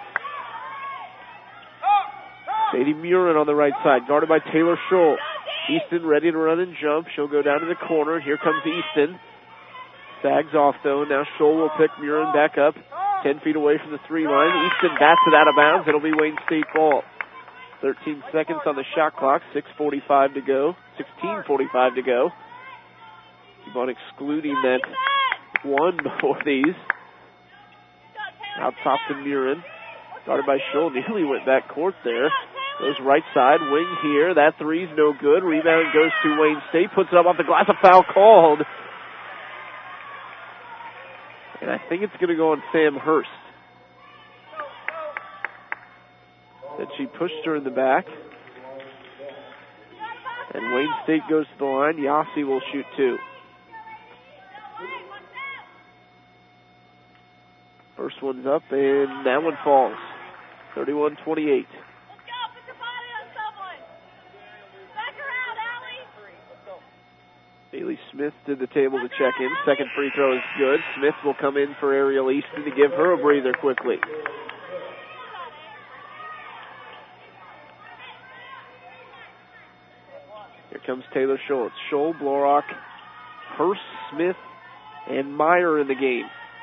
Sadie Murin on the right side, guarded by Taylor Scholl. Easton ready to run and jump. She'll go down to the corner. Here comes Easton. Sags off, though. Now Scholl will pick Murin back up. Ten feet away from the three line. Easton bats it out of bounds. It'll be Wayne State ball. thirteen seconds on the shot clock. six forty-five to go. sixteen forty-five to go. Keep on excluding that one before these. Out top to Murin. Guarded by Scholl. Nearly went back court there. Goes right side, wing here. That three's no good. Rebound goes to Wayne State. Puts it up off the glass. A foul called. And I think it's going to go on Sam Hurst. That she pushed her in the back. And Wayne State goes to the line. Yossi will shoot two. First one's up, and that one falls. thirty-one twenty-eight. Bailey Smith to the table to check in. Second free throw is good. Smith will come in for Ariel Easton to give her a breather quickly. Here comes Taylor Scholl. It's Scholl, Blorock, Hurst, Smith, and Meyer in the game.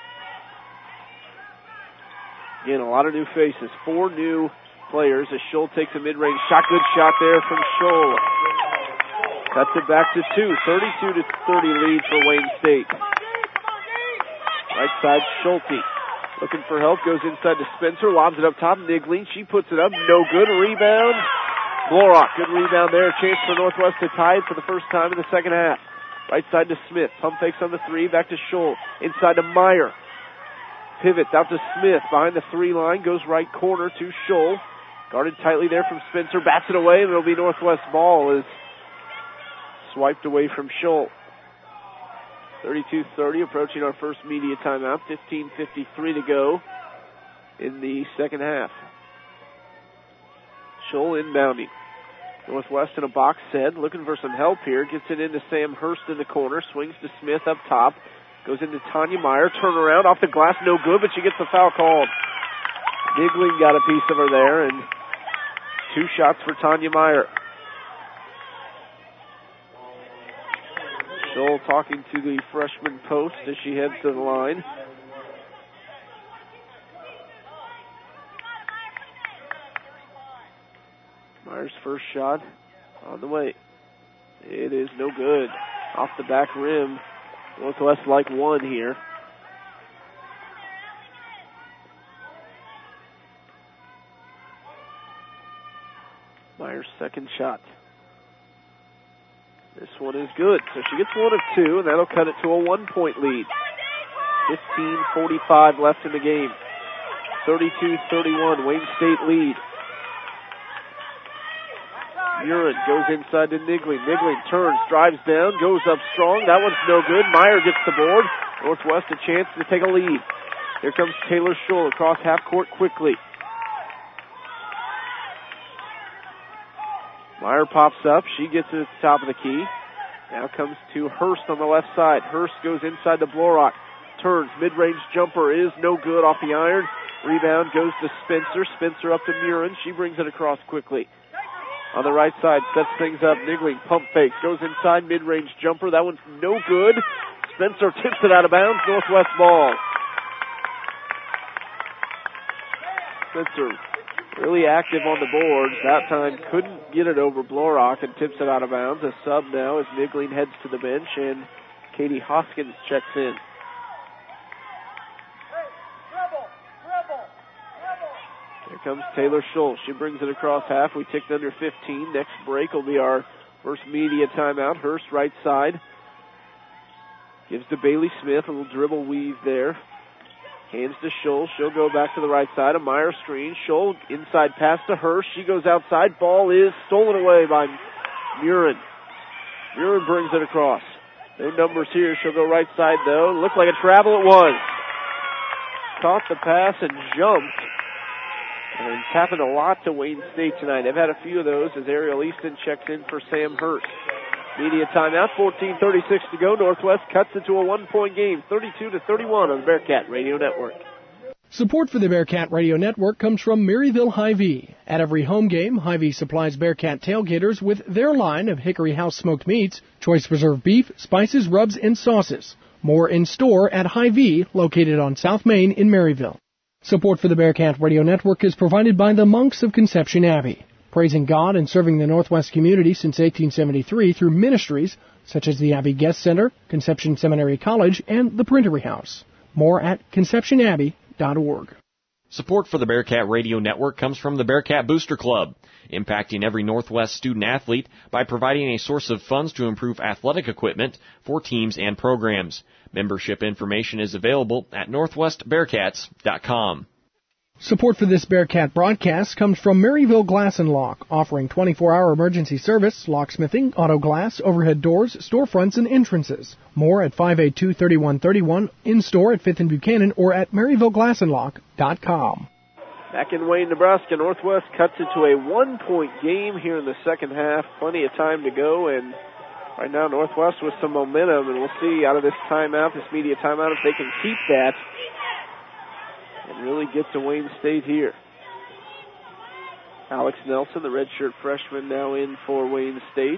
Again, a lot of new faces. Four new players as Scholl takes a mid-range shot. Good shot there from Scholl. Cuts it back to two. thirty-two to thirty lead for Wayne State. Right side, Schulte. Looking for help. Goes inside to Spencer. Lobs it up top. Niggling. She puts it up. No good. Rebound. Blorock. Good rebound there. Chance for Northwest to tie it for the first time in the second half. Right side to Smith. Pump fakes on the three. Back to Scholl. Inside to Meyer. Pivots out to Smith. Behind the three line. Goes right corner to Scholl. Guarded tightly there from Spencer. Bats it away. And it'll be Northwest ball as swiped away from Scholl. thirty-two thirty, approaching our first media timeout. fifteen fifty-three to go in the second half. Scholl inbounding. Northwest in a box set, looking for some help here. Gets it into Sam Hurst in the corner. Swings to Smith up top. Goes into Tanya Meyer. Turnaround off the glass. No good, but she gets the foul called. Nigling got a piece of her there, and two shots for Tanya Meyer. Scholl talking to the freshman post as she heads to the line. Meyer's first shot on the way. It is no good. Off the back rim. Northwest like one here. Meyer's second shot. This one is good. So she gets one of two, and that'll cut it to a one-point lead. fifteen forty-five left in the game. thirty-two thirty-one, Wayne State lead. Murin goes inside to Nigling. Nigling turns, drives down, goes up strong. That one's no good. Meyer gets the board. Northwest a chance to take a lead. Here comes Taylor Scholl across half court quickly. Meyer pops up. She gets to the top of the key. Now comes to Hurst on the left side. Hurst goes inside to Blorock. Turns. Mid-range jumper is no good off the iron. Rebound goes to Spencer. Spencer up to Murin. She brings it across quickly. On the right side, sets things up. Nigling pump fakes. Goes inside. Mid-range jumper. That one's no good. Spencer tips it out of bounds. Northwest ball. Spencer really active on the boards. That time couldn't get it over Blorock and tips it out of bounds. A sub now as Nigling heads to the bench and Katie Hoskins checks in. Here comes Taylor Scholl. She brings it across half. We ticked under fifteen. Next break will be our first media timeout. Hurst right side. Gives to Bailey Smith. A little dribble weave there. Hands to Scholl. She'll go back to the right side. A Meyer screen. Scholl inside pass to Hurst. She goes outside. Ball is stolen away by Murin. Murin brings it across. No numbers here. She'll go right side though. Looked like a travel. It was. Caught the pass and jumped. And it's happened a lot to Wayne State tonight. They've had a few of those as Ariel Easton checks in for Sam Hurst. Media timeout, fourteen thirty-six to go. Northwest cuts it to a one-point game, thirty-two to thirty-one on the Bearcat Radio Network. Support for the Bearcat Radio Network comes from Maryville Hy-Vee. At every home game, Hy-Vee supplies Bearcat tailgaters with their line of Hickory House smoked meats, choice preserved beef, spices, rubs, and sauces. More in store at Hy-Vee, located on South Main in Maryville. Support for the Bearcat Radio Network is provided by the Monks of Conception Abbey, praising God and serving the Northwest community since eighteen seventy-three through ministries such as the Abbey Guest Center, Conception Seminary College, and the Printery House. More at conception abbey dot org. Support for the Bearcat Radio Network comes from the Bearcat Booster Club, impacting every Northwest student-athlete by providing a source of funds to improve athletic equipment for teams and programs. Membership information is available at northwest bearcats dot com. Support for this Bearcat broadcast comes from Maryville Glass and Lock, offering twenty-four hour emergency service, locksmithing, auto glass, overhead doors, storefronts, and entrances. More at five eight two, three one three one, in-store at fifth and Buchanan, or at maryville glass and lock dot com. Back in Wayne, Nebraska, Northwest cuts it to a one-point game here in the second half. Plenty of time to go, and right now Northwest with some momentum, and we'll see out of this timeout, this media timeout, if they can keep that and really get to Wayne State here. Alex Nelson, the redshirt freshman, now in for Wayne State.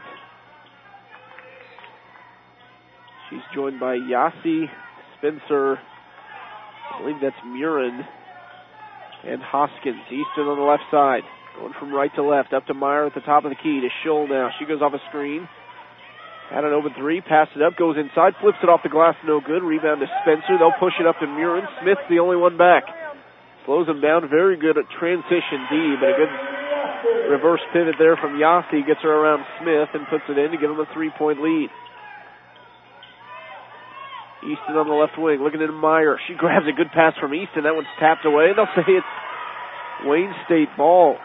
She's joined by Yasi, Spencer, I believe that's Murin, and Hoskins. Easton on the left side, going from right to left, up to Meyer at the top of the key to Scholl now. She goes off a screen. Had an open three, pass it up, goes inside, flips it off the glass, no good. Rebound to Spencer. They'll push it up to Murin. Smith's the only one back. Slows him down. Very good at transition D, but a good reverse pivot there from Yasi. Gets her around Smith and puts it in to give them a three-point lead. Easton on the left wing, looking at Meyer. She grabs a good pass from Easton. That one's tapped away. They'll say it's Wayne State ball.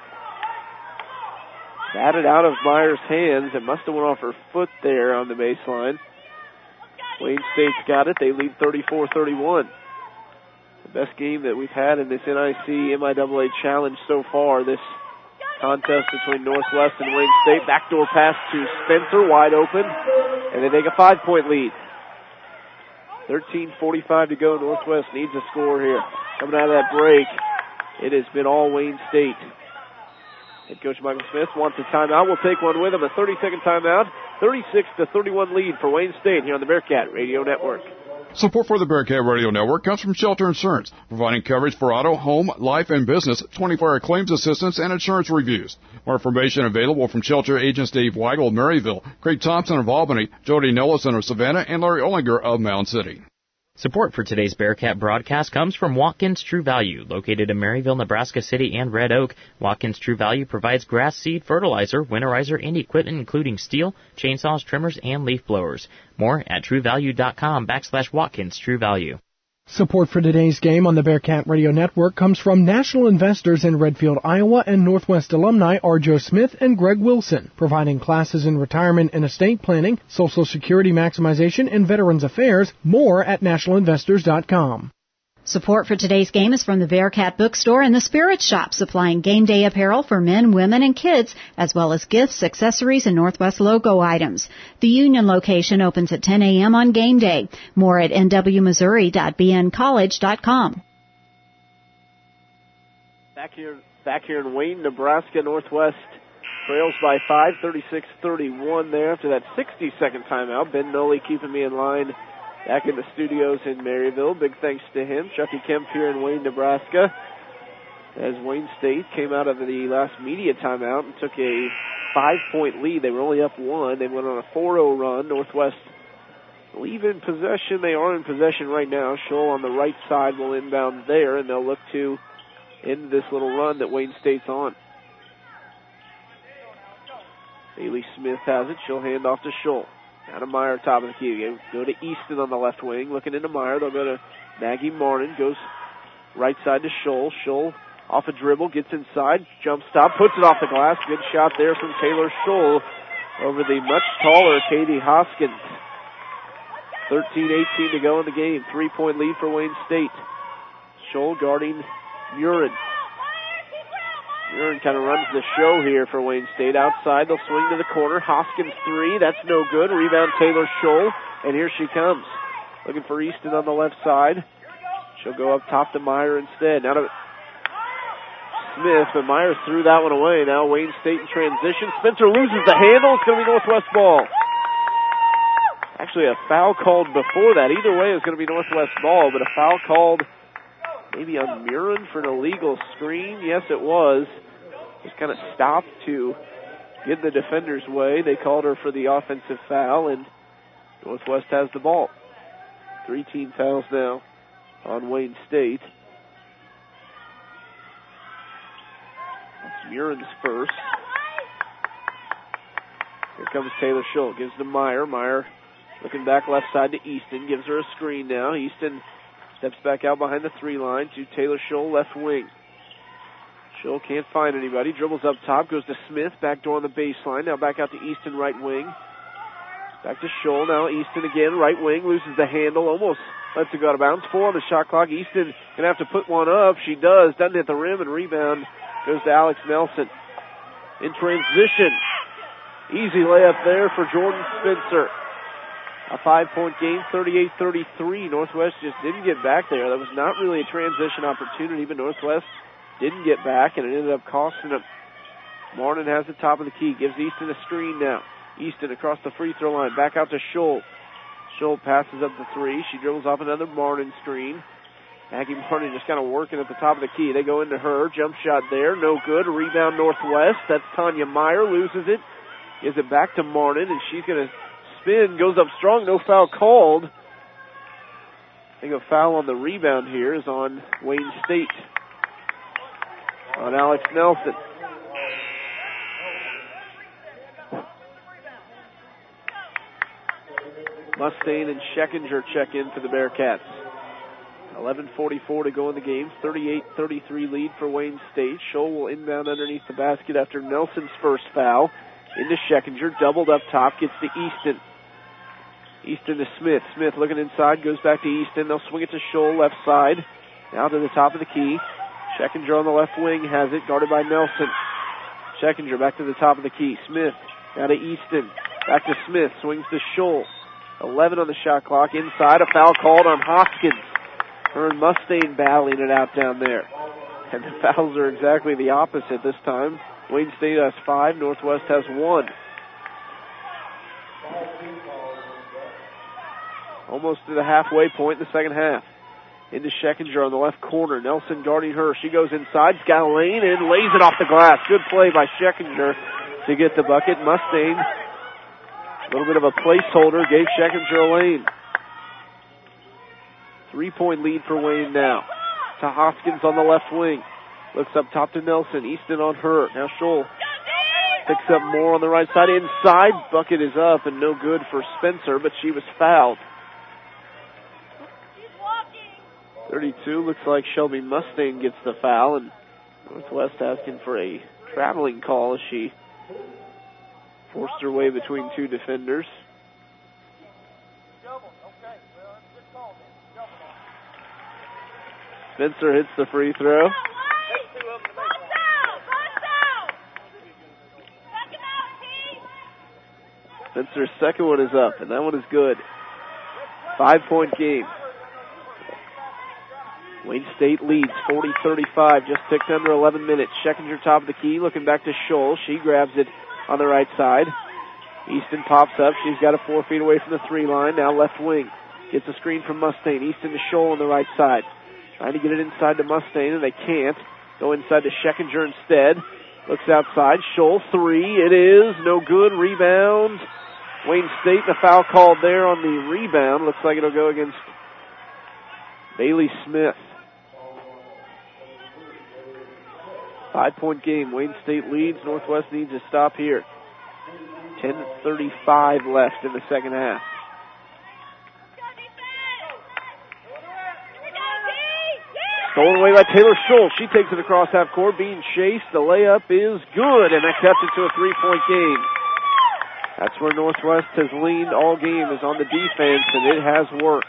Batted out of Meyer's hands. It must have went off her foot there on the baseline. Wayne State's got it. They lead thirty-four thirty-one. The best game that we've had in this N I C M I A A Challenge so far. This contest between Northwest and Wayne State. Backdoor pass to Spencer, wide open. And they take a five-point lead. thirteen forty-five to go. Northwest needs a score here. Coming out of that break, it has been all Wayne State. Head coach Michael Smith wants a timeout. We'll take one with him. A thirty-second timeout. thirty-six to thirty-one lead for Wayne State here on the Bearcat Radio Network. Support for the Bearcat Radio Network comes from Shelter Insurance, providing coverage for auto, home, life, and business, twenty-four hour claims assistance, and insurance reviews. More information available from Shelter agents Dave Weigel of Maryville, Craig Thompson of Albany, Jody Nellison of Savannah, and Larry Ollinger of Mound City. Support for today's Bearcat broadcast comes from Watkins True Value, located in Maryville, Nebraska City, and Red Oak. Watkins True Value provides grass seed, fertilizer, winterizer, and equipment including steel, chainsaws, trimmers, and leaf blowers. More at truevalue.com backslash Watkins True Value. Support for today's game on the Bearcat Radio Network comes from national investors in Redfield, Iowa, and Northwest alumni are Joe Smith and Greg Wilson, providing classes in retirement and estate planning, Social Security maximization, and Veterans Affairs. More at national investors dot com. Support for today's game is from the Bearcat Bookstore and the Spirit Shop, supplying game day apparel for men, women, and kids, as well as gifts, accessories, and Northwest logo items. The Union location opens at ten a.m. on game day. More at n w missouri dot b n college dot com. Back here, back here in Wayne, Nebraska, Northwest trails by five, thirty-six thirty-one there after that sixty-second timeout. Ben Nolly keeping me in line. Back in the studios in Maryville. Big thanks to him. Chucky Kemp here in Wayne, Nebraska. As Wayne State came out of the last media timeout and took a five-point lead. They were only up one. They went on a four oh run. Northwest leave in possession. They are in possession right now. Scholl on the right side will inbound there, and they'll look to end this little run that Wayne State's on. Bailey Smith has it. She'll hand off to Scholl. Out of Meyer, top of the key. Go to Easton on the left wing. Looking into Meyer. They'll go to Maggie Martin. Goes right side to Scholl. Scholl off a dribble. Gets inside. Jump stop. Puts it off the glass. Good shot there from Taylor Scholl over the much taller Katie Hoskins. thirteen eighteen to go in the game. Three-point lead for Wayne State. Scholl guarding Murin. Murin kind of runs the show here for Wayne State. Outside, they'll swing to the corner. Hoskins three. That's no good. Rebound Taylor Scholl. And here she comes. Looking for Easton on the left side. She'll go up top to Meyer instead. Now to Smith, but Meyer threw that one away. Now Wayne State in transition. Spencer loses the handle. It's going to be Northwest ball. Actually, a foul called before that. Either way, it's going to be Northwest ball, but a foul called maybe on Murin for an illegal screen. Yes, it was. Just kind of stopped to get the defender's way. They called her for the offensive foul, and Northwest has the ball. Three team fouls now on Wayne State. That's Murin's first. Here comes Taylor Scholl. Gives to Meyer. Meyer looking back left side to Easton. Gives her a screen now. Easton steps back out behind the three line to Taylor Scholl, left wing. Scholl can't find anybody. Dribbles up top. Goes to Smith. Back door on the baseline. Now back out to Easton, right wing. Back to Scholl. Now Easton again, right wing. Loses the handle. Almost lets it go out of bounds. Four on the shot clock. Easton going to have to put one up. She does. Doesn't hit the rim, and rebound goes to Alex Nelson. In transition. Easy layup there for Jordan Spencer. A five-point game, thirty-eight thirty-three. Northwest just didn't get back there. That was not really a transition opportunity, but Northwest didn't get back, and it ended up costing them. Martin has the top of the key. Gives Easton a screen now. Easton across the free throw line. Back out to Scholl. Scholl passes up the three. She dribbles off another Martin screen. Maggie Martin just kind of working at the top of the key. They go into her. Jump shot there. No good. Rebound Northwest. That's Tanya Meyer. Loses it. Gives it back to Martin, and she's going to spin, goes up strong, no foul called. I think a foul on the rebound here is on Wayne State. On Alex Nelson. Mustaine and Scheckinger check in for the Bearcats. eleven forty-four to go in the game. thirty-eight thirty-three lead for Wayne State. Scholl will inbound underneath the basket after Nelson's first foul. Into Scheckinger, doubled up top, gets to Easton. Easton to Smith. Smith looking inside, goes back to Easton. They'll swing it to Scholl, left side. Now to the top of the key. Scheckinger on the left wing has it, guarded by Nelson. Scheckinger back to the top of the key. Smith, now to Easton. Back to Smith, swings to Scholl. eleven on the shot clock. Inside, a foul called on Hoskins. Her and Mustaine battling it out down there. And the fouls are exactly the opposite this time. Wayne State has five, Northwest has one. Almost to the halfway point in the second half. Into Schekinger on the left corner. Nelson guarding her. She goes inside. She's got a lane and lays it off the glass. Good play by Schekinger to get the bucket. Mustaine, a little bit of a placeholder, gave Schekinger a lane. Three-point lead for Wayne now. To Hoskins on the left wing. Looks up top to Nelson. Easton on her. Now Scholl picks up more on the right side. Inside. Bucket is up and no good for Spencer, but she was fouled. thirty-two, looks like Shelby Mustaine gets the foul, and Northwest asking for a traveling call as she forced her way between two defenders. Spencer hits the free throw. Spencer's second one is up, and that one is good. Five-point game. Wayne State leads forty thirty-five, just ticked under eleven minutes. Schekinger top of the key, looking back to Scholl. She grabs it on the right side. Easton pops up. She's got it four feet away from the three line. Now left wing. Gets a screen from Mustaine. Easton to Scholl on the right side. Trying to get it inside to Mustaine, and they can't. Go inside to Schekinger instead. Looks outside. Scholl, three. It is. No good. Rebound. Wayne State, the foul called there on the rebound. Looks like it'll go against Bailey Smith. Five-point game. Wayne State leads. Northwest needs to stop here. ten thirty-five left in the second half. Stolen away by Taylor Scholl. She takes it across half court, being chased. The layup is good, and that cuts it to a three-point game. That's where Northwest has leaned all game, is on the defense, and it has worked.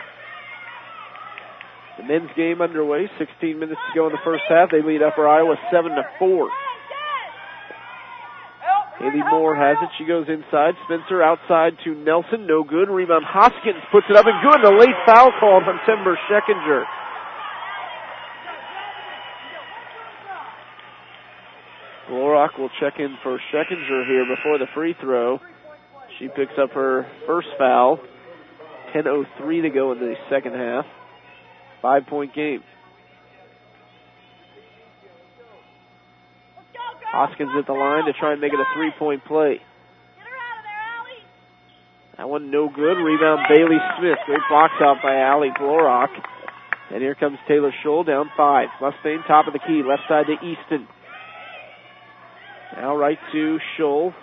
The men's game underway. sixteen minutes to go in the first half. They lead Upper Iowa seven to four. Haley Moore has it. She goes inside. Spencer outside to Nelson. No good. Rebound. Hoskins puts it up and good. And a late foul called on Timber Schekinger. Glorock will check in for Schekinger here before the free throw. She picks up her first foul. ten oh three to go in the second half. Five-point game. Hoskins at the line to try and make it a three-point play. That one no good. Rebound Bailey Smith. Great block out by Allie Glorock. And here comes Taylor Scholl down five. Mustaine top of the key. Left side to Easton. Now right to Scholl.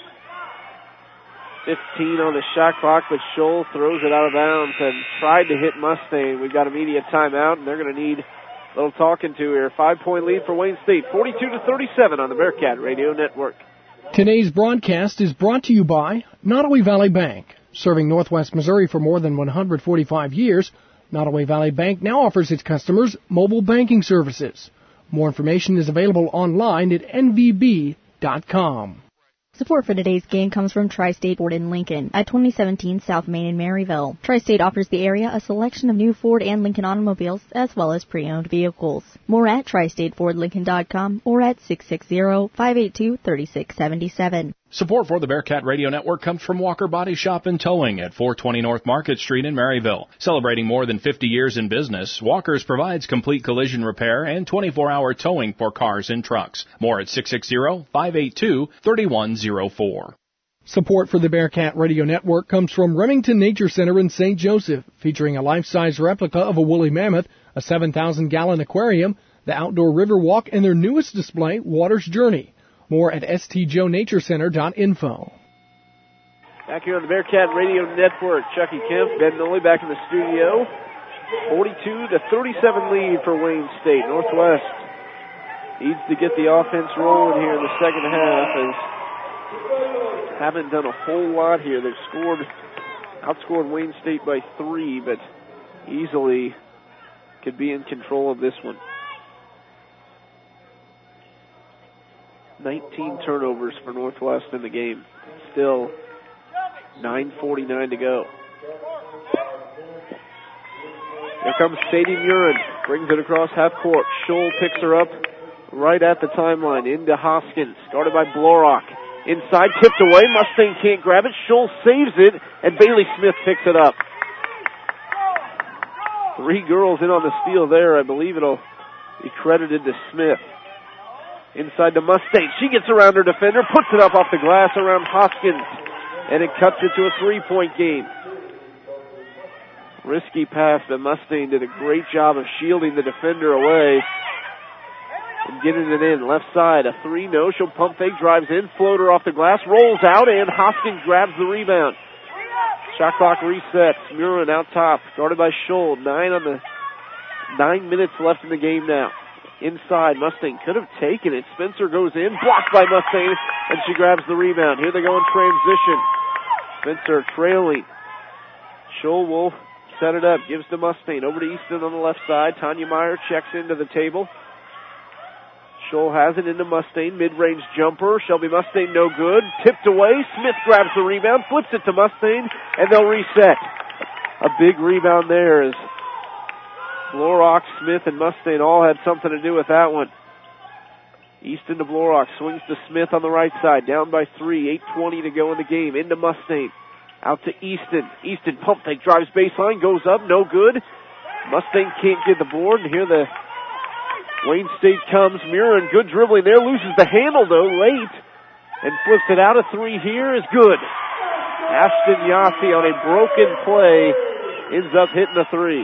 fifteen on the shot clock, but Scholl throws it out of bounds and tried to hit Mustaine. We've got immediate timeout, and they're going to need a little talking to here. Five-point lead for Wayne State, forty-two to thirty-seven on the Bearcat Radio Network. Today's broadcast is brought to you by Nottoway Valley Bank. Serving Northwest Missouri for more than one hundred forty-five years, Nottoway Valley Bank now offers its customers mobile banking services. More information is available online at N V B dot com. Support for today's game comes from Tri-State Ford in Lincoln at twenty seventeen South Main in Maryville. Tri-State offers the area a selection of new Ford and Lincoln automobiles as well as pre-owned vehicles. More at Tri State Ford Lincoln dot com or at six six zero, five eight two, three six seven seven. Support for the Bearcat Radio Network comes from Walker Body Shop and Towing at four twenty North Market Street in Maryville. Celebrating more than fifty years in business, Walker's provides complete collision repair and twenty-four hour towing for cars and trucks. More at six six zero, five eight two, three one zero four. Support for the Bearcat Radio Network comes from Remington Nature Center in Saint Joseph, featuring a life-size replica of a woolly mammoth, a seven thousand gallon aquarium, the outdoor river walk, and their newest display, Water's Journey. More at S T Joe Nature Center dot info. Back here on the Bearcat Radio Network, Chucky Kemp, Ben Nolly back in the studio. forty-two to thirty-seven lead for Wayne State. Northwest needs to get the offense rolling here in the second half, as haven't done a whole lot here. They've scored, outscored Wayne State by three, but easily could be in control of this one. nineteen turnovers for Northwest in the game. Still nine forty-nine to go. Here comes Sadie Murin. Brings it across half court. Scholl picks her up right at the timeline. Into Hoskins. Guarded by Blorock. Inside, tipped away. Mustang can't grab it. Scholl saves it, and Bailey Smith picks it up. Three girls in on the steal there. I believe it'll be credited to Smith. Inside to Mustang. She gets around her defender, puts it up off the glass around Hoskins, and it cuts it to a three-point game. Risky pass, but Mustang did a great job of shielding the defender away and getting it in. Left side, a three, no. She'll pump fake, drives in, floater off the glass, rolls out, and Hoskins grabs the rebound. Shot clock resets. Murin out top, guarded by Scholl. Nine on the nine minutes left in the game now. Inside, Mustang could have taken it. Spencer goes in, blocked by Mustang, and she grabs the rebound. Here they go in transition. Spencer trailing. Scholl will set it up, gives to Mustang. Over to Easton on the left side. Tanya Meyer checks into the table. Scholl has it into Mustang. Mid-range jumper. Shelby Mustang no good. Tipped away. Smith grabs the rebound, flips it to Mustang, and they'll reset. A big rebound there as Blorock, Smith, and Mustang all had something to do with that one. Easton to Blorock. Swings to Smith on the right side. Down by three. eight twenty to go in the game. Into Mustang. Out to Easton. Easton pump fake, drives baseline, goes up, no good. Mustang can't get the board, and here the Wayne State comes. Murin, good dribbling there, loses the handle though, late, and flips it out. A three here is good. Ashton Yossi on a broken play ends up hitting a three.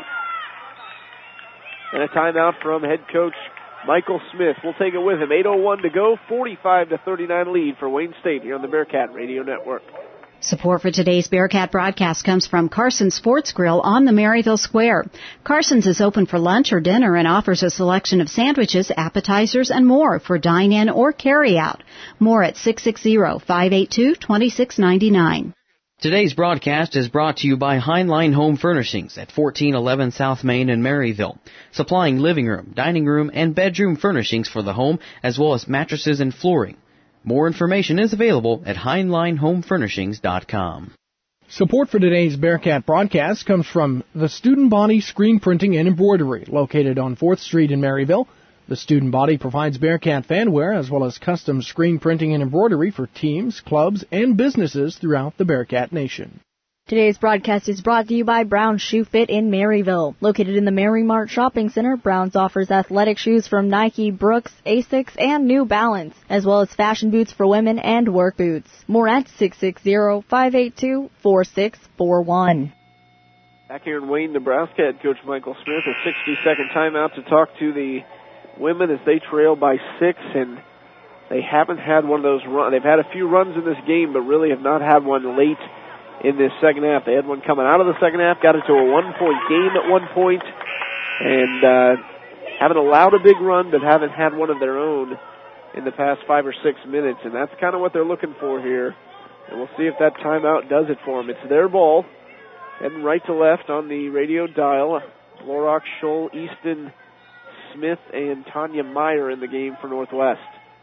And a timeout from head coach Michael Smith. We'll take it with him. eight oh one to go, forty-five to thirty-nine lead for Wayne State here on the Bearcat Radio Network. Support for today's Bearcat broadcast comes from Carson's Sports Grill on the Maryville Square. Carson's is open for lunch or dinner and offers a selection of sandwiches, appetizers, and more for dine-in or carry-out. More at six six zero, five eight two, two six nine nine. Today's broadcast is brought to you by Heinlein Home Furnishings at fourteen eleven South Main in Maryville, supplying living room, dining room, and bedroom furnishings for the home, as well as mattresses and flooring. More information is available at heinlein home furnishings dot com. Support for today's Bearcat broadcast comes from the Student Body Screen Printing and Embroidery, located on fourth Street in Maryville. The Student Body provides Bearcat fanwear as well as custom screen printing and embroidery for teams, clubs, and businesses throughout the Bearcat Nation. Today's broadcast is brought to you by Brown's Shoe Fit in Maryville. Located in the Mary Mart Shopping Center, Brown's offers athletic shoes from Nike, Brooks, Asics, and New Balance, as well as fashion boots for women and work boots. More at six six zero, five eight two, four six four one. Back here in Wayne, Nebraska, head coach Michael Smith, a sixty-second timeout to talk to the women as they trail by six, and they haven't had one of those runs. They've had a few runs in this game, but really have not had one late in this second half. They had one coming out of the second half, got it to a one-point game at one point, and uh, haven't allowed a big run, but haven't had one of their own in the past five or six minutes, and that's kind of what they're looking for here. And we'll see if that timeout does it for them. It's their ball, heading right to left on the radio dial. Blorock, Scholl, Easton, Smith, and Tanya Meyer in the game for Northwest.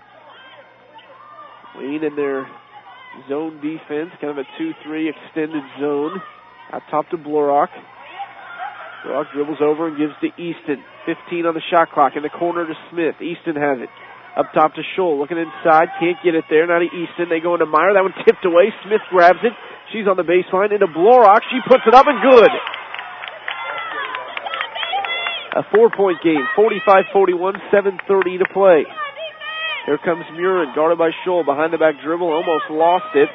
Wayne in their zone defense, kind of a two three extended zone. Out top to Blorock. Blorock dribbles over and gives to Easton. fifteen on the shot clock. In the corner to Smith. Easton has it. Up top to Scholl. Looking inside. Can't get it there. Now to Easton. They go into Meyer. That one tipped away. Smith grabs it. She's on the baseline. Into Blorock. She puts it up and good. A four-point game. forty-five forty-one. seven thirty to play. Here comes Murin, guarded by Scholl, behind the back dribble, almost lost it.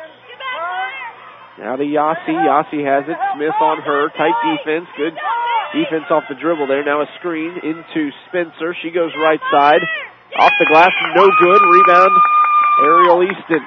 Now to Yossi, Yossi has it, Smith on her, tight defense, good defense off the dribble there. Now a screen into Spencer, she goes right side, off the glass, no good, rebound, Ariel Easton.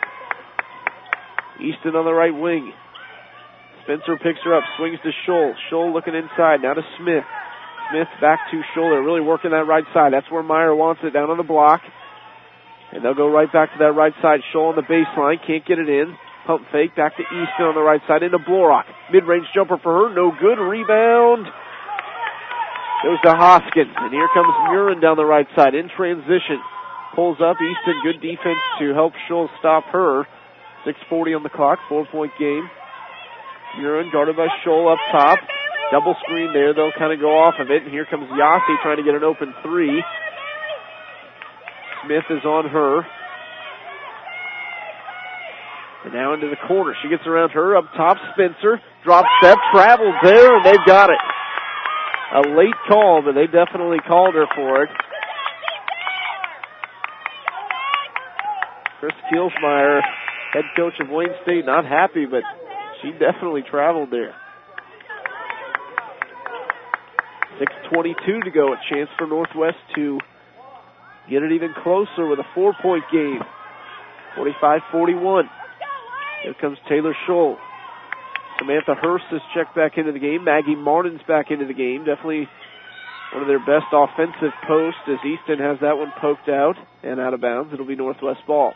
Easton on the right wing. Spencer picks her up, swings to Scholl, Scholl looking inside, now to Smith. Smith back to Scholl. They're really working that right side. That's where Meyer wants it, down on the block. And they'll go right back to that right side. Scholl on the baseline. Can't get it in. Pump fake. Back to Easton on the right side. Into Blorock. Mid-range jumper for her. No good. Rebound. Goes to Hoskins. And here comes Murin down the right side. In transition. Pulls up. Easton, good defense to help Scholl stop her. six forty on the clock. Four-point game. Murin guarded by Scholl up top. Double screen there. They'll kind of go off of it. And here comes Yossi trying to get an open three. Smith is on her. And now into the corner. She gets around her. Up top, Spencer. Drop step, travels there, and they've got it. A late call, but they definitely called her for it. Chris Kielsmeyer, head coach of Wayne State, not happy, but she definitely traveled there. six twenty-two to go. A chance for Northwest to get it even closer with a four-point game. forty-five forty-one. Here comes Taylor Scholl. Samantha Hurst has checked back into the game. Maggie Martin's back into the game. Definitely one of their best offensive posts as Easton has that one poked out and out of bounds. It'll be Northwest ball.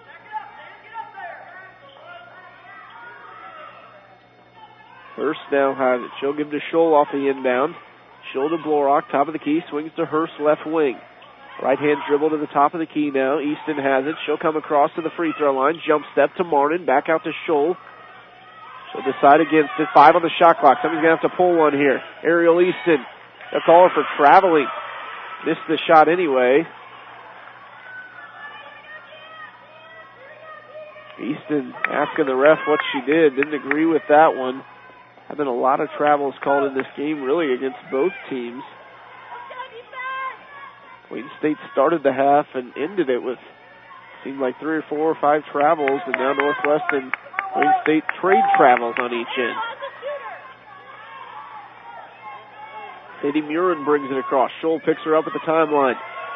Hurst now has it. She'll give to Scholl off the inbound. Scholl to Blorock, top of the key, swings to Hurst, left wing. Right hand dribble to the top of the key now. Easton has it. She'll come across to the free throw line. Jump step to Martin. Back out to Scholl. She'll decide against it. Five on the shot clock. Somebody's going to have to pull one here. Ariel Easton. They'll call her for traveling. Missed the shot anyway. Easton asking the ref what she did. Didn't agree with that one. Have been a lot of travels called in this game, really, against both teams. Wayne State started the half and ended it with, seemed like three or four or five travels, and now Northwest and Wayne State trade travels on each end. Sadie Murin brings it across. Scholl picks her up at the timeline.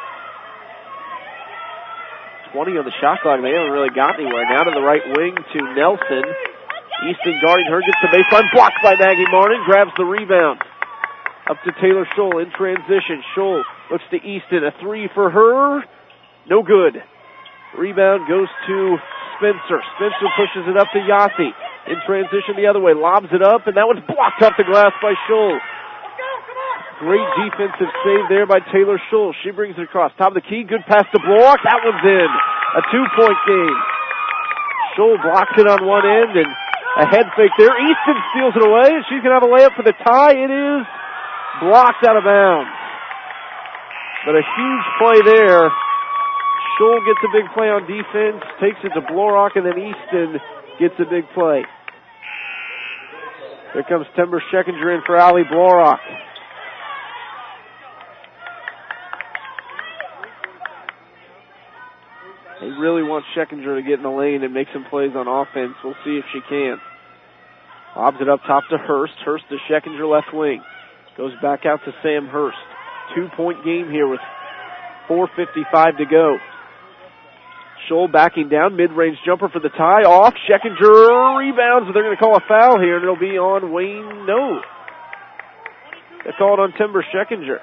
twenty on the shot clock. They haven't really got anywhere. Now to the right wing to Nelson. Easton guarding her, gets the baseline, blocked by Maggie Martin, grabs the rebound. Up to Taylor Scholl in transition. Scholl looks to Easton. A three for her. No good. Rebound goes to Spencer. Spencer pushes it up to Yossi. In transition the other way. Lobs it up, and that one's blocked off the glass by Scholl. Great defensive save there by Taylor Scholl. She brings it across. Top of the key. Good pass to Block. That one's in. A two-point game. Scholl blocks it on one end, and a head fake there. Easton steals it away, and she's going to have a layup for the tie. It is blocked out of bounds. But a huge play there. Scholl gets a big play on defense, takes it to Blorock, and then Easton gets a big play. Here comes Timber Scheckinger in for Allie Blorock. They really want Scheckinger to get in the lane and make some plays on offense. We'll see if she can. Lobs it up top to Hurst. Hurst to Scheckinger left wing. Goes back out to Sam Hurst. Two-point game here with four fifty-five to go. Scholl backing down. Mid-range jumper for the tie. Off. Scheckinger rebounds. They're going to call a foul here, and it'll be on Wayne. No. They called on Timber Scheckinger.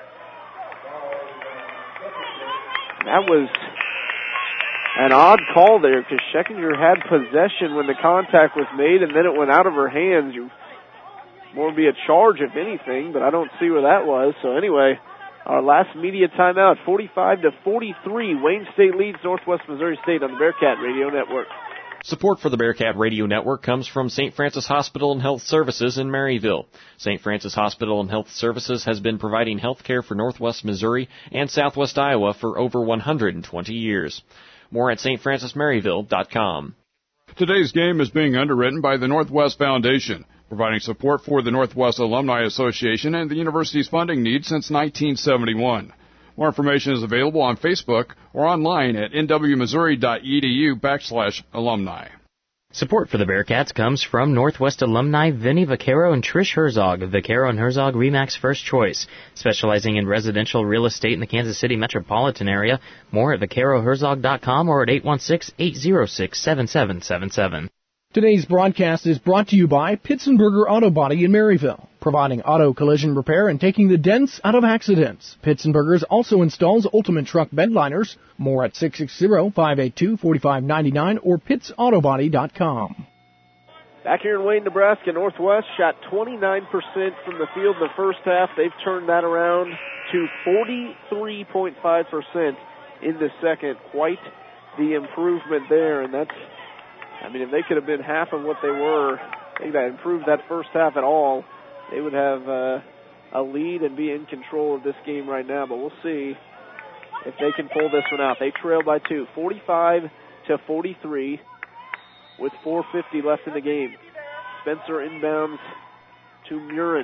That was an odd call there because Scheckinger had possession when the contact was made, and then it went out of her hands. You more be a charge, if anything, but I don't see where that was. So anyway, our last media timeout, forty-five to forty-three. Wayne State leads Northwest Missouri State on the Bearcat Radio Network. Support for the Bearcat Radio Network comes from Saint Francis Hospital and Health Services in Maryville. Saint Francis Hospital and Health Services has been providing health care for Northwest Missouri and Southwest Iowa for over one hundred twenty years. More at S T Francis Maryville dot com. Today's game is being underwritten by the Northwest Foundation, providing support for the Northwest Alumni Association and the university's funding needs since nineteen seventy-one. More information is available on Facebook or online at n w missouri dot e d u backslash alumni. Support for the Bearcats comes from Northwest alumni Vinny Vaccaro and Trish Herzog of Vaccaro and Herzog RE/MAX First Choice, specializing in residential real estate in the Kansas City metropolitan area. More at vaccaro herzog dot com or at eight one six, eight zero six, seven seven seven seven. Today's broadcast is brought to you by Pitsenberger Auto Body in Maryville, providing auto collision repair and taking the dents out of accidents. Pitsenberger's also installs Ultimate Truck bed liners. More at six six zero, five eight two, four five nine nine or pitts auto body dot com. Back here in Wayne, Nebraska, Northwest shot twenty-nine percent from the field in the first half. They've turned that around to forty-three point five percent in the second. Quite the improvement there, and that's I mean, if they could have been half of what they were, I think that improved that first half at all, they would have uh, a lead and be in control of this game right now, but we'll see if they can pull this one out. They trail by two, forty-five to forty-three, with four fifty left in the game. Spencer inbounds to Murin.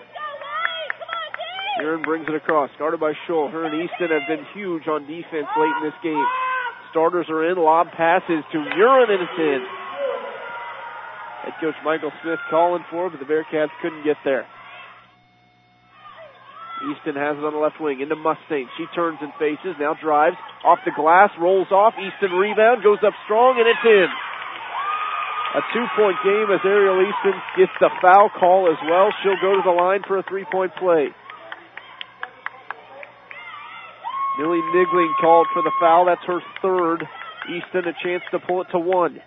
Murin brings it across, guarded by Scholl. Her and Easton have been huge on defense late in this game. Starters are in, lob passes to Murin, and it's in. Head coach Michael Smith calling for it, but the Bearcats couldn't get there. Easton has it on the left wing, into Mustaine. She turns and faces, now drives, off the glass, rolls off. Easton rebound, goes up strong, and it's in. A two-point game as Ariel Easton gets the foul call as well. She'll go to the line for a three-point play. Millie Nigling called for the foul. That's her third. Easton a chance to pull it to one.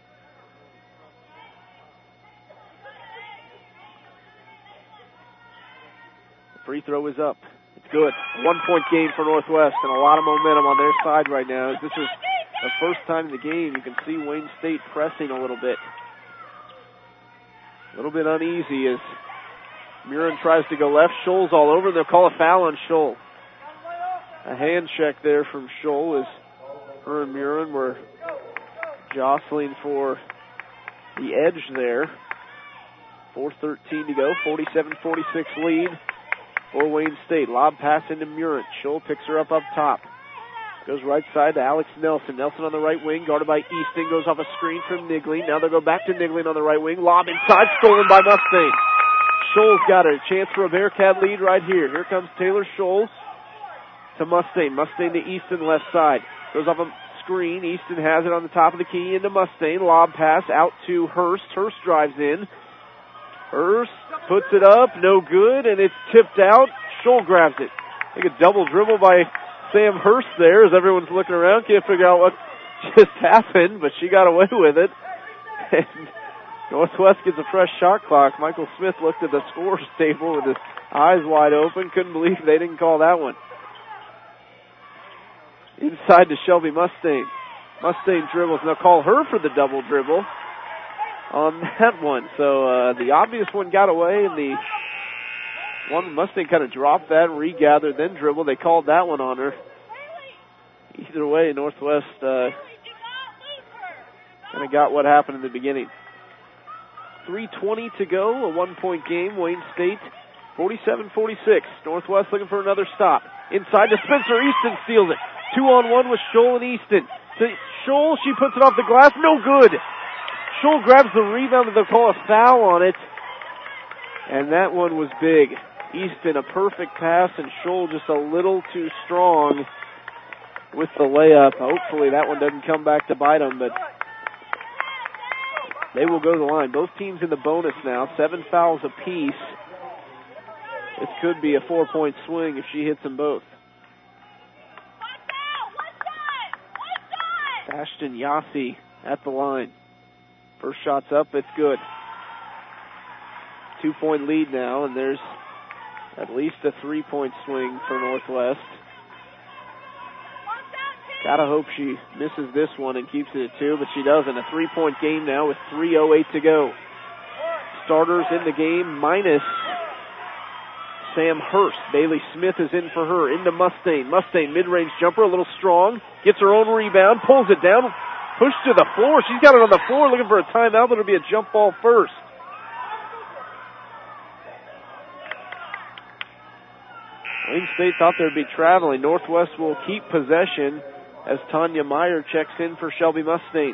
The free throw is up. It's good. One-point game for Northwest and a lot of momentum on their side right now. This is the first time in the game you can see Wayne State pressing a little bit. A little bit uneasy as Murin tries to go left. Scholl's all over. They'll call a foul on Scholl. A hand check there from Scholl as her and Murin were jostling for the edge there. four thirteen to go, forty-seven forty-six lead for Wayne State. Lob pass into Murin. Scholl picks her up up top. Goes right side to Alex Nelson. Nelson on the right wing, guarded by Easton. Goes off a screen from Nigling. Now they'll go back to Nigling on the right wing. Lob inside, stolen by Mustaine. Scholl's got a chance for a Bearcat lead right here. Here comes Taylor Scholl to Mustaine. Mustaine to Easton left side. Goes off a screen. Easton has it on the top of the key into Mustaine. Lob pass out to Hurst. Hurst drives in. Hurst puts it up. No good, and it's tipped out. Scholl grabs it. I think a double dribble by Sam Hurst there as everyone's looking around. Can't figure out what just happened, but she got away with it. And Northwest gets a fresh shot clock. Michael Smith looked at the scores table with his eyes wide open. Couldn't believe they didn't call that one. Inside to Shelby Mustaine. Mustaine dribbles. Now call her for the double dribble on that one. So uh, the obvious one got away, and the one Mustaine kind of dropped that, regathered, then dribbled. They called that one on her. Either way, Northwest uh, kind of got what happened in the beginning. three twenty to go, a one-point game. Wayne State, forty-seven forty-six. Northwest looking for another stop. Inside to Spencer. Easton steals it. Two on one with Scholl and Easton. To Scholl, she puts it off the glass. No good. Scholl grabs the rebound, and they'll call a foul on it. And that one was big. Easton, a perfect pass, and Scholl just a little too strong with the layup. Hopefully that one doesn't come back to bite them, but they will go to the line. Both teams in the bonus now, seven fouls apiece. This could be a four-point swing if she hits them both. Ashton Yassi at the line. First shot's up, it's good. Two-point lead now, and there's at least a three-point swing for Northwest. Gotta hope she misses this one and keeps it at two, but she doesn't. A three-point game now with three oh eight to go. Starters in the game minus Sam Hurst. Bailey Smith is in for her. Into Mustaine. Mustaine, mid-range jumper, a little strong. Gets her own rebound, pulls it down, pushed to the floor. She's got it on the floor looking for a timeout, but it'll be a jump ball first. Wayne State thought they'd be traveling. Northwest will keep possession as Tanya Meyer checks in for Shelby Mustaine.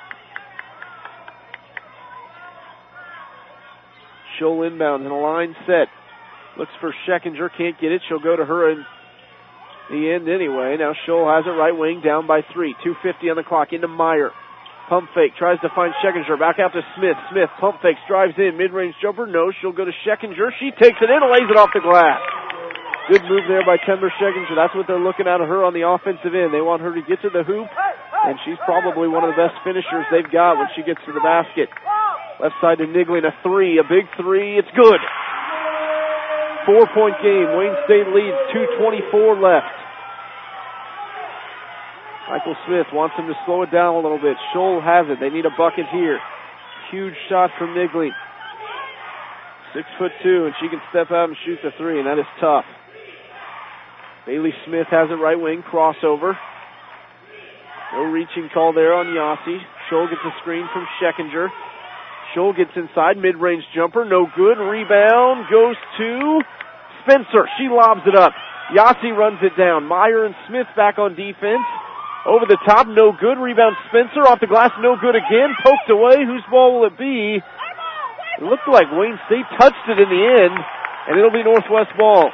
Scholl inbound and a line set. Looks for Scheckinger, can't get it. She'll go to her in the end anyway. Now Scholl has it right wing, down by three. two fifty on the clock, into Meyer. Pump fake, tries to find Scheckinger. Back out to Smith. Smith pump fakes, drives in. Mid-range jumper, no. She'll go to Scheckinger. She takes it in and lays it off the glass. Good move there by Kendra Scheckinger. That's what they're looking at of her on the offensive end. They want her to get to the hoop, and she's probably one of the best finishers they've got when she gets to the basket. Left side to Nigling, a three, a big three. It's good. Four-point game. Wayne State leads, two twenty-four left. Michael Smith wants them to slow it down a little bit. Scholl has it. They need a bucket here. Huge shot from Nigling. Six foot two, and she can step out and shoot the three, and that is tough. Bailey Smith has it right wing, crossover. No reaching call there on Yossi. Scholl gets a screen from Scheckinger. Scholl gets inside, mid-range jumper, no good. Rebound goes to Spencer. She lobs it up. Yossi runs it down. Meyer and Smith back on defense. Over the top, no good. Rebound Spencer off the glass, no good again. Poked away. Whose ball will it be? It looked like Wayne State touched it in the end, and it'll be Northwest ball.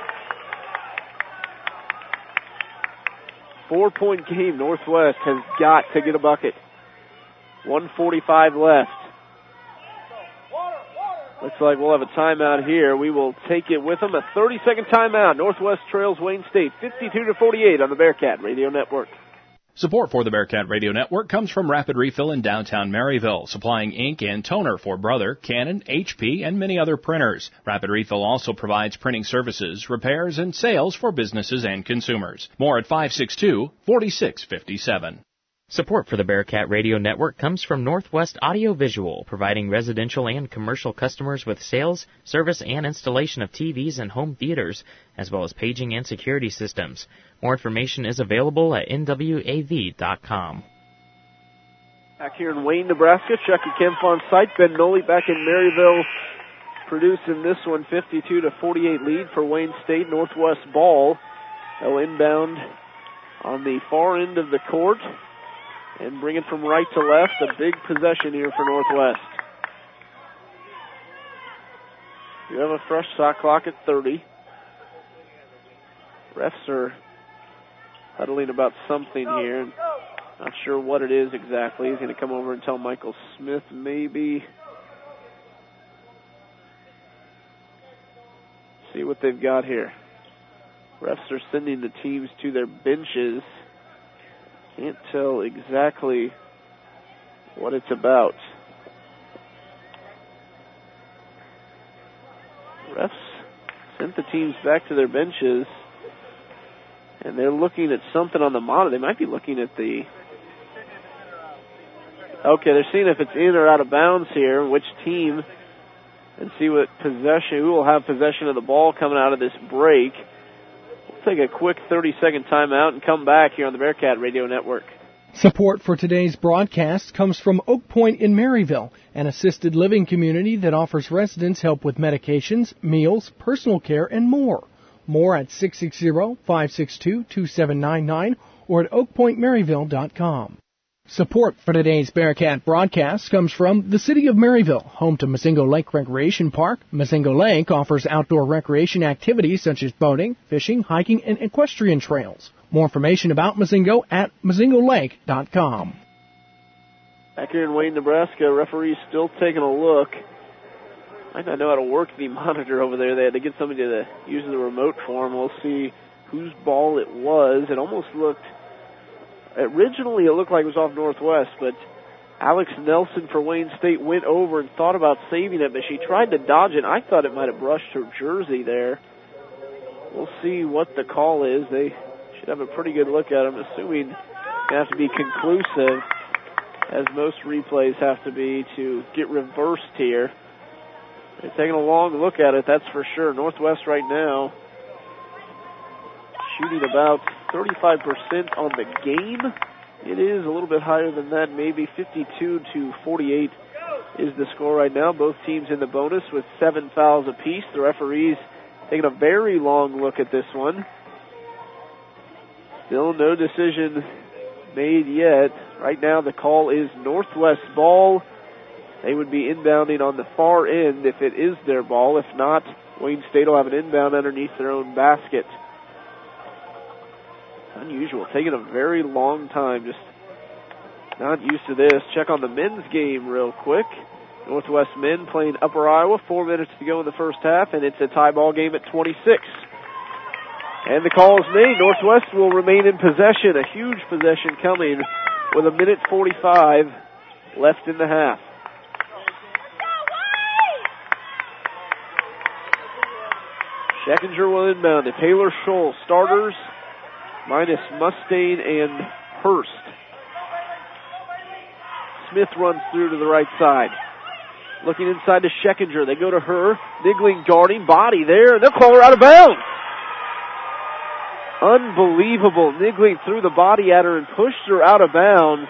Four-point game. Northwest has got to get a bucket. one forty-five left. Looks like we'll have a timeout here. We will take it with them. A thirty-second timeout. Northwest trails Wayne State fifty-two to forty-eight on the Bearcat Radio Network. Support for the Bearcat Radio Network comes from Rapid Refill in downtown Maryville, supplying ink and toner for Brother, Canon, H P, and many other printers. Rapid Refill also provides printing services, repairs, and sales for businesses and consumers. More at five six two, four six five seven. Support for the Bearcat Radio Network comes from Northwest Audio Visual, providing residential and commercial customers with sales, service, and installation of T Vs and home theaters, as well as paging and security systems. More information is available at N W A V dot com. Back here in Wayne, Nebraska, Chucky Kemp on site. Ben Noli back in Maryville producing this one, fifty-two to forty-eight lead for Wayne State. Northwest ball. They'll inbound on the far end of the court and bring it from right to left. A big possession here for Northwest. You have a fresh shot clock at thirty. Refs are huddling about something here. Not sure what it is exactly. He's going to come over and tell Michael Smith maybe. See what they've got here. Refs are sending the teams to their benches. Can't tell exactly what it's about. Refs sent the teams back to their benches, and they're looking at something on the monitor. They might be looking at the... Okay, they're seeing if it's in or out of bounds here, which team, and see what possession, who will have possession of the ball coming out of this break. We'll take a quick thirty-second timeout and come back here on the Bearcat Radio Network. Support for today's broadcast comes from Oak Point in Maryville, an assisted living community that offers residents help with medications, meals, personal care, and more. More at six six zero, five six two, two seven nine nine or at oak point maryville dot com. Support for today's Bearcat broadcast comes from the City of Maryville, home to Mazingo Lake Recreation Park. Mazingo Lake offers outdoor recreation activities such as boating, fishing, hiking, and equestrian trails. More information about Mazingo at mazingo lake dot com. Back here in Wayne, Nebraska, referees still taking a look. Might not know how to work the monitor over there. They had to get somebody to use the remote for them. We'll see whose ball it was. It almost looked... Originally, it looked like it was off Northwest, but Alex Nelson for Wayne State went over and thought about saving it, but she tried to dodge it. I thought it might have brushed her jersey there. We'll see what the call is. They should have a pretty good look at it. I'm assuming they have to be conclusive, as most replays have to be, to get reversed here. They're taking a long look at it, that's for sure. Northwest right now shooting about thirty-five percent on the game. It is a little bit higher than that, maybe fifty-two to forty-eight is the score right now. Both teams in the bonus with seven fouls apiece. The referees taking a very long look at this one. Still no decision made yet. Right now the call is Northwest ball. They would be inbounding on the far end if it is their ball. If not, Wayne State will have an inbound underneath their own basket. Unusual, taking a very long time, just not used to this. Check on the men's game real quick. Northwest men playing Upper Iowa, four minutes to go in the first half, and it's a tie ball game at twenty-six. And the call is made. Northwest will remain in possession, a huge possession coming with a minute forty-five left in the half. Scheckinger will inbound it. Taylor Scholl, starters, minus Mustaine and Hurst. Smith runs through to the right side. Looking inside to Scheckinger. They go to her. Nigling guarding. Body there. And they'll call her out of bounds. Unbelievable. Nigling threw the body at her and pushed her out of bounds.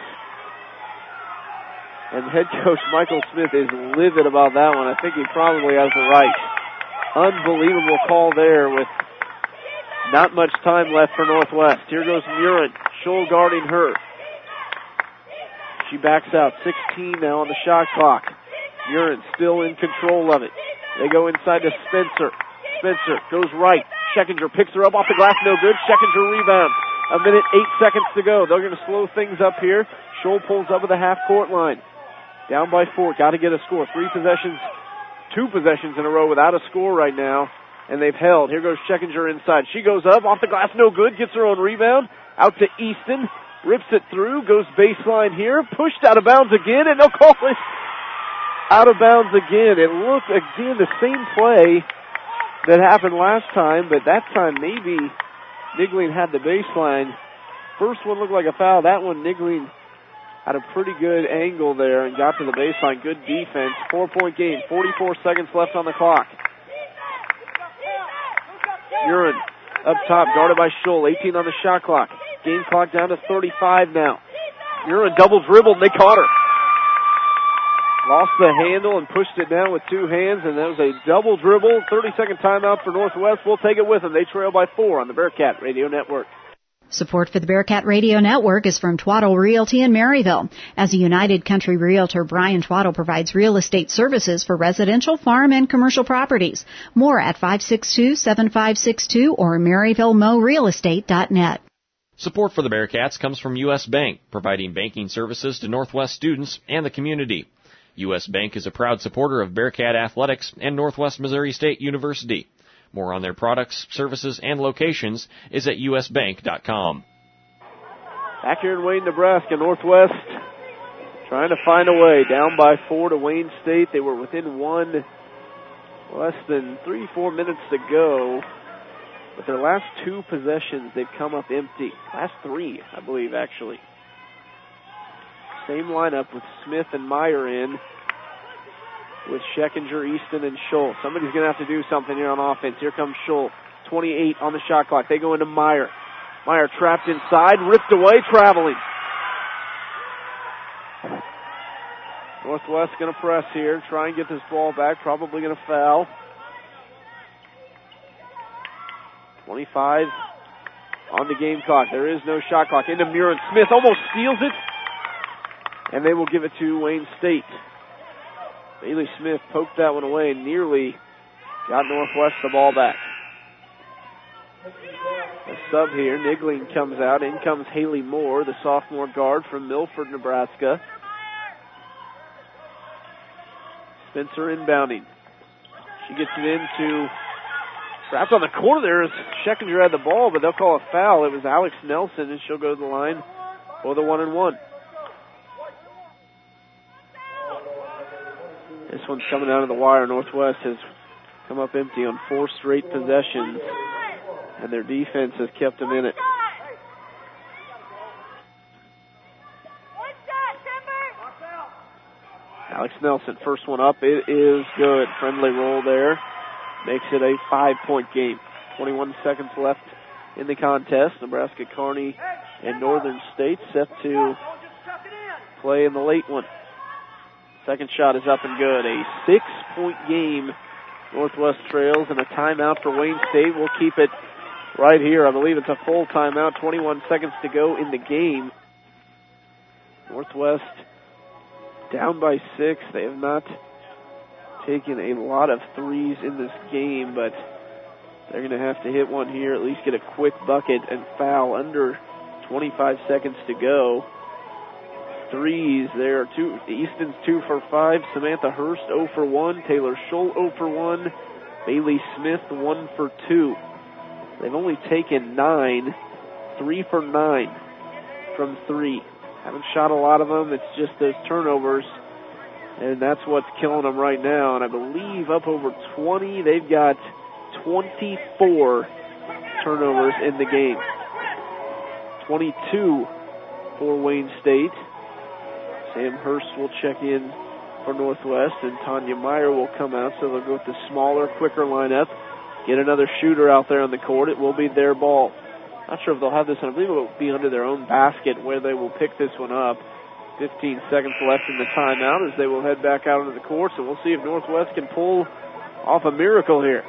And head coach Michael Smith is livid about that one. I think he probably has the right. Unbelievable call there with not much time left for Northwest. Here goes Murin. Scholl guarding her. She backs out. sixteen now on the shot clock. Murin still in control of it. They go inside to Spencer. Spencer goes right. Scheckinger picks her up off the glass. No good. Scheckinger rebounds. A minute, eight seconds to go. They're going to slow things up here. Scholl pulls up at the half-court line. Down by four. Got to get a score. Three possessions, two possessions in a row without a score right now. And they've held. Here goes Scheckinger inside. She goes up. Off the glass. No good. Gets her own rebound. Out to Easton. Rips it through. Goes baseline here. Pushed out of bounds again. And they'll call it out of bounds again. It looked, again, the same play that happened last time. But that time maybe Nigling had the baseline. First one looked like a foul. That one Nigling had a pretty good angle there and got to the baseline. Good defense. Four-point game. forty-four seconds left on the clock. Murin up top, guarded by Scholl. eighteen on the shot clock. Game clock down to thirty-five now. Murin double dribbled and they caught her. Lost the handle and pushed it down with two hands, and that was a double dribble. thirty-second timeout for Northwest. We'll take it with them. They trail by four on the Bearcat Radio Network. Support for the Bearcat Radio Network is from Twaddle Realty in Maryville. As a United Country Realtor, Brian Twaddle provides real estate services for residential, farm, and commercial properties. More at five six two, seven five six two or maryville mo real estate dot net. Support for the Bearcats comes from U S. Bank, providing banking services to Northwest students and the community. U S. Bank is a proud supporter of Bearcat Athletics and Northwest Missouri State University. More on their products, services, and locations is at u s bank dot com. Back here in Wayne, Nebraska, Northwest trying to find a way. Down by four to Wayne State. They were within one, less than three, four minutes to go. But their last two possessions, they've come up empty. Last three, I believe, actually. Same lineup with Smith and Meyer in, with Scheckinger, Easton, and Scholl. Somebody's going to have to do something here on offense. Here comes Scholl. twenty-eight on the shot clock. They go into Meyer. Meyer trapped inside, ripped away, traveling. Northwest going to press here, try and get this ball back. Probably going to foul. twenty-five on the game clock. There is no shot clock. Into Murin. Smith almost steals it. And they will give it to Wayne State. Bailey Smith poked that one away and nearly got Northwest the ball back. A sub here. Nigling comes out. In comes Haley Moore, the sophomore guard from Milford, Nebraska. Spencer inbounding. She gets it into, wrapped on the corner there as Scheckinger had the ball, but they'll call a foul. It was Alex Nelson, and she'll go to the line for the one and one. This one's coming out of the wire. Northwest has come up empty on four straight possessions, and their defense has kept them in it. Alex Nelson, first one up. It is good. Friendly roll there. Makes it a five-point game. twenty-one seconds left in the contest. Nebraska, Kearney, and Northern State set to play in the late one. Second shot is up and good. A six-point game. Northwest trails, and a timeout for Wayne State. We'll keep it right here. I believe it's a full timeout. twenty-one seconds to go in the game. Northwest down by six. They have not taken a lot of threes in this game, but they're going to have to hit one here, at least get a quick bucket and foul under twenty-five seconds to go. Threes there. Two, Easton's two for five. Samantha Hurst zero for one. Taylor Scholl zero for one. Bailey Smith one for two. They've only taken nine. Three for nine from three. Haven't shot a lot of them. It's just those turnovers, and that's what's killing them right now. And I believe up over twenty. They've got twenty-four turnovers in the game. twenty-two for Wayne State. Sam Hurst will check in for Northwest, and Tanya Meyer will come out, so they'll go with the smaller, quicker lineup. Get another shooter out there on the court. It will be their ball. Not sure if they'll have this on. I believe it will be under their own basket where they will pick this one up. fifteen seconds left in the timeout as they will head back out into the court, so we'll see if Northwest can pull off a miracle here.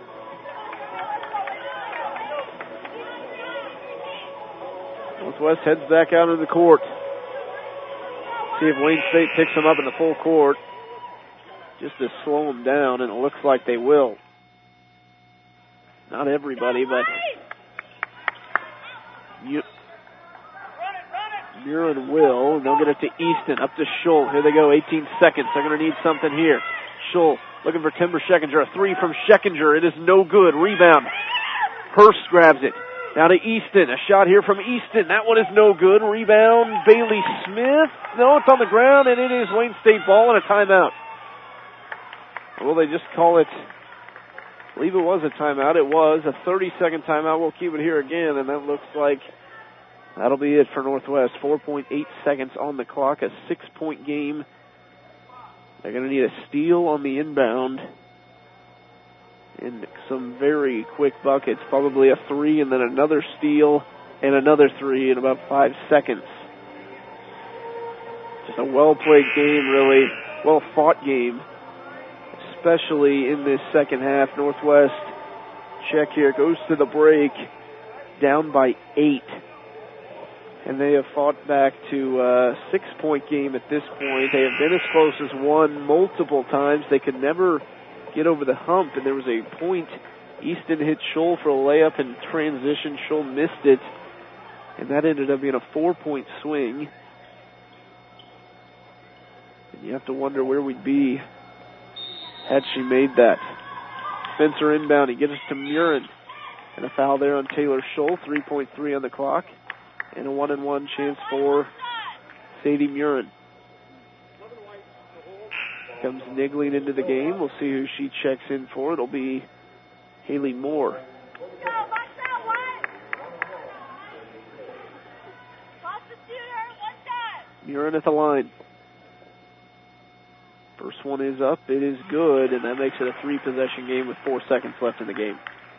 Northwest heads back out into the court. See if Wayne State picks them up in the full court just to slow them down, and it looks like they will. Not everybody, but Murin will, and they'll get it to Easton, up to Schull. Here they go, eighteen seconds. They're going to need something here. Schull looking for Timber Schekinger. A three from Schekinger. It is no good. Rebound. Hurst grabs it. Now to Easton. A shot here from Easton. That one is no good. Rebound, Bailey Smith. No, it's on the ground, and it is Wayne State ball and a timeout. Will they just call it? I believe it was a timeout. It was a thirty-second timeout. We'll keep it here again, and that looks like that'll be it for Northwest. four point eight seconds on the clock, a six-point game. They're going to need a steal on the inbound and some very quick buckets, probably a three and then another steal and another three in about five seconds. Just a well-played game, really, well-fought game, especially in this second half. Northwest, check here, goes to the break, down by eight. And they have fought back to a six-point game at this point. They have been as close as one multiple times. They could never get over the hump, and there was a point. Easton hit Schull for a layup in transition. Schull missed it, and that ended up being a four-point swing. And you have to wonder where we'd be had she made that. Spencer inbound. He gets it to Murin. And a foul there on Taylor Schull. three point three on the clock. And a one-and-one chance for Sadie Murin. Comes niggling into the game. We'll see who she checks in for. It'll be Haley Moore. Murin at the line. First one is up. It is good, and that makes it a three-possession game with four seconds left in the game.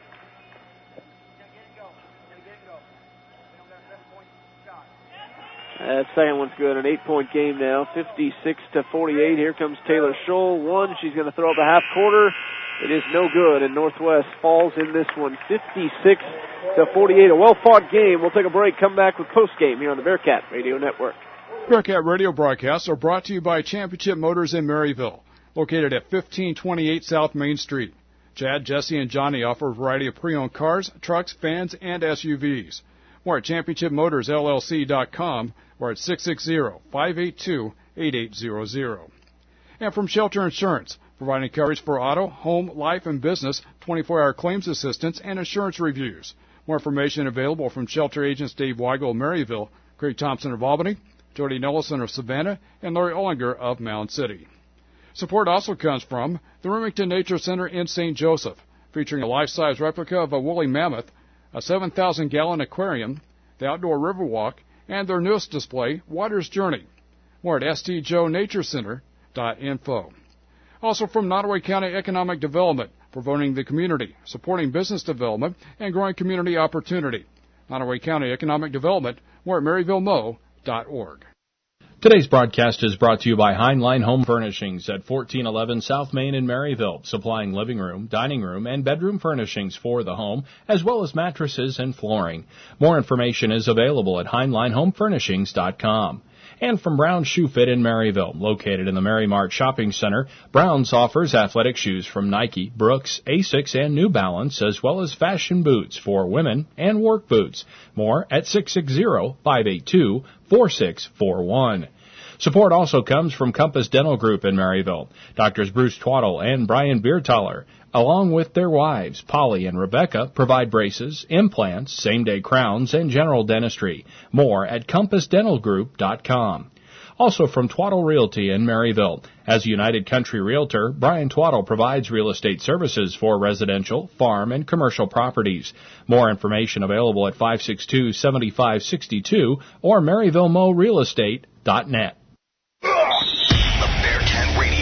That second one's good. An eight-point game now, fifty-six to forty-eight. Here comes Taylor Schull. One, she's going to throw up a half quarter. It is no good, and Northwest falls in this one, fifty-six to forty-eight. A well-fought game. We'll take a break. Come back with postgame here on the Bearcat Radio Network. Bearcat Radio broadcasts are brought to you by Championship Motors in Maryville, located at fifteen twenty-eight South Main Street. Chad, Jesse, and Johnny offer a variety of pre-owned cars, trucks, vans, and S U Vs. More at championship motors L L C dot com or at six six zero, five eight two, eight eight zero zero. And from Shelter Insurance, providing coverage for auto, home, life, and business, twenty-four hour claims assistance, and insurance reviews. More information available from Shelter agents Dave Weigel of Maryville, Craig Thompson of Albany, Jody Nellison of Savannah, and Larry Ollinger of Mound City. Support also comes from the Remington Nature Center in Saint Joseph, featuring a life-size replica of a woolly mammoth, a seven thousand gallon aquarium, the outdoor river walk, and their newest display, Water's Journey. More at S T Joe Nature Center dot info. Also from Nottoway County Economic Development, promoting the community, supporting business development, and growing community opportunity. Nottoway County Economic Development, more at maryville mo dot org. Today's broadcast is brought to you by Heinlein Home Furnishings at fourteen eleven South Main in Maryville, supplying living room, dining room, and bedroom furnishings for the home, as well as mattresses and flooring. More information is available at heinlein home furnishings dot com. And from Brown's Shoe Fit in Maryville, located in the Mary Mart Shopping Center, Brown's offers athletic shoes from Nike, Brooks, Asics, and New Balance, as well as fashion boots for women and work boots. More at six six zero, five eight two, four six four one. Support also comes from Compass Dental Group in Maryville. Doctors Bruce Twaddle and Brian Biertaler, along with their wives, Polly and Rebecca, provide braces, implants, same-day crowns, and general dentistry. More at compass dental group dot com. Also from Twaddle Realty in Maryville. As a United Country Realtor, Brian Twaddle provides real estate services for residential, farm, and commercial properties. More information available at five six two, seven five six two or maryville mo real estate dot net. The Bearcat Radio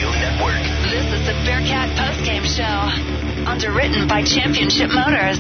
Underwritten by Championship Motors.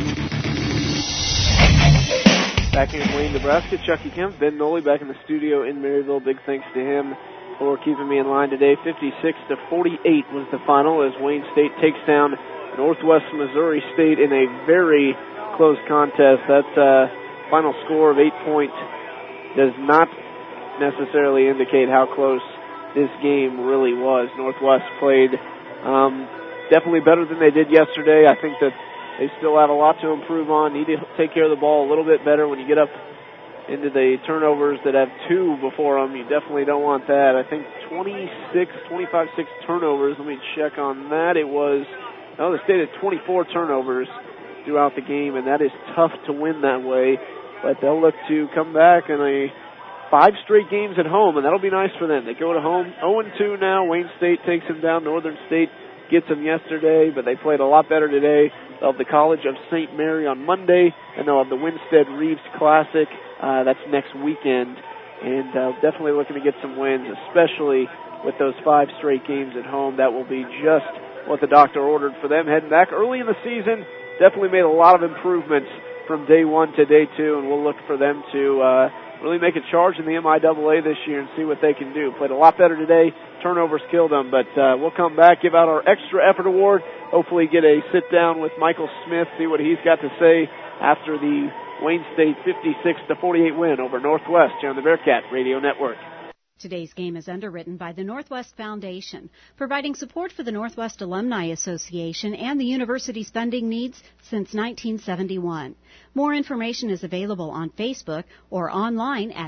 Back here in Wayne, Nebraska, Chucky Kemp, Ben Nolly back in the studio in Maryville. Big thanks to him for keeping me in line today. fifty-six to forty-eight was the final as Wayne State takes down Northwest Missouri State in a very close contest. That uh, final score of eight points does not necessarily indicate how close this game really was. Northwest played um, definitely better than they did yesterday. I think that they still have a lot to improve on. Need to take care of the ball a little bit better when you get up into the turnovers that have two before them. You definitely don't want that. I think twenty-six, twenty-five, six turnovers. Let me check on that. It was, no, the State had twenty-four turnovers throughout the game, and that is tough to win that way. But they'll look to come back in a five straight games at home, and that'll be nice for them. They go to home oh and two now. Wayne State takes them down. Northern State gets them yesterday, but they played a lot better today. They'll have the College of Saint Mary on Monday, and they'll have the Winstead Reeves Classic. Uh, that's next weekend, and uh, definitely looking to get some wins, especially with those five straight games at home. That will be just what the doctor ordered for them. Heading back early in the season, definitely made a lot of improvements from day one to day two, and we'll look for them to uh, really make a charge in the M I A A this year and see what they can do. Played a lot better today. Turnovers killed them, but uh, we'll come back, give out our Extra Effort Award, hopefully get a sit-down with Michael Smith, see what he's got to say after the Wayne State fifty-six to forty-eight win over Northwest here on the Bearcat Radio Network. Today's game is underwritten by the Northwest Foundation, providing support for the Northwest Alumni Association and the university's funding needs since nineteen seventy-one. More information is available on Facebook or online at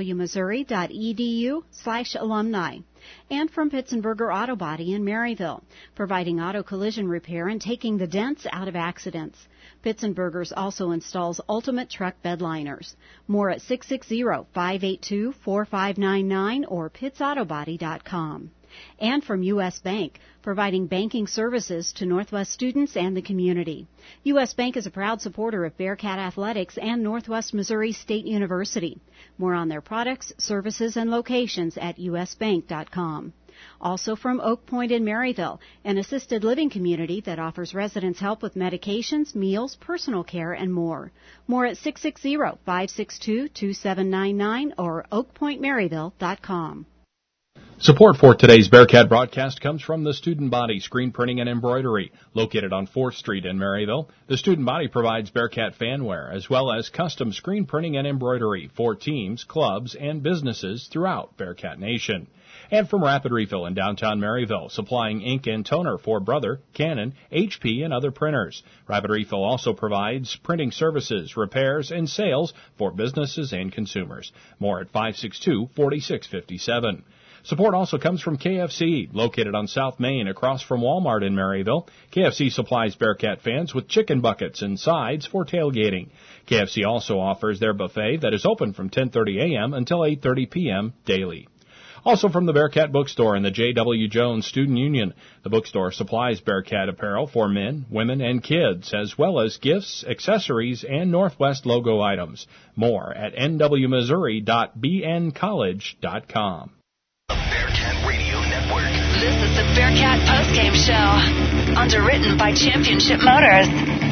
nwmissouri.edu slash alumni. And from Pitzenberger Auto Body in Maryville, providing auto collision repair and taking the dents out of accidents. Pitzenberger's also installs ultimate truck bed liners. More at six six zero, five eight two, four five nine nine or pitts auto body dot com. And from U S. Bank, providing banking services to Northwest students and the community. U S. Bank is a proud supporter of Bearcat Athletics and Northwest Missouri State University. More on their products, services, and locations at u s bank dot com. Also from Oak Point in Maryville, an assisted living community that offers residents help with medications, meals, personal care, and more. More at six six zero, five six two, two seven nine nine or oak point maryville dot com. Support for today's Bearcat broadcast comes from the Student Body Screen Printing and Embroidery, located on fourth Street in Maryville. The Student Body provides Bearcat fanware, as well as custom screen printing and embroidery for teams, clubs, and businesses throughout Bearcat Nation. And from Rapid Refill in downtown Maryville, supplying ink and toner for Brother, Canon, H P, and other printers. Rapid Refill also provides printing services, repairs, and sales for businesses and consumers. More at five six two, four six five seven. Support also comes from K F C, located on South Main across from Walmart in Maryville. K F C supplies Bearcat fans with chicken buckets and sides for tailgating. K F C also offers their buffet that is open from ten thirty a.m. until eight thirty p.m. daily. Also from the Bearcat Bookstore and the J W. Jones Student Union, the bookstore supplies Bearcat apparel for men, women, and kids, as well as gifts, accessories, and Northwest logo items. More at n w missouri dot b n college dot com. Bearcat Radio Network. This is the Bearcat Postgame Show, underwritten by Championship Motors.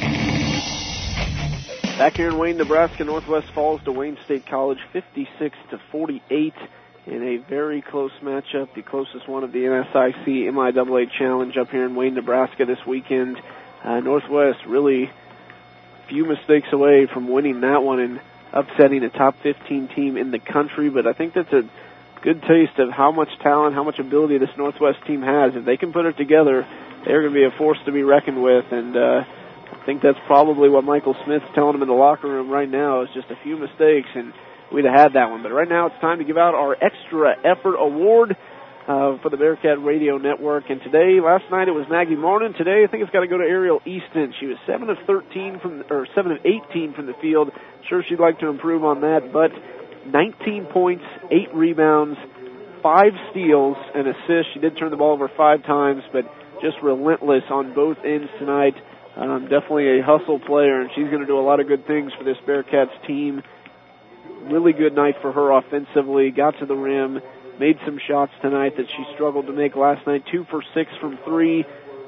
Back here in Wayne, Nebraska, Northwest falls to Wayne State College fifty-six to forty-eight in a very close matchup, the closest one of the N S I C M I A A Challenge up here in Wayne, Nebraska this weekend. Uh, Northwest really few mistakes away from winning that one and upsetting a top fifteen team in the country, but I think that's a good taste of how much talent, how much ability this Northwest team has. If they can put it together, they're going to be a force to be reckoned with, and uh, I think that's probably what Michael Smith's telling them in the locker room right now is just a few mistakes, and we'd have had that one. But right now it's time to give out our Extra Effort Award uh, for the Bearcat Radio Network. And today, last night it was Maggie Martin. Today I think it's got to go to Ariel Easton. She was seven of thirteen from, or seven of eighteen from the field. Sure, she'd like to improve on that, but nineteen points, eight rebounds, five steals, and assists. She did turn the ball over five times, but just relentless on both ends tonight. Um, definitely a hustle player, and she's going to do a lot of good things for this Bearcats team. Really good night for her offensively. Got to the rim, made some shots tonight that she struggled to make last night. Two for six from three.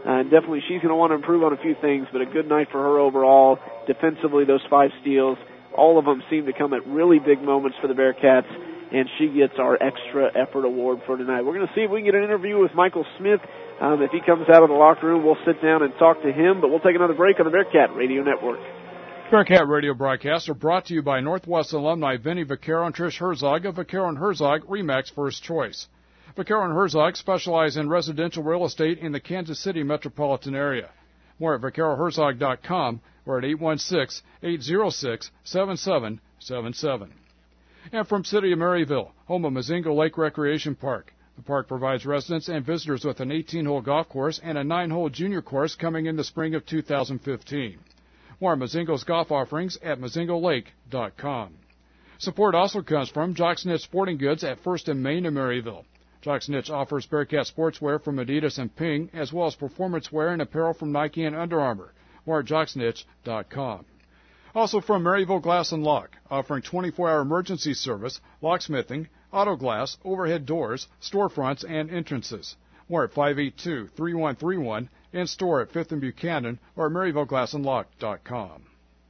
Uh, definitely she's going to want to improve on a few things, but a good night for her overall. Defensively, those five steals, all of them seem to come at really big moments for the Bearcats, and she gets our extra effort award for tonight. We're going to see if we can get an interview with Michael Smith. Um, if he comes out of the locker room, we'll sit down and talk to him, but we'll take another break on the Bearcat Radio Network. Bearcat Radio broadcasts are brought to you by Northwest alumni Vinny Vaccaro and Trish Herzog of Vaccaro and Herzog, RE/MAX First Choice. Vaccaro and Herzog specialize in residential real estate in the Kansas City metropolitan area. More at vaccaro herzog dot com or at eight one six, eight zero six, seven seven seven seven. And from City of Maryville, home of Mazingo Lake Recreation Park. The park provides residents and visitors with an eighteen-hole golf course and a nine-hole junior course coming in the spring of two thousand fifteen. More Mazingo's golf offerings at mazingo lake dot com. Support also comes from Jock's Niche Sporting Goods at First and Main in Maryville. Jock's Niche offers Bearcat sportswear from Adidas and Ping, as well as performance wear and apparel from Nike and Under Armour. More at jocks niche dot com. Also from Maryville Glass and Lock, offering twenty-four hour emergency service, locksmithing, auto glass, overhead doors, storefronts, and entrances. More at five eight two, three one three one, in store at fifth and Buchanan, or at maryville glass and lock dot com.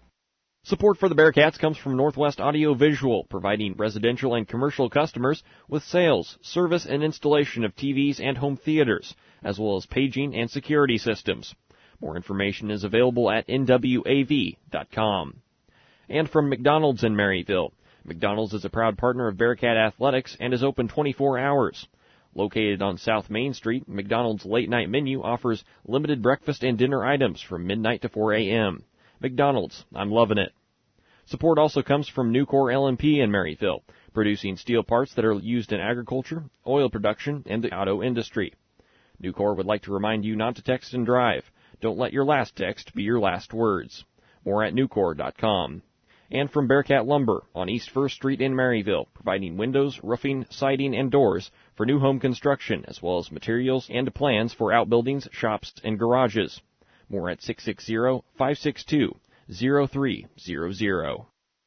Support for the Bearcats comes from Northwest Audio Visual, providing residential and commercial customers with sales, service, and installation of T Vs and home theaters, as well as paging and security systems. More information is available at N W A V dot com. And from McDonald's in Maryville. McDonald's is a proud partner of Bearcat Athletics and is open twenty-four hours. Located on South Main Street, McDonald's late night menu offers limited breakfast and dinner items from midnight to four a.m. McDonald's, I'm loving it. Support also comes from Nucor L and P in Maryville, producing steel parts that are used in agriculture, oil production, and the auto industry. Nucor would like to remind you not to text and drive. Don't let your last text be your last words. More at nucor dot com. And from Bearcat Lumber on East First Street in Maryville, providing windows, roofing, siding, and doors for new home construction, as well as materials and plans for outbuildings, shops, and garages. More at six six zero, five six two, zero three zero zero.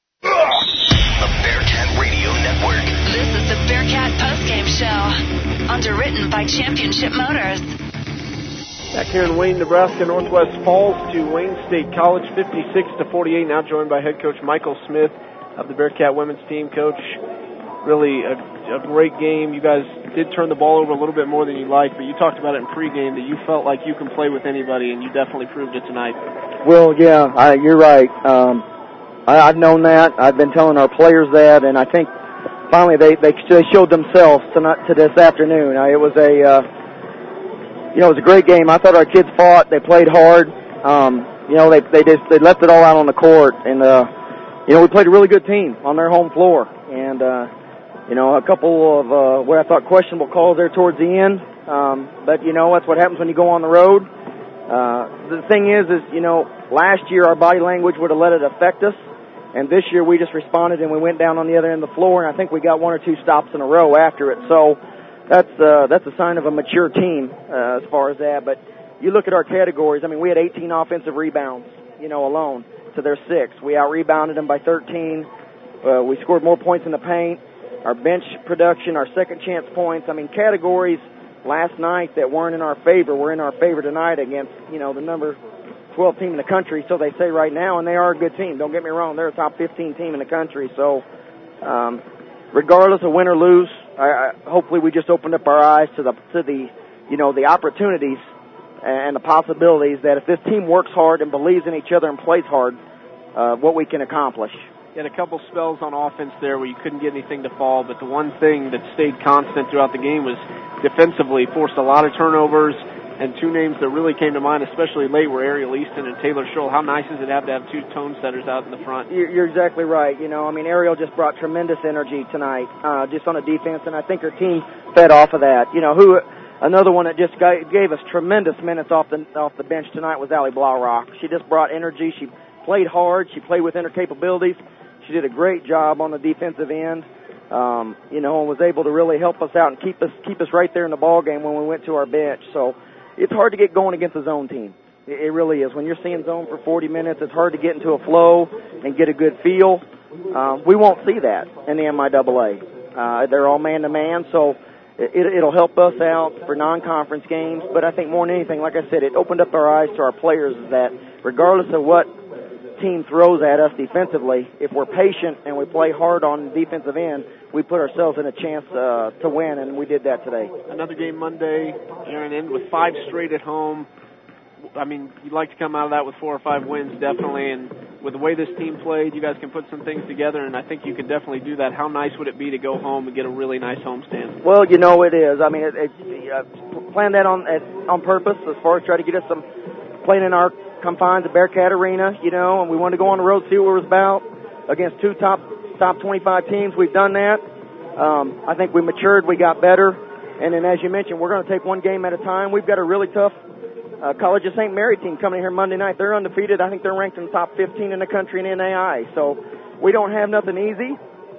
The Bearcat Radio Network. This is the Bearcat Postgame Show, underwritten by Championship Motors. Back here in Wayne, Nebraska, Northwest falls to Wayne State College, fifty-six to forty-eight. Now joined by head coach Michael Smith of the Bearcat women's team. Coach, really a, a great game. You guys did turn the ball over a little bit more than you liked, but you talked about it in pregame that you felt like you can play with anybody, and you definitely proved it tonight. Well, yeah, I, you're right. Um, I, I've known that. I've been telling our players that, and I think finally they they, they showed themselves tonight to this afternoon. Uh, it was a uh, you know it was a great game. I thought our kids fought. They played hard. Um, you know they they just they left it all out on the court, and uh, you know we played a really good team on their home floor, and uh, you know a couple of uh, what I thought questionable calls there towards the end. Um, but you know that's what happens when you go on the road. Uh, the thing is, is, you know, last year our body language would have let it affect us, and this year we just responded and we went down on the other end of the floor, and I think we got one or two stops in a row after it. So that's, uh, that's a sign of a mature team, uh, as far as that. But you look at our categories, I mean, we had eighteen offensive rebounds, you know, alone to their six. We out-rebounded them by thirteen. Uh, we scored more points in the paint. Our bench production, our second chance points, I mean, categories last night that weren't in our favor were in our favor tonight against, you know, the number twelve team in the country, so they say right now, and they are a good team. Don't get me wrong, they're a top fifteen team in the country. So um, regardless of win or lose, I, I, hopefully we just opened up our eyes to the, to the, you know, the opportunities and the possibilities that if this team works hard and believes in each other and plays hard, uh, what we can accomplish. You had a couple spells on offense there where you couldn't get anything to fall, but the one thing that stayed constant throughout the game was defensively, forced a lot of turnovers, and two names that really came to mind, especially late, were Ariel Easton and Taylor Scholl. How nice is it to have to have two tone setters out in the front? You're exactly right. You know, I mean, Ariel just brought tremendous energy tonight, uh, just on a defense, and I think her team fed off of that. You know, who another one that just gave us tremendous minutes off the off the bench tonight was Allie Blaurock. She just brought energy. She played hard. She played within her capabilities. She did a great job on the defensive end, um, you know, and was able to really help us out and keep us keep us right there in the ball game when we went to our bench. So it's hard to get going against a zone team. It, it really is. When you're seeing zone for forty minutes, it's hard to get into a flow and get a good feel. Uh, we won't see that in the M I A A. Uh, they're all man-to-man, so it, it'll help us out for non-conference games. But I think more than anything, like I said, it opened up our eyes to our players that regardless of what team throws at us defensively, if we're patient and we play hard on the defensive end, we put ourselves in a chance uh, to win, and we did that today. Another game Monday, Aaron, end with five straight at home. I mean, you'd like to come out of that with four or five wins, definitely, and with the way this team played, you guys can put some things together, and I think you can definitely do that. How nice would it be to go home and get a really nice homestand? Well, you know it is. I mean, it, it, uh, plan that on it, on purpose as far as try to get us some playing in our confines of Bearcat Arena, you know, and we wanted to go on the road, see what it was about against two top top twenty-five teams. We've done that. Um, I think we matured, we got better, and then as you mentioned, we're going to take one game at a time. We've got a really tough uh, College of Saint Mary team coming here Monday night. They're undefeated. I think they're ranked in the top fifteen in the country in N A I. So we don't have nothing easy.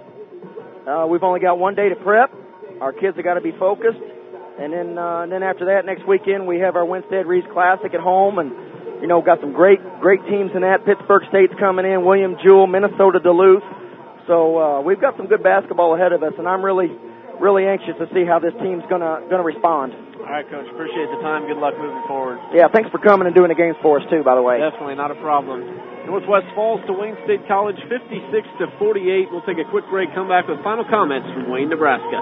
Uh, we've only got one day to prep. Our kids have got to be focused, and then uh, and then after that, next weekend we have our Winstead Reeves Classic at home, and you know, got some great, great teams in that. Pittsburgh State's coming in, William Jewell, Minnesota Duluth. So uh, we've got some good basketball ahead of us, and I'm really, really anxious to see how this team's gonna gonna respond. All right, Coach. Appreciate the time. Good luck moving forward. Yeah, thanks for coming and doing the games for us too. By the way, definitely not a problem. Northwest falls to Wayne State College, fifty-six to forty-eight. We'll take a quick break. Come back with final comments from Wayne, Nebraska.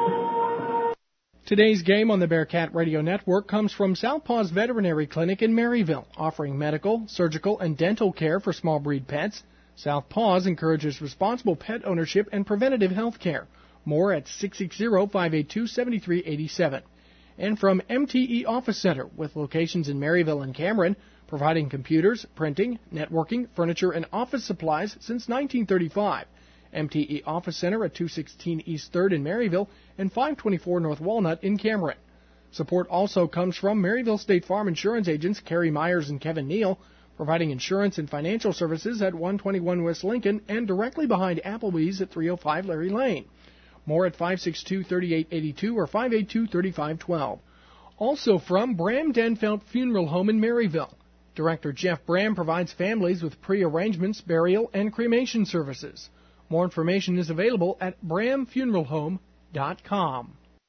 Today's game on the Bearcat Radio Network comes from Southpaw's Veterinary Clinic in Maryville, offering medical, surgical, and dental care for small breed pets. Southpaw's encourages responsible pet ownership and preventative health care. More at six six zero, five eight two, seven three eight seven. And from M T E Office Center, with locations in Maryville and Cameron, providing computers, printing, networking, furniture, and office supplies since nineteen thirty-five. M T E Office Center at two sixteen East third in Maryville and five twenty-four North Walnut in Cameron. Support also comes from Maryville State Farm Insurance agents Kerry Myers and Kevin Neal, providing insurance and financial services at one twenty-one West Lincoln and directly behind Applebee's at three oh five Larry Lane. More at five six two, three eight eight two or five eight two, three five one two. Also from Bram Denfeld Funeral Home in Maryville. Director Jeff Bram provides families with pre-arrangements, burial, and cremation services. More information is available at bram funeral home dot com.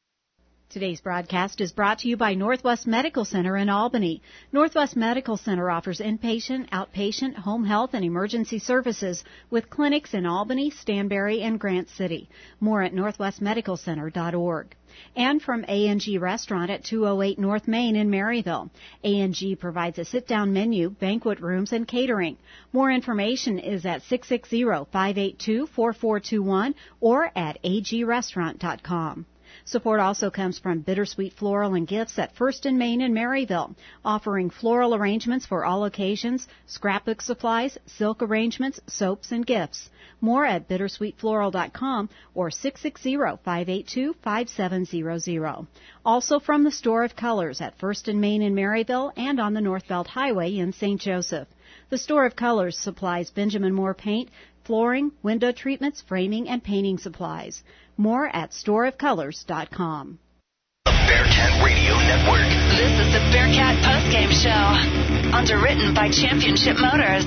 Today's broadcast is brought to you by Northwest Medical Center in Albany. Northwest Medical Center offers inpatient, outpatient, home health, and emergency services with clinics in Albany, Stanberry, and Grant City. More at northwest medical center dot org. And from A and G Restaurant at two oh eight North Main in Maryville. A and G provides a sit-down menu, banquet rooms, and catering. More information is at six six zero, five eight two, four four two one or at a g restaurant dot com. Support also comes from Bittersweet Floral and Gifts at First and Main in Maryville, offering floral arrangements for all occasions, scrapbook supplies, silk arrangements, soaps, and gifts. More at bittersweet floral dot com or six six zero, five eight two, five seven zero zero. Also from the Store of Colors at First and Main in Maryville and on the North Belt Highway in Saint Joseph. The Store of Colors supplies Benjamin Moore paint, flooring, window treatments, framing, and painting supplies. More at store of colors dot com. The Bearcat Radio Network. This is the Bearcat Postgame Show. Underwritten by Championship Motors.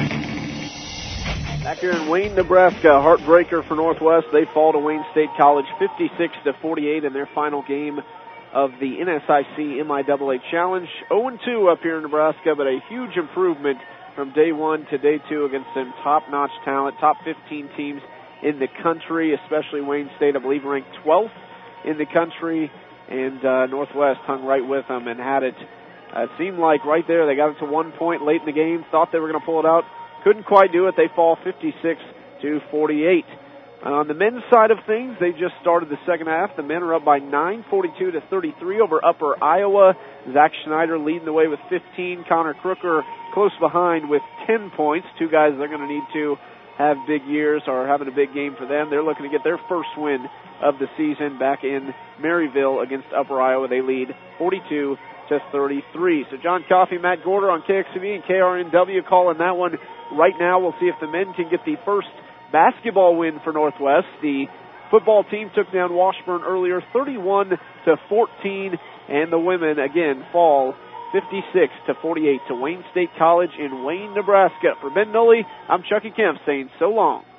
Back here in Wayne, Nebraska, heartbreaker for Northwest. They fall to Wayne State College fifty-six to forty-eight in their final game of the N S I C M I A A Challenge. oh and two up here in Nebraska, but a huge improvement from day one to day two against some top-notch talent, top fifteen teams in the country, especially Wayne State, I believe, ranked twelfth in the country, and uh, Northwest hung right with them and had it. Uh, it seemed like right there they got it to one point late in the game, thought they were going to pull it out, couldn't quite do it. They fall fifty-six to forty-eight. Uh, on the men's side of things, they just started the second half. The men are up by nine, forty-two to thirty-three over Upper Iowa. Zach Schneider leading the way with fifteen. Connor Crooker close behind with ten points. Two guys they're going to need to have big years or having a big game for them. They're looking to get their first win of the season back in Maryville against Upper Iowa. They lead forty-two to thirty-three. So John Coffey, Matt Gorder on K X C V and K R N W calling that one right now. We'll see if the men can get the first basketball win for Northwest. The football team took down Washburn earlier thirty-one to fourteen, and the women again fall fifty-six to forty-eight to Wayne State College in Wayne, Nebraska. For Ben Nulley, I'm Chucky Kemp saying so long.